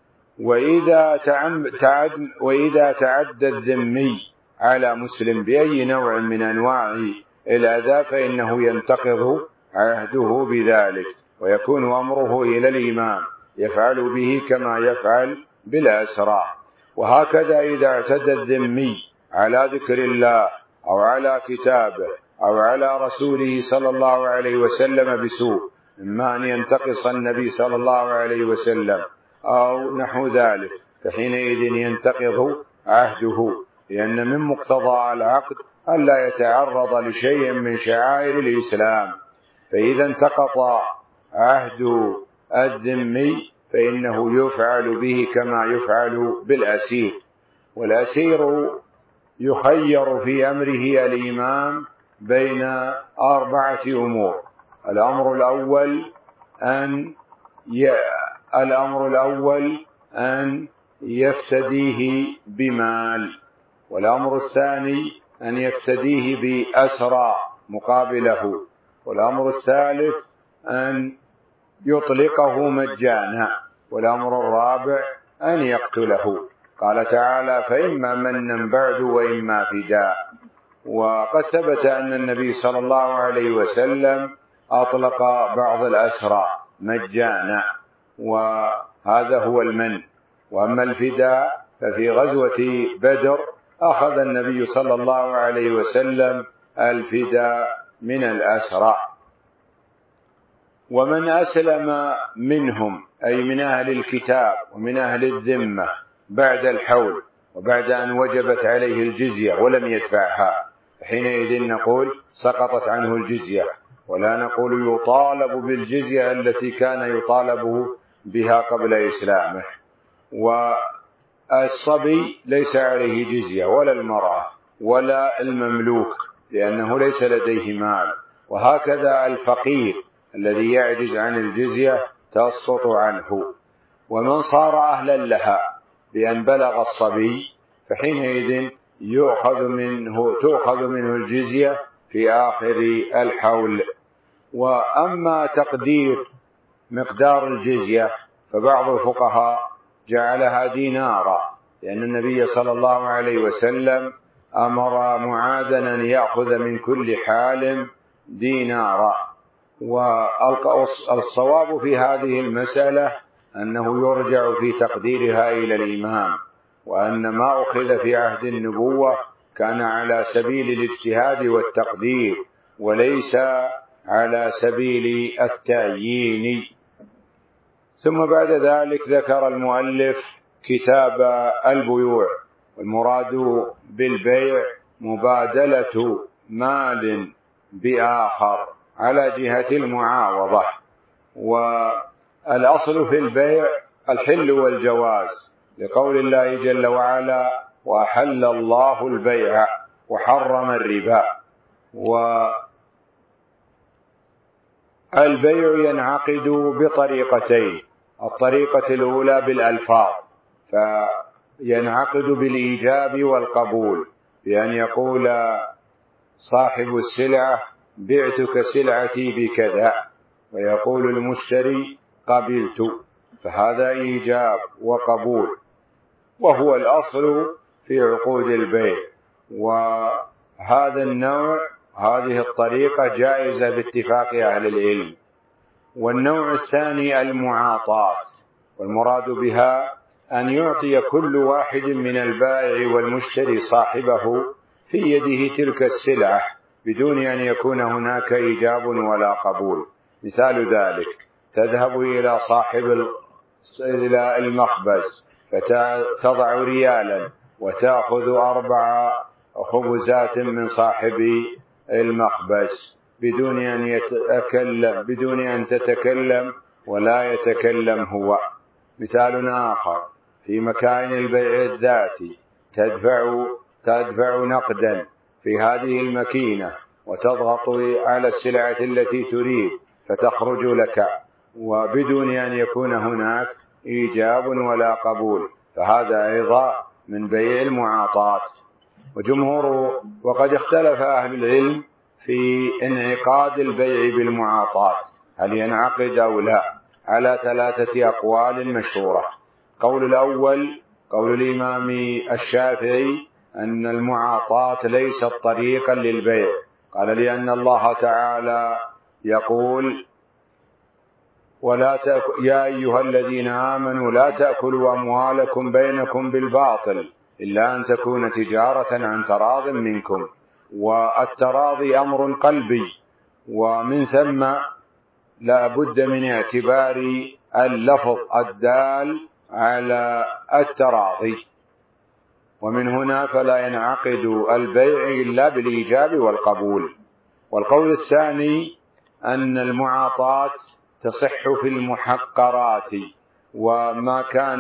وإذا تعدى الذمي على مسلم بأي نوع من أنواع الأذى فإنه ينتقض عهده بذلك، ويكون أمره إلى الإمام يفعل به كما يفعل بالأسرى. وهكذا إذا اعتدى الذمي على ذكر الله أو على كتابه أو على رسوله صلى الله عليه وسلم بسوء، إما أن ينتقص النبي صلى الله عليه وسلم أو نحو ذلك، فحينئذ ينتقض عهده، لأن من مقتضى العقد ألا يتعرض لشيء من شعائر الإسلام. فإذا انتقض عهد الذمي فإنه يفعل به كما يفعل بالأسير. والأسير يخير في أمره الإمام بين 4 أمور. الأمر الأول أن يفتديه بمال، والأمر الثاني أن يفتديه بأسرى مقابله، والأمر الثالث أن يطلقه مجانا، والأمر الرابع أن يقتله. قال تعالى: فإما منا بعد وإما فداء. وقد ثبت أن النبي صلى الله عليه وسلم أطلق بعض الأسرى مجانا، وهذا هو المن. وأما الفداء ففي غزوة بدر أخذ النبي صلى الله عليه وسلم الفداء من الأسرى. ومن أسلم منهم أي من أهل الكتاب ومن أهل الذمة بعد الحول وبعد أن وجبت عليه الجزية ولم يدفعها، حينئذ نقول سقطت عنه الجزية، ولا نقول يطالب بالجزية التي كان يطالب بها قبل إسلامه. والصبي ليس عليه جزية، ولا المرأة ولا المملوك، لأنه ليس لديه مال. وهكذا الفقير الذي يعجز عن الجزية تسقط عنه. ومن صار أهلا لها بأن بلغ الصبي فحينئذ تؤخذ منه الجزية في آخر الحول. وأما تقدير مقدار الجزية فبعض الفقهاء جعلها دينارا، لأن النبي صلى الله عليه وسلم أمر معاذا أن يأخذ من كل حال دينارا. والصواب في هذه المسألة أنه يرجع في تقديرها إلى الإمام، وأن ما أخذ في عهد النبوة كان على سبيل الاجتهاد والتقدير وليس على سبيل التعيين. ثم بعد ذلك ذكر المؤلف كتاب البيوع. والمراد بالبيع مبادلة مال بآخر على جهة المعاوضة. والأصل في البيع الحل والجواز، لقول الله جل وعلا: وأحل الله البيع وحرم الربا. والبيع ينعقد بطريقتين: الطريقة الأولى بالألفاظ، فينعقد بالإيجاب والقبول، بأن يقول صاحب السلعة: بعتك سلعتي بكذا، ويقول المشتري: قبلت، فهذا إيجاب وقبول، وهو الأصل في عقود البيع. وهذا النوع، هذه الطريقة جائزة باتفاق أهل العلم. والنوع الثاني المعاطاة، والمراد بها أن يعطي كل واحد من البائع والمشتري صاحبه في يده تلك السلعة بدون أن يكون هناك إيجاب ولا قبول. مثال ذلك: تذهب إلى صاحب إلى المخبز فتضع ريالا وتأخذ 4 خبزات من صاحب المخبز بدون أن تتكلم ولا يتكلم هو. مثال آخر: في مكان البيع الذاتي تدفع نقدا في هذه الماكينة وتضغط على السلعة التي تريد فتخرج لك، وبدون أن يكون هناك إيجاب ولا قبول، فهذا أيضا من بيع المعاطاة. وقد اختلف أهل العلم في انعقاد البيع بالمعاطاة، هل ينعقد أو لا، على 3 أقوال مشهورة. قول الأول قول الإمام الشافعي أن المعاطاة ليست طريقا للبيع، قال لأن الله تعالى يقول يا أيها الذين آمنوا لا تأكلوا أموالكم بينكم بالباطل إلا أن تكون تجارة عن تراض منكم، والتراضي أمر قلبي، ومن ثم لا بد من اعتبار اللفظ الدال على التراضي، ومن هنا فلا ينعقد البيع إلا بالإيجاب والقبول. والقول الثاني أن المعاطاة تصح في المحقرات، وما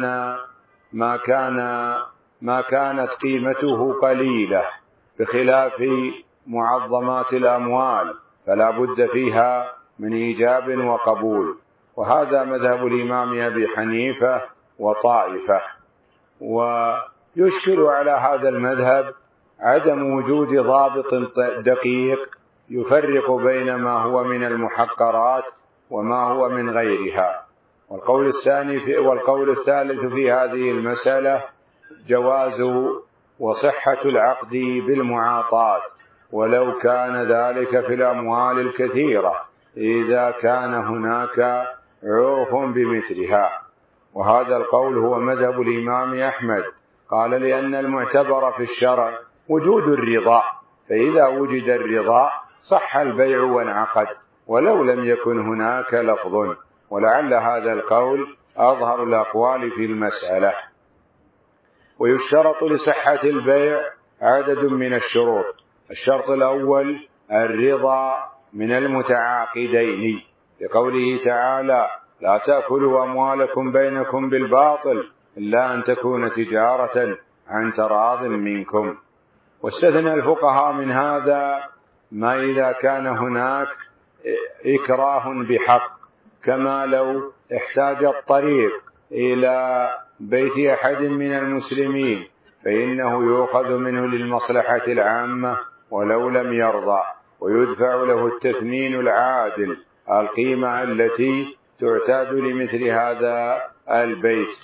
كانت قيمته قليلة، بخلاف معظمات الأموال فلا بد فيها من إيجاب وقبول، وهذا مذهب الإمام أبي حنيفة وطائفة. ويشكل على هذا المذهب عدم وجود ضابط دقيق يفرق بين ما هو من المحقرات وما هو من غيرها. والقول الثالث في هذه المسألة جواز وصحة العقد بالمعاطاة، ولو كان ذلك في الأموال الكثيرة إذا كان هناك عرف بمثلها. وهذا القول هو مذهب الإمام أحمد، قال لأن المعتبر في الشرع وجود الرضا، فإذا وجد الرضا صح البيع وانعقد ولو لم يكن هناك لفظ، ولعل هذا القول أظهر الأقوال في المسألة. ويشترط لصحة البيع عدد من الشروط. الشرط الأول الرضا من المتعاقدين، لقوله تعالى لا تأكلوا أموالكم بينكم بالباطل إلا أن تكون تجارة عن تراض منكم. واستثنى الفقهاء من هذا ما إذا كان هناك إكراه بحق، كما لو احتاج الطريق إلى بيت أحد من المسلمين فإنه يؤخذ منه للمصلحة العامة ولو لم يرضى، ويدفع له التثمين العادل، القيمة التي تعتاد لمثل هذا البيت.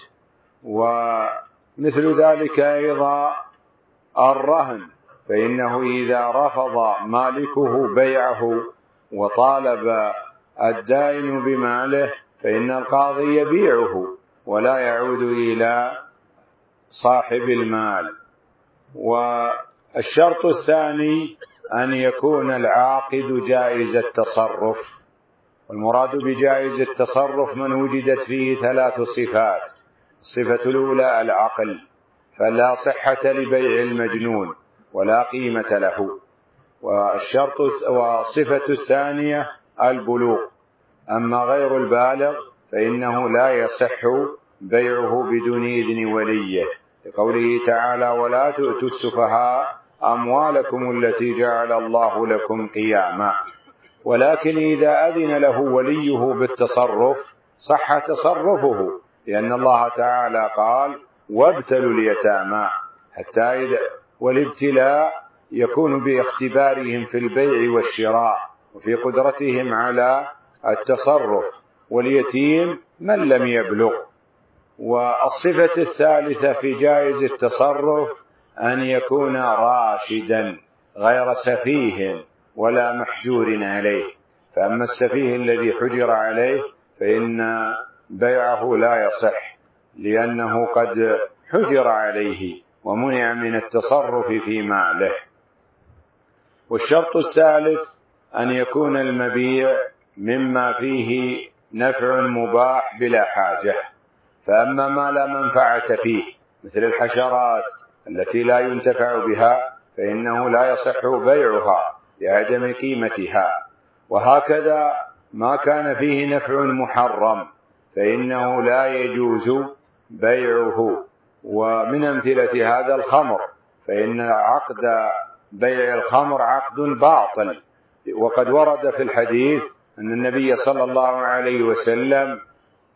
ومثل ذلك أيضا الرهن، فإنه إذا رفض مالكه بيعه وطالب الدائن بماله فإن القاضي يبيعه ولا يعود إلى صاحب المال. والشرط الثاني أن يكون العاقد جائز التصرف، والمراد بجائز التصرف من وجدت فيه 3 صفات. الصفة الأولى العقل، فلا صحة لبيع المجنون ولا قيمة له. والصفة الثانية البلوغ، أما غير البالغ فإنه لا يصح بيعه بدون إذن وليه، لقوله تعالى ولا تؤتوا السفهاء أموالكم التي جعل الله لكم قياما. ولكن إذا أذن له وليه بالتصرف صح تصرفه، لأن الله تعالى قال وابتلوا اليتامى، والابتلاء يكون باختبارهم في البيع والشراء وفي قدرتهم على التصرف، واليتيم من لم يبلغ. والصفة الثالثة في جائز التصرف أن يكون راشدا غير سفيه ولا محجور عليه، فأما السفيه الذي حجر عليه فإن بيعه لا يصح لأنه قد حجر عليه ومنع من التصرف في ماله. والشرط الثالث أن يكون المبيع مما فيه نفع مباح بلا حاجة، فأما ما لا منفعة فيه مثل الحشرات التي لا ينتفع بها فإنه لا يصح بيعها لعدم قيمتها. وهكذا ما كان فيه نفع محرم فإنه لا يجوز بيعه. ومن أمثلة هذا الخمر، فإن عقد بيع الخمر عقد باطل، وقد ورد في الحديث أن النبي صلى الله عليه وسلم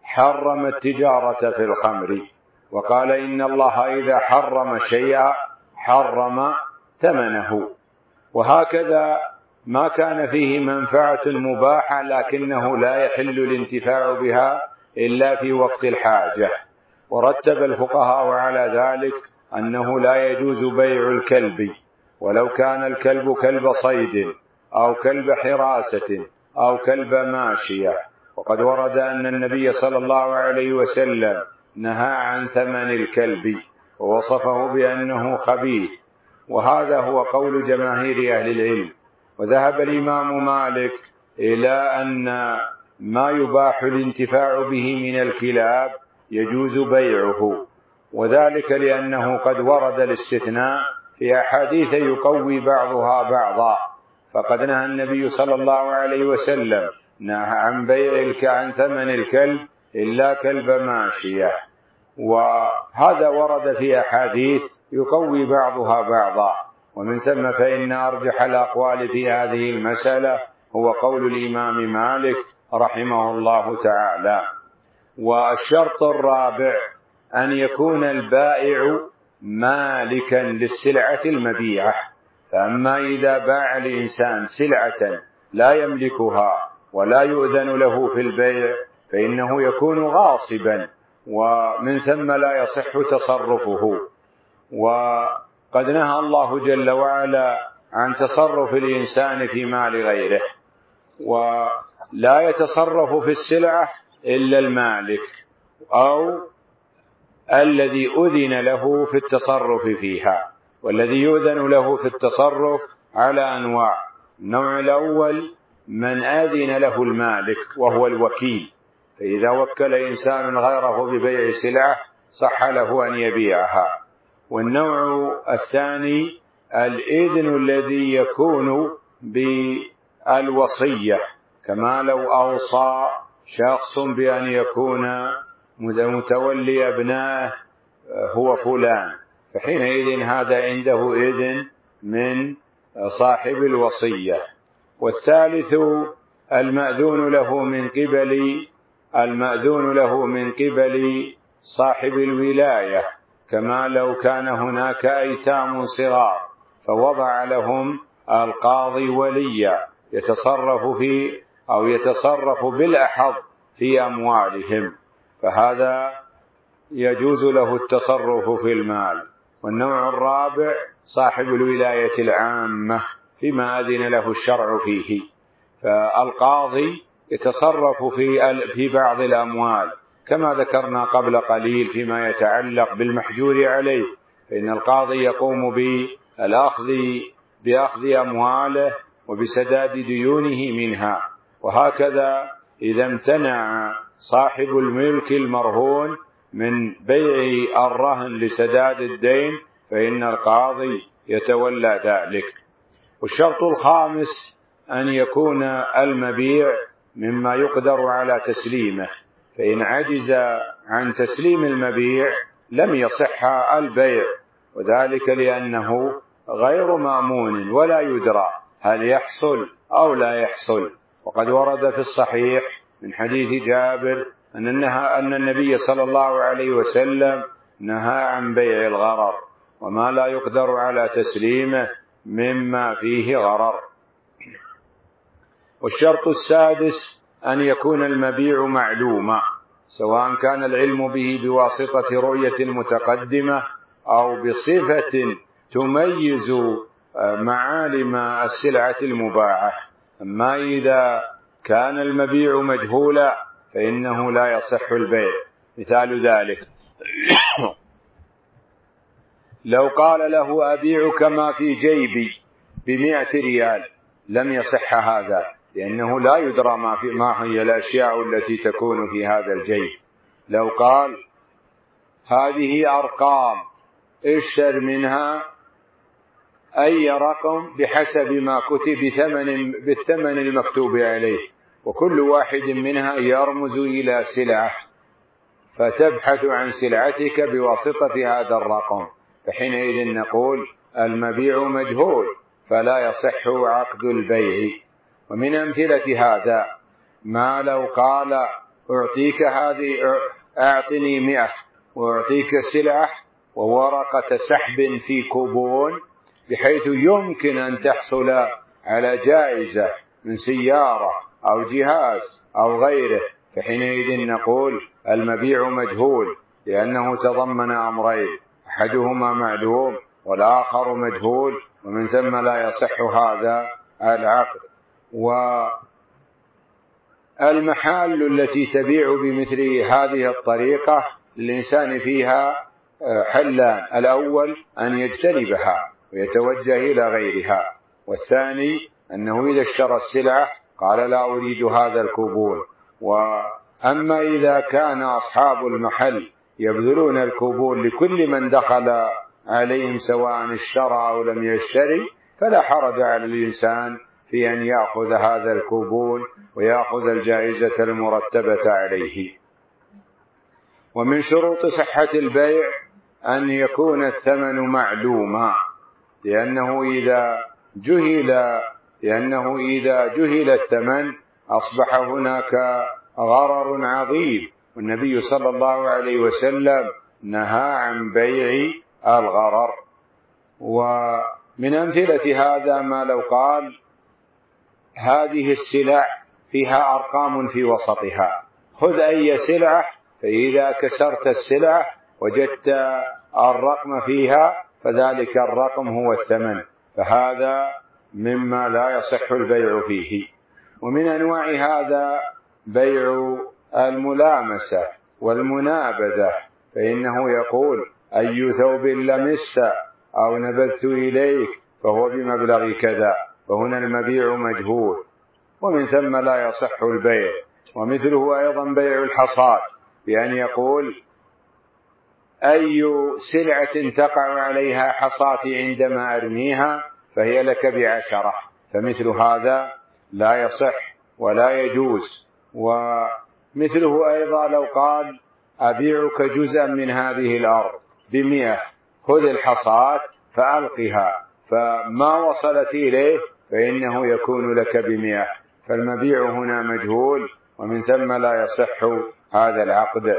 حرم التجارة في الخمر، وقال إن الله إذا حرم شيئا حرم ثمنه. وهكذا ما كان فيه منفعة مباحة لكنه لا يحل الانتفاع بها إلا في وقت الحاجة. ورتب الفقهاء على ذلك أنه لا يجوز بيع الكلب، ولو كان الكلب كلب صيد أو كلب حراسة أو كلب ماشية. وقد ورد أن النبي صلى الله عليه وسلم نهى عن ثمن الكلب ووصفه بأنه خبيث، وهذا هو قول جماهير أهل العلم. وذهب الإمام مالك إلى أن ما يباح الانتفاع به من الكلاب يجوز بيعه، وذلك لأنه قد ورد الاستثناء في أحاديث يقوي بعضها بعضا. فقد نهى النبي صلى الله عليه وسلم عن بيع عن ثمن الكلب إلا كلب ماشية، وهذا ورد في أحاديث يقوي بعضها بعضا. ومن ثم فإن أرجح الأقوال في هذه المسألة هو قول الإمام مالك رحمه الله تعالى. والشرط الرابع أن يكون البائع مالكا للسلعة المبيعة. فأما إذا باع الإنسان سلعة لا يملكها ولا يؤذن له في البيع فإنه يكون غاصبا، ومن ثم لا يصح تصرفه. وقد نهى الله جل وعلا عن تصرف الإنسان في مال غيره، ولا يتصرف في السلعة إلا المالك أو الذي أذن له في التصرف فيها. والذي يؤذن له في التصرف على أنواع: النوع الأول من أذن له المالك وهو الوكيل، فإذا وكل إنسان غيره ببيع سلعة صح له أن يبيعها. والنوع الثاني الإذن الذي يكون بالوصية، كما لو أوصى شخص بأن يكون متولي أبنائه هو فلان، فحينئذ هذا عنده إذن من صاحب الوصية. والثالث المأذون له من قبل صاحب الولاية، كما لو كان هناك أيتام صغار فوضع لهم القاضي وليا يتصرف بالأحظ في أموالهم، فهذا يجوز له التصرف في المال. والنوع الرابع صاحب الولاية العامة فيما أذن له الشرع فيه، فالقاضي يتصرف في بعض الأموال كما ذكرنا قبل قليل فيما يتعلق بالمحجور عليه، فإن القاضي يقوم بأخذ أمواله وبسداد ديونه منها. وهكذا إذا امتنع صاحب الملك المرهون من بيع الرهن لسداد الدين فإن القاضي يتولى ذلك. والشرط الخامس أن يكون المبيع مما يقدر على تسليمه، فإن عجز عن تسليم المبيع لم يصح البيع، وذلك لأنه غير مأمون ولا يدرى هل يحصل أو لا يحصل. وقد ورد في الصحيح من حديث جابر أن النبي صلى الله عليه وسلم نهى عن بيع الغرر وما لا يقدر على تسليمه مما فيه غرر. والشرط السادس أن يكون المبيع معلوما، سواء كان العلم به بواسطة رؤية متقدمة أو بصفة تميز معالم السلعة المباعة. أما إذا كان المبيع مجهولا فإنه لا يصح البيع. مثال ذلك لو قال له أبيعك ما في جيبي ب100 ريال لم يصح هذا، لأنه لا يدرى ما هي الأشياء التي تكون في هذا الجيب. لو قال هذه أرقام اشتر منها أي رقم بحسب ما كتب بالثمن المكتوب عليه، وكل واحد منها يرمز إلى سلعة، فتبحث عن سلعتك بواسطة هذا الرقم، فحينئذ نقول المبيع مجهول فلا يصح عقد البيع. ومن أمثلة هذا ما لو قال أعطيك هذه، أعطني 100 وأعطيك سلعة وورقة سحب في كوبون، بحيث يمكن أن تحصل على جائزة من سيارة أو جهاز أو غيره، فحينئذ نقول المبيع مجهول، لأنه تضمن أمرين، أحدهما معلوم والآخر مجهول، ومن ثم لا يصح هذا العقد. والمحال التي تبيع بمثل هذه الطريقة الإنسان فيها حلان: الأول أن يجتنبها ويتوجه إلى غيرها، والثاني أنه إذا اشترى السلعة قال لا أريد هذا الكوبون. وأما إذا كان أصحاب المحل يبذلون الكوبون لكل من دخل عليهم سواء اشترى أو لم يشتري، فلا حرج على الإنسان في أن يأخذ هذا الكوبون ويأخذ الجائزة المرتبة عليه. ومن شروط صحة البيع أن يكون الثمن معلوما، لأنه إذا جهل الثمن أصبح هناك غرر عظيم، والنبي صلى الله عليه وسلم نهى عن بيع الغرر. ومن أمثلة هذا ما لو قال هذه السلع فيها أرقام في وسطها، خذ أي سلعة، فإذا كسرت السلعة وجدت الرقم فيها فذلك الرقم هو الثمن، فهذا مما لا يصح البيع فيه. ومن أنواع هذا بيع الملامسة والمنابذة، فإنه يقول أي ثوب لمست أو نبذت إليك فهو بمبلغ كذا، فهنا المبيع مجهول، ومن ثم لا يصح البيع. ومثله أيضا بيع الحصاد، بأن يقول أي سلعة تقع عليها حصاتي عندما أرميها فهي لك ب10، فمثل هذا لا يصح ولا يجوز. ومثله أيضا لو قال أبيعك جزءا من هذه الأرض ب100، خذ الحصاد فألقها، فما وصلت إليه فإنه يكون لك ب100، فالمبيع هنا مجهول، ومن ثم لا يصح هذا العقد.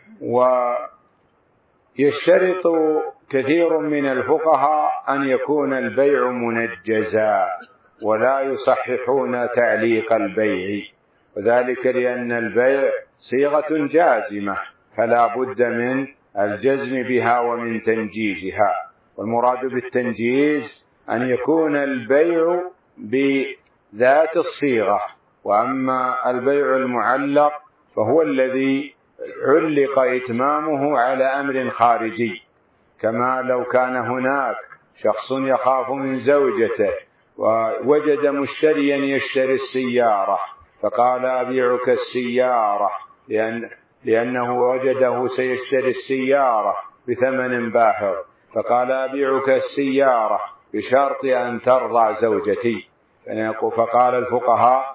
ويشترط كثير من الفقهاء أن يكون البيع منجزا، ولا يصححون تعليق البيع، وذلك لأن البيع صيغة جازمة، فلا بد من الجزم بها ومن تنجيزها. والمراد بالتنجيز أن يكون البيع بذات الصيغة، وأما البيع المعلق فهو الذي علق إتمامه على أمر خارجي، كما لو كان هناك شخص يخاف من زوجته ووجد مشتريا يشتري السيارة فقال أبيعك السيارة، لأنه وجده سيشتري السيارة بثمن باهظ، فقال أبيعك السيارة بشرط أن ترضى زوجتي، فقال الفقهاء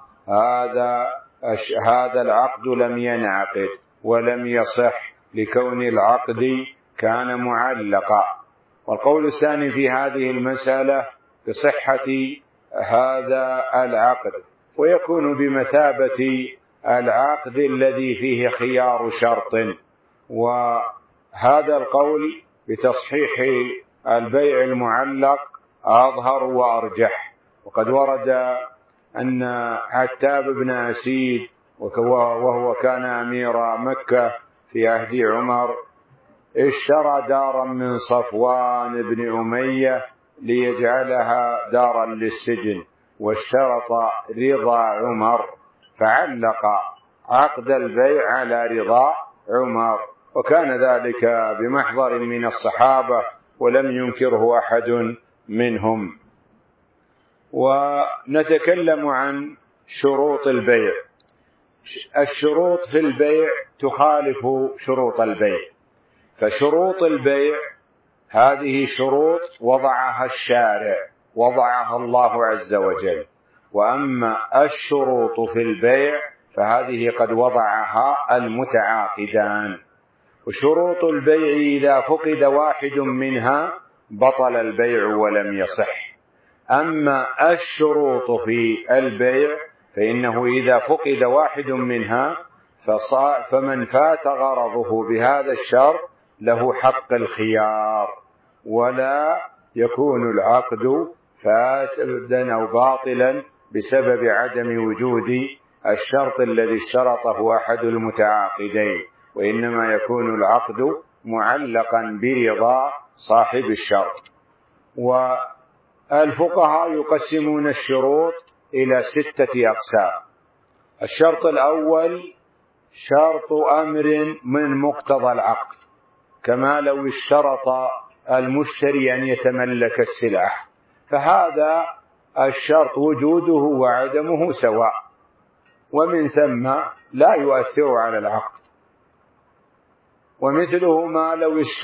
هذا العقد لم ينعقد ولم يصح لكون العقد كان معلقا. والقول الثاني في هذه المسألة بصحة هذا العقد، ويكون بمثابة العقد الذي فيه خيار شرط. وهذا القول بتصحيح البيع المعلق أظهر وأرجح. وقد ورد أن عتاب بن أسيد وهو كان أمير مكة في عهد عمر اشترى دارا من صفوان بن أمية ليجعلها دارا للسجن، واشترط رضا عمر، فعلق عقد البيع على رضا عمر، وكان ذلك بمحضر من الصحابة ولم ينكره أحد منهم. ونتكلم عن شروط البيع. الشروط في البيع تخالف شروط البيع، فشروط البيع هذه شروط وضعها الشارع، وضعها الله عز وجل، وأما الشروط في البيع فهذه قد وضعها المتعاقدان. وشروط البيع إذا فقد واحد منها بطل البيع ولم يصح. أما الشروط في البيع فإنه إذا فقد واحد منها فمن فات غرضه بهذا الشرط له حق الخيار، ولا يكون العقد فاسدا أو باطلا بسبب عدم وجود الشرط الذي اشترطه أحد المتعاقدين، وإنما يكون العقد معلقا برضا صاحب الشرط. والفقهاء يقسمون الشروط إلى 6 أقسام. الشرط الأول شرط أمر من مقتضى العقد، كما لو اشترط المشتري أن يتملك السلعة، فهذا الشرط وجوده وعدمه سواء، ومن ثم لا يؤثر على العقد. ومثله ما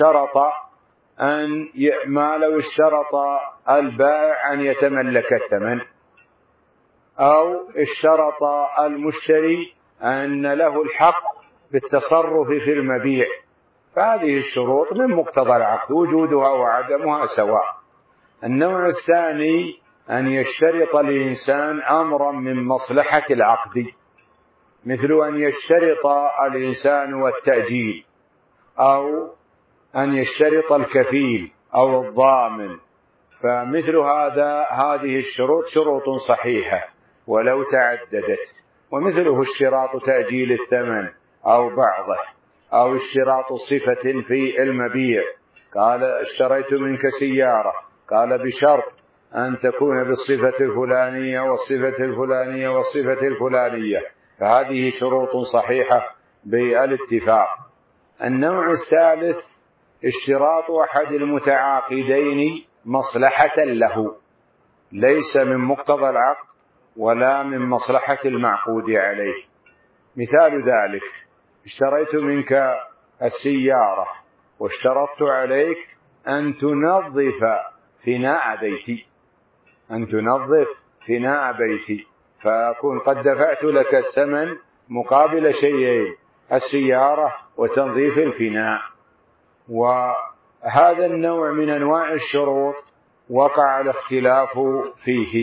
لو اشترط البائع أن يتملك الثمن، أو اشترط المشتري أن له الحق بالتصرف في المبيع، فهذه الشروط من مقتضى العقد وجودها وعدمها سواء. النوع الثاني أن يشترط الإنسان أمرا من مصلحة العقد، مثل أن يشترط الإنسان التأجيل، أو أن يشترط الكفيل أو الضامن، فمثل هذه الشروط شروط صحيحة ولو تعددت. ومثله اشتراط تأجيل الثمن أو بعضه، أو اشتراط صفة في المبيع، قال اشتريت منك سيارة، قال بشرط أن تكون بالصفة الفلانية والصفة الفلانية والصفة الفلانية، فهذه شروط صحيحة بالاتفاق. النوع الثالث اشتراط أحد المتعاقدين مصلحة له، ليس من مقتضى العقد ولا من مصلحة المعقود عليه. مثال ذلك: اشتريت منك السيارة واشترطت عليك أن تنظف فناء بيتي، فأكون قد دفعت لك الثمن مقابل شيئين: السيارة وتنظيف الفناء. وهذا النوع من أنواع الشروط وقع الاختلاف فيه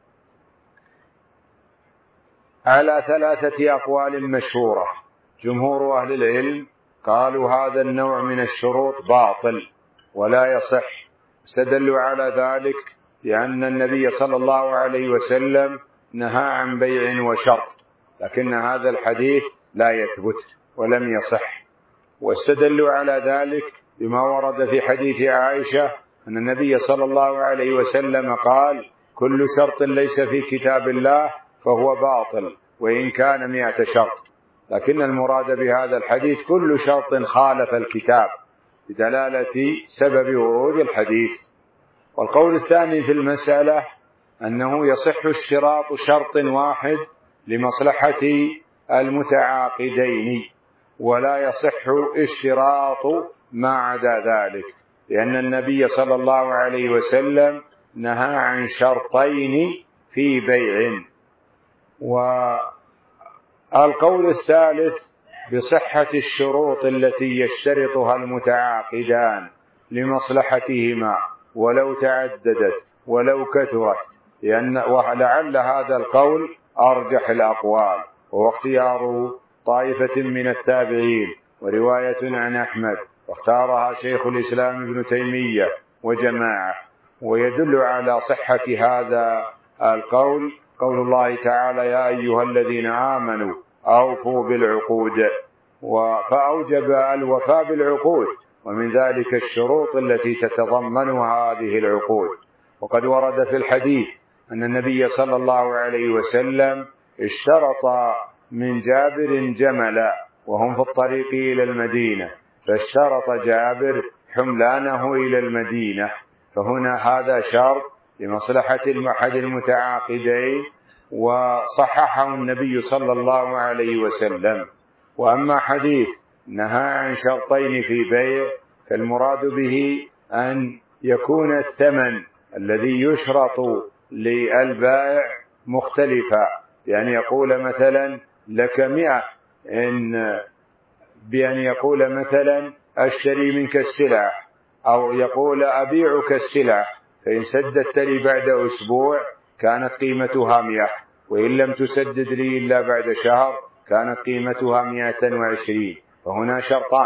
على 3 أقوال مشهورة. جمهور أهل العلم قالوا هذا النوع من الشروط باطل ولا يصح، استدلوا على ذلك لأن النبي صلى الله عليه وسلم نهى عن بيع وشرط، لكن هذا الحديث لا يثبت ولم يصح. واستدلوا على ذلك بما ورد في حديث عائشة أن النبي صلى الله عليه وسلم قال: كل شرط ليس في كتاب الله فهو باطل وإن كان 100 شرط، لكن المراد بهذا الحديث كل شرط خالف الكتاب بدلالة سبب ورود الحديث. والقول الثاني في المسألة أنه يصح اشتراط شرط واحد لمصلحة المتعاقدين، ولا يصح اشتراط ما عدا ذلك، لأن النبي صلى الله عليه وسلم نهى عن شرطين في بيع. والقول الثالث بصحة الشروط التي يشترطها المتعاقدان لمصلحتهما ولو تعددت ولو كثرت، ولعل هذا القول أرجح الأقوال، وهو اختيار طائفة من التابعين ورواية عن أحمد، واختارها شيخ الإسلام ابن تيمية وجماعة. ويدل على صحة هذا القول قول الله تعالى: يا أيها الذين آمنوا أوفوا بالعقود، فأوجب الوفاء بالعقود، ومن ذلك الشروط التي تتضمنها هذه العقود. وقد ورد في الحديث أن النبي صلى الله عليه وسلم اشترط من جابر جملا وهم في الطريق إلى المدينة، فاشترط جابر حملانه إلى المدينة، فهنا هذا شرط لمصلحة أحد المتعاقدين وصححه النبي صلى الله عليه وسلم. وأما حديث نهى عن شرطين في بيع فالمراد به أن يكون الثمن الذي يشرط للبائع مختلفا، يعني يقول مثلا لك 100، بأن يقول مثلا أشتري منك السلع، أو يقول أبيعك السلع، فإن سددت لي بعد أسبوع كانت قيمتها 100، وإن لم تسدد لي إلا بعد شهر كانت قيمتها 120، فهنا شرطان،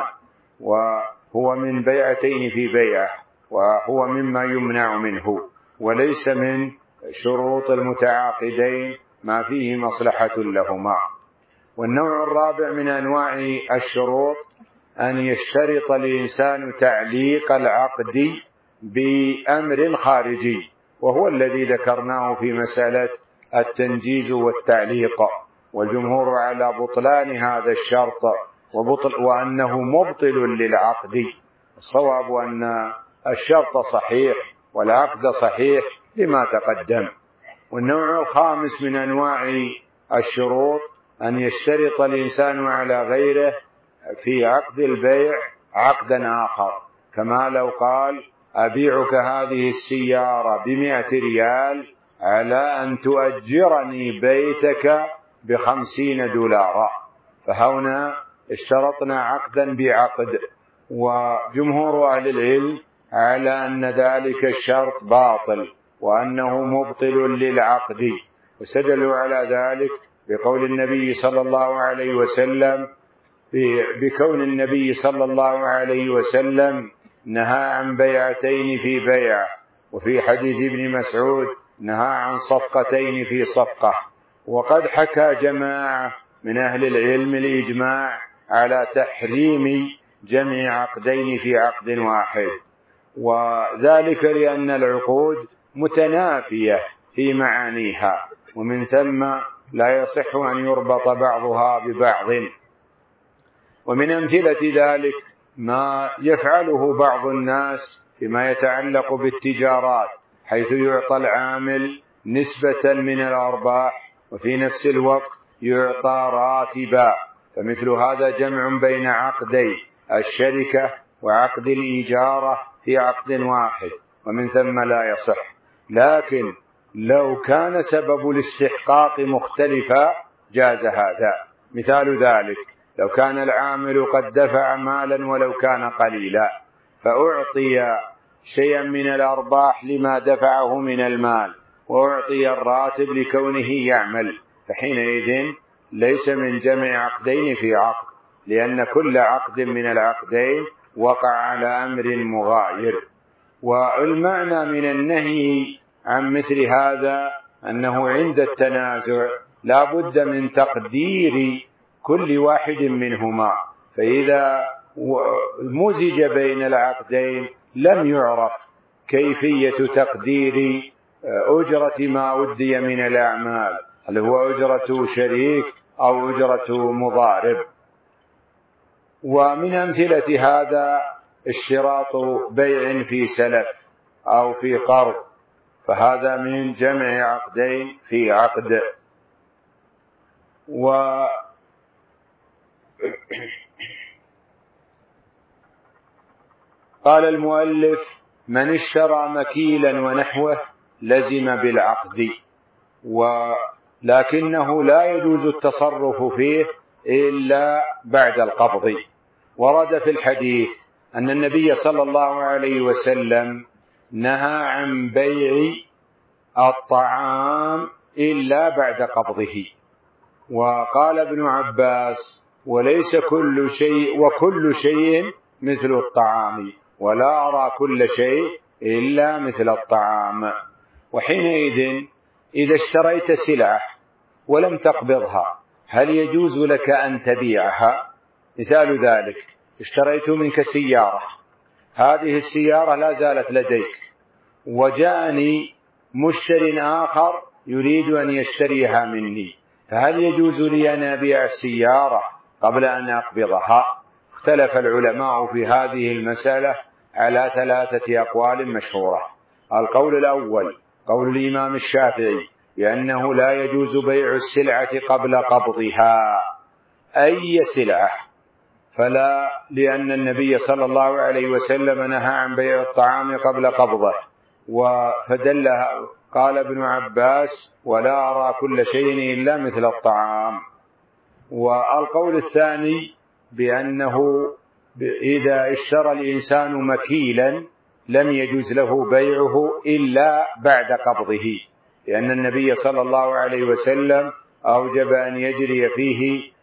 وهو من بيعتين في بيعة، وهو مما يمنع منه، وليس من شروط المتعاقدين ما فيه مصلحة لهما. والنوع الرابع من أنواع الشروط أن يشترط الإنسان تعليق العقد بأمر خارجي، وهو الذي ذكرناه في مسألة التنجيز والتعليق، والجمهور على بطلان هذا الشرط وأنه مبطل للعقد. الصواب أن الشرط صحيح والعقد صحيح لما تقدم. والنوع الخامس من أنواع الشروط أن يشترط الإنسان على غيره في عقد البيع عقدا آخر، كما لو قال أبيعك هذه السيارة ب100 ريال على أن تؤجرني بيتك ب50 دولار، فهنا اشترطنا عقدا بعقد، وجمهور أهل العلم على أن ذلك الشرط باطل وأنه مبطل للعقد، واستدلوا على ذلك بقول النبي صلى الله عليه وسلم، بكون النبي صلى الله عليه وسلم نهى عن بيعتين في بيع، وفي حديث ابن مسعود نهى عن صفقتين في صفقة. وقد حكى جماعة من أهل العلم الإجماع على تحريم جمع عقدين في عقد واحد، وذلك لأن العقود متنافية في معانيها، ومن ثم لا يصح أن يربط بعضها ببعض. ومن أمثلة ذلك ما يفعله بعض الناس فيما يتعلق بالتجارات، حيث يعطى العامل نسبة من الأرباح وفي نفس الوقت يعطى راتبا، فمثل هذا جمع بين عقدي الشركة وعقد الإجارة في عقد واحد، ومن ثم لا يصح. لكن لو كان سبب الاستحقاق مختلفا جاز هذا. مثال ذلك لو كان العامل قد دفع مالا ولو كان قليلا، فأعطي شيئا من الأرباح لما دفعه من المال، وأعطي الراتب لكونه يعمل، فحينئذ ليس من جمع عقدين في عقد، لأن كل عقد من العقدين وقع على أمر مغاير. والمعنى من النهي عن مثل هذا أنه عند التنازع لا بد من تقدير كل واحد منهما، فإذا مزج بين العقدين لم يعرف كيفية تقدير أجرة ما أدي من الأعمال، هل هو أجرة شريك أو أجرة مضارب. ومن أمثلة هذا اشتراط بيع في سلف أو في قرض، فهذا من جمع عقدين في عقد. قال المؤلف: من اشترى مكيلا ونحوه لزم بالعقد، ولكنه لا يجوز التصرف فيه إلا بعد القبض. ورد في الحديث أن النبي صلى الله عليه وسلم نهى عن بيع الطعام إلا بعد قبضه. وقال ابن عباس: وليس كل شيء وكل شيء مثل الطعام، ولا أرى كل شيء إلا مثل الطعام. وحينئذ إذا اشتريت سلعة ولم تقبضها هل يجوز لك أن تبيعها؟ مثال ذلك: اشتريت منك سيارة، هذه السيارة لا زالت لديك، وجاءني مشتري آخر يريد أن يشتريها مني، فهل يجوز لي أن أبيع السيارة قبل أن أقبضها؟ اختلف العلماء في هذه المسألة على 3 أقوال مشهورة. القول الأول قول الإمام الشافعي بأنه لا يجوز بيع السلعة قبل قبضها، أي سلعة، فلا، لأن النبي صلى الله عليه وسلم نهى عن بيع الطعام قبل قبضه، فدلها قال ابن عباس: ولا أرى كل شيء إلا مثل الطعام. والقول الثاني بأنه إذا اشترى الإنسان مكيلا لم يجوز له بيعه إلا بعد قبضه، لأن النبي صلى الله عليه وسلم أوجب أن يجري فيه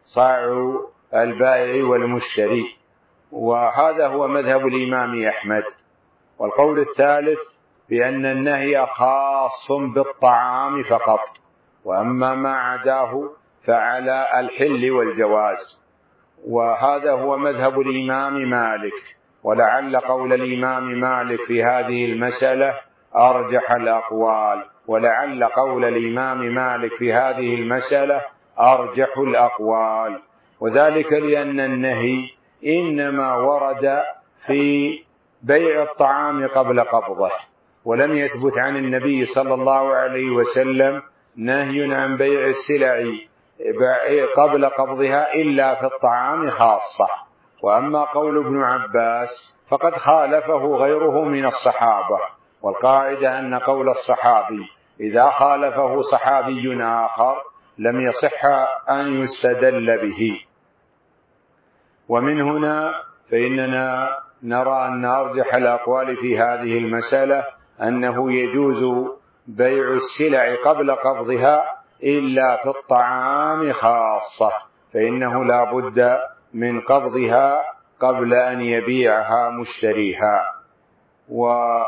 صاع البائع والمشتري، وهذا هو مذهب الإمام أحمد. والقول الثالث بأن النهي خاص بالطعام فقط، وأما ما عداه فعلى الحل والجواز، وهذا هو مذهب الإمام مالك. ولعل قول الإمام مالك في هذه المسألة أرجح الأقوال، ولعل قول الإمام مالك في هذه المسألة أرجح الأقوال، وذلك لأن النهي إنما ورد في بيع الطعام قبل قبضه، ولم يثبت عن النبي صلى الله عليه وسلم نهي عن بيع السلع قبل قبضها إلا في الطعام خاصة. وأما قول ابن عباس فقد خالفه غيره من الصحابة، والقاعدة أن قول الصحابي إذا خالفه صحابي آخر لم يصح أن يستدل به. ومن هنا فإننا نرى أن أرجح الأقوال في هذه المسألة أنه يجوز بيع السلع قبل قبضها إلا في الطعام خاصة، فإنه لا بد من قبضها قبل أن يبيعها مشتريها. ولو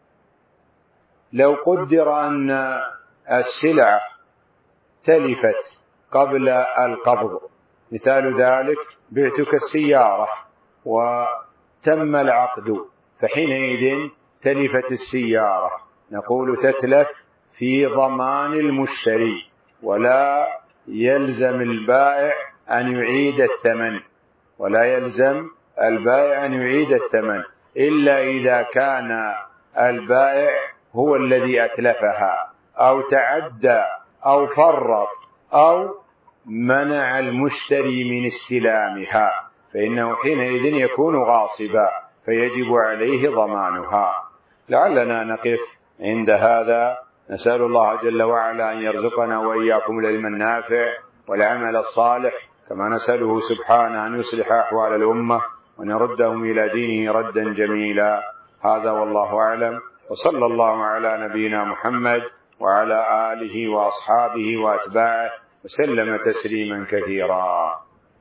قدر أن السلع تلفت قبل القبض، مثال ذلك بعتك السيارة وتم العقد، فحينئذ تلفت السيارة، نقول تتلف في ضمان المشتري، ولا يلزم البائع أن يعيد الثمن، ولا يلزم البائع أن يعيد الثمن إلا إذا كان البائع هو الذي أتلفها أو تعدى أو فرط أو منع المشتري من استلامها، فإنه حينئذ يكون غاصبا فيجب عليه ضمانها. لعلنا نقف عند هذا، نسأل الله جل وعلا أن يرزقنا وإياكم العلم النافع والعمل الصالح، كما نسأله سبحانه أن يصلح أحوال الأمة وأن يردهم إلى دينه ردا جميلا. هذا والله أعلم، وصلى الله على نبينا محمد وعلى آله وأصحابه وأتباعه وسلم تسليما كثيرا.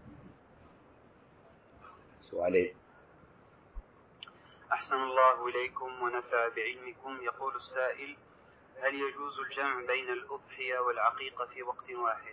سؤالين. أحسن الله إليكم ونفع بعلمكم. يقول السائل: هل يجوز الجمع بين الأضحية والعقيقة في وقت واحد؟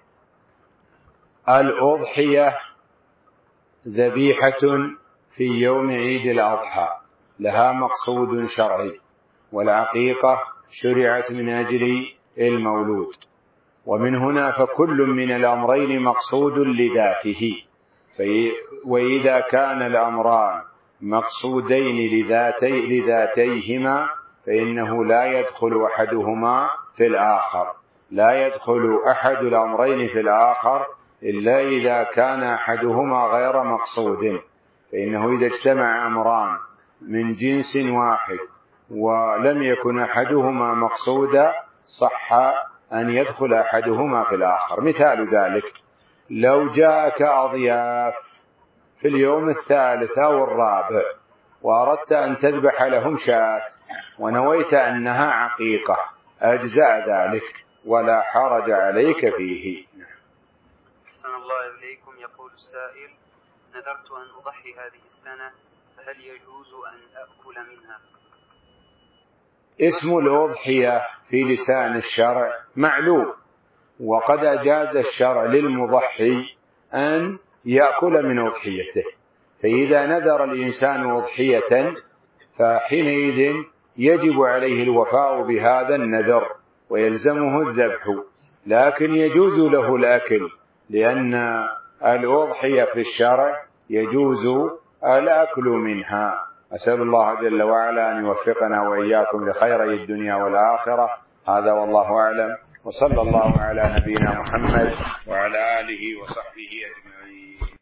الأضحية ذبيحة في يوم عيد الأضحى لها مقصود شرعي، والعقيقة شرعت من أجل المولود، ومن هنا فكل من الأمرين مقصود لذاته، وإذا كان الأمران مقصودين لذاتيهما فإنه لا يدخل أحدهما في الآخر، لا يدخل أحد الأمرين في الآخر إلا إذا كان أحدهما غير مقصود، فإنه إذا اجتمع أمران من جنس واحد ولم يكن أحدهما مقصودا صح أن يدخل أحدهما في الآخر. مثال ذلك: لو جاءك أضياف في اليوم الثالث أو الرابع وأردت أن تذبح لهم شاة ونويت أنها عقيقة أجزاء ذلك ولا حرج عليك فيه. أحسن الله إليكم. يقول السائل: نذرت أن أضحي هذه السنة، فهل يجوز أن أأكل منها؟ اسم الأضحية في لسان الشرع معلوم، وقد أجاز الشرع للمضحي أن يأكل من أضحيته، فإذا نذر الإنسان أضحية فحينئذ يجب عليه الوفاء بهذا النذر ويلزمه الذبح، لكن يجوز له الأكل، لأن الأضحية في الشرع يجوز الأكل منها. أسأل الله جل وعلا أن يوفقنا وإياكم لخيري الدنيا والآخرة. هذا والله أعلم، وصلى الله على نبينا محمد وعلى آله وصحبه أجمعين.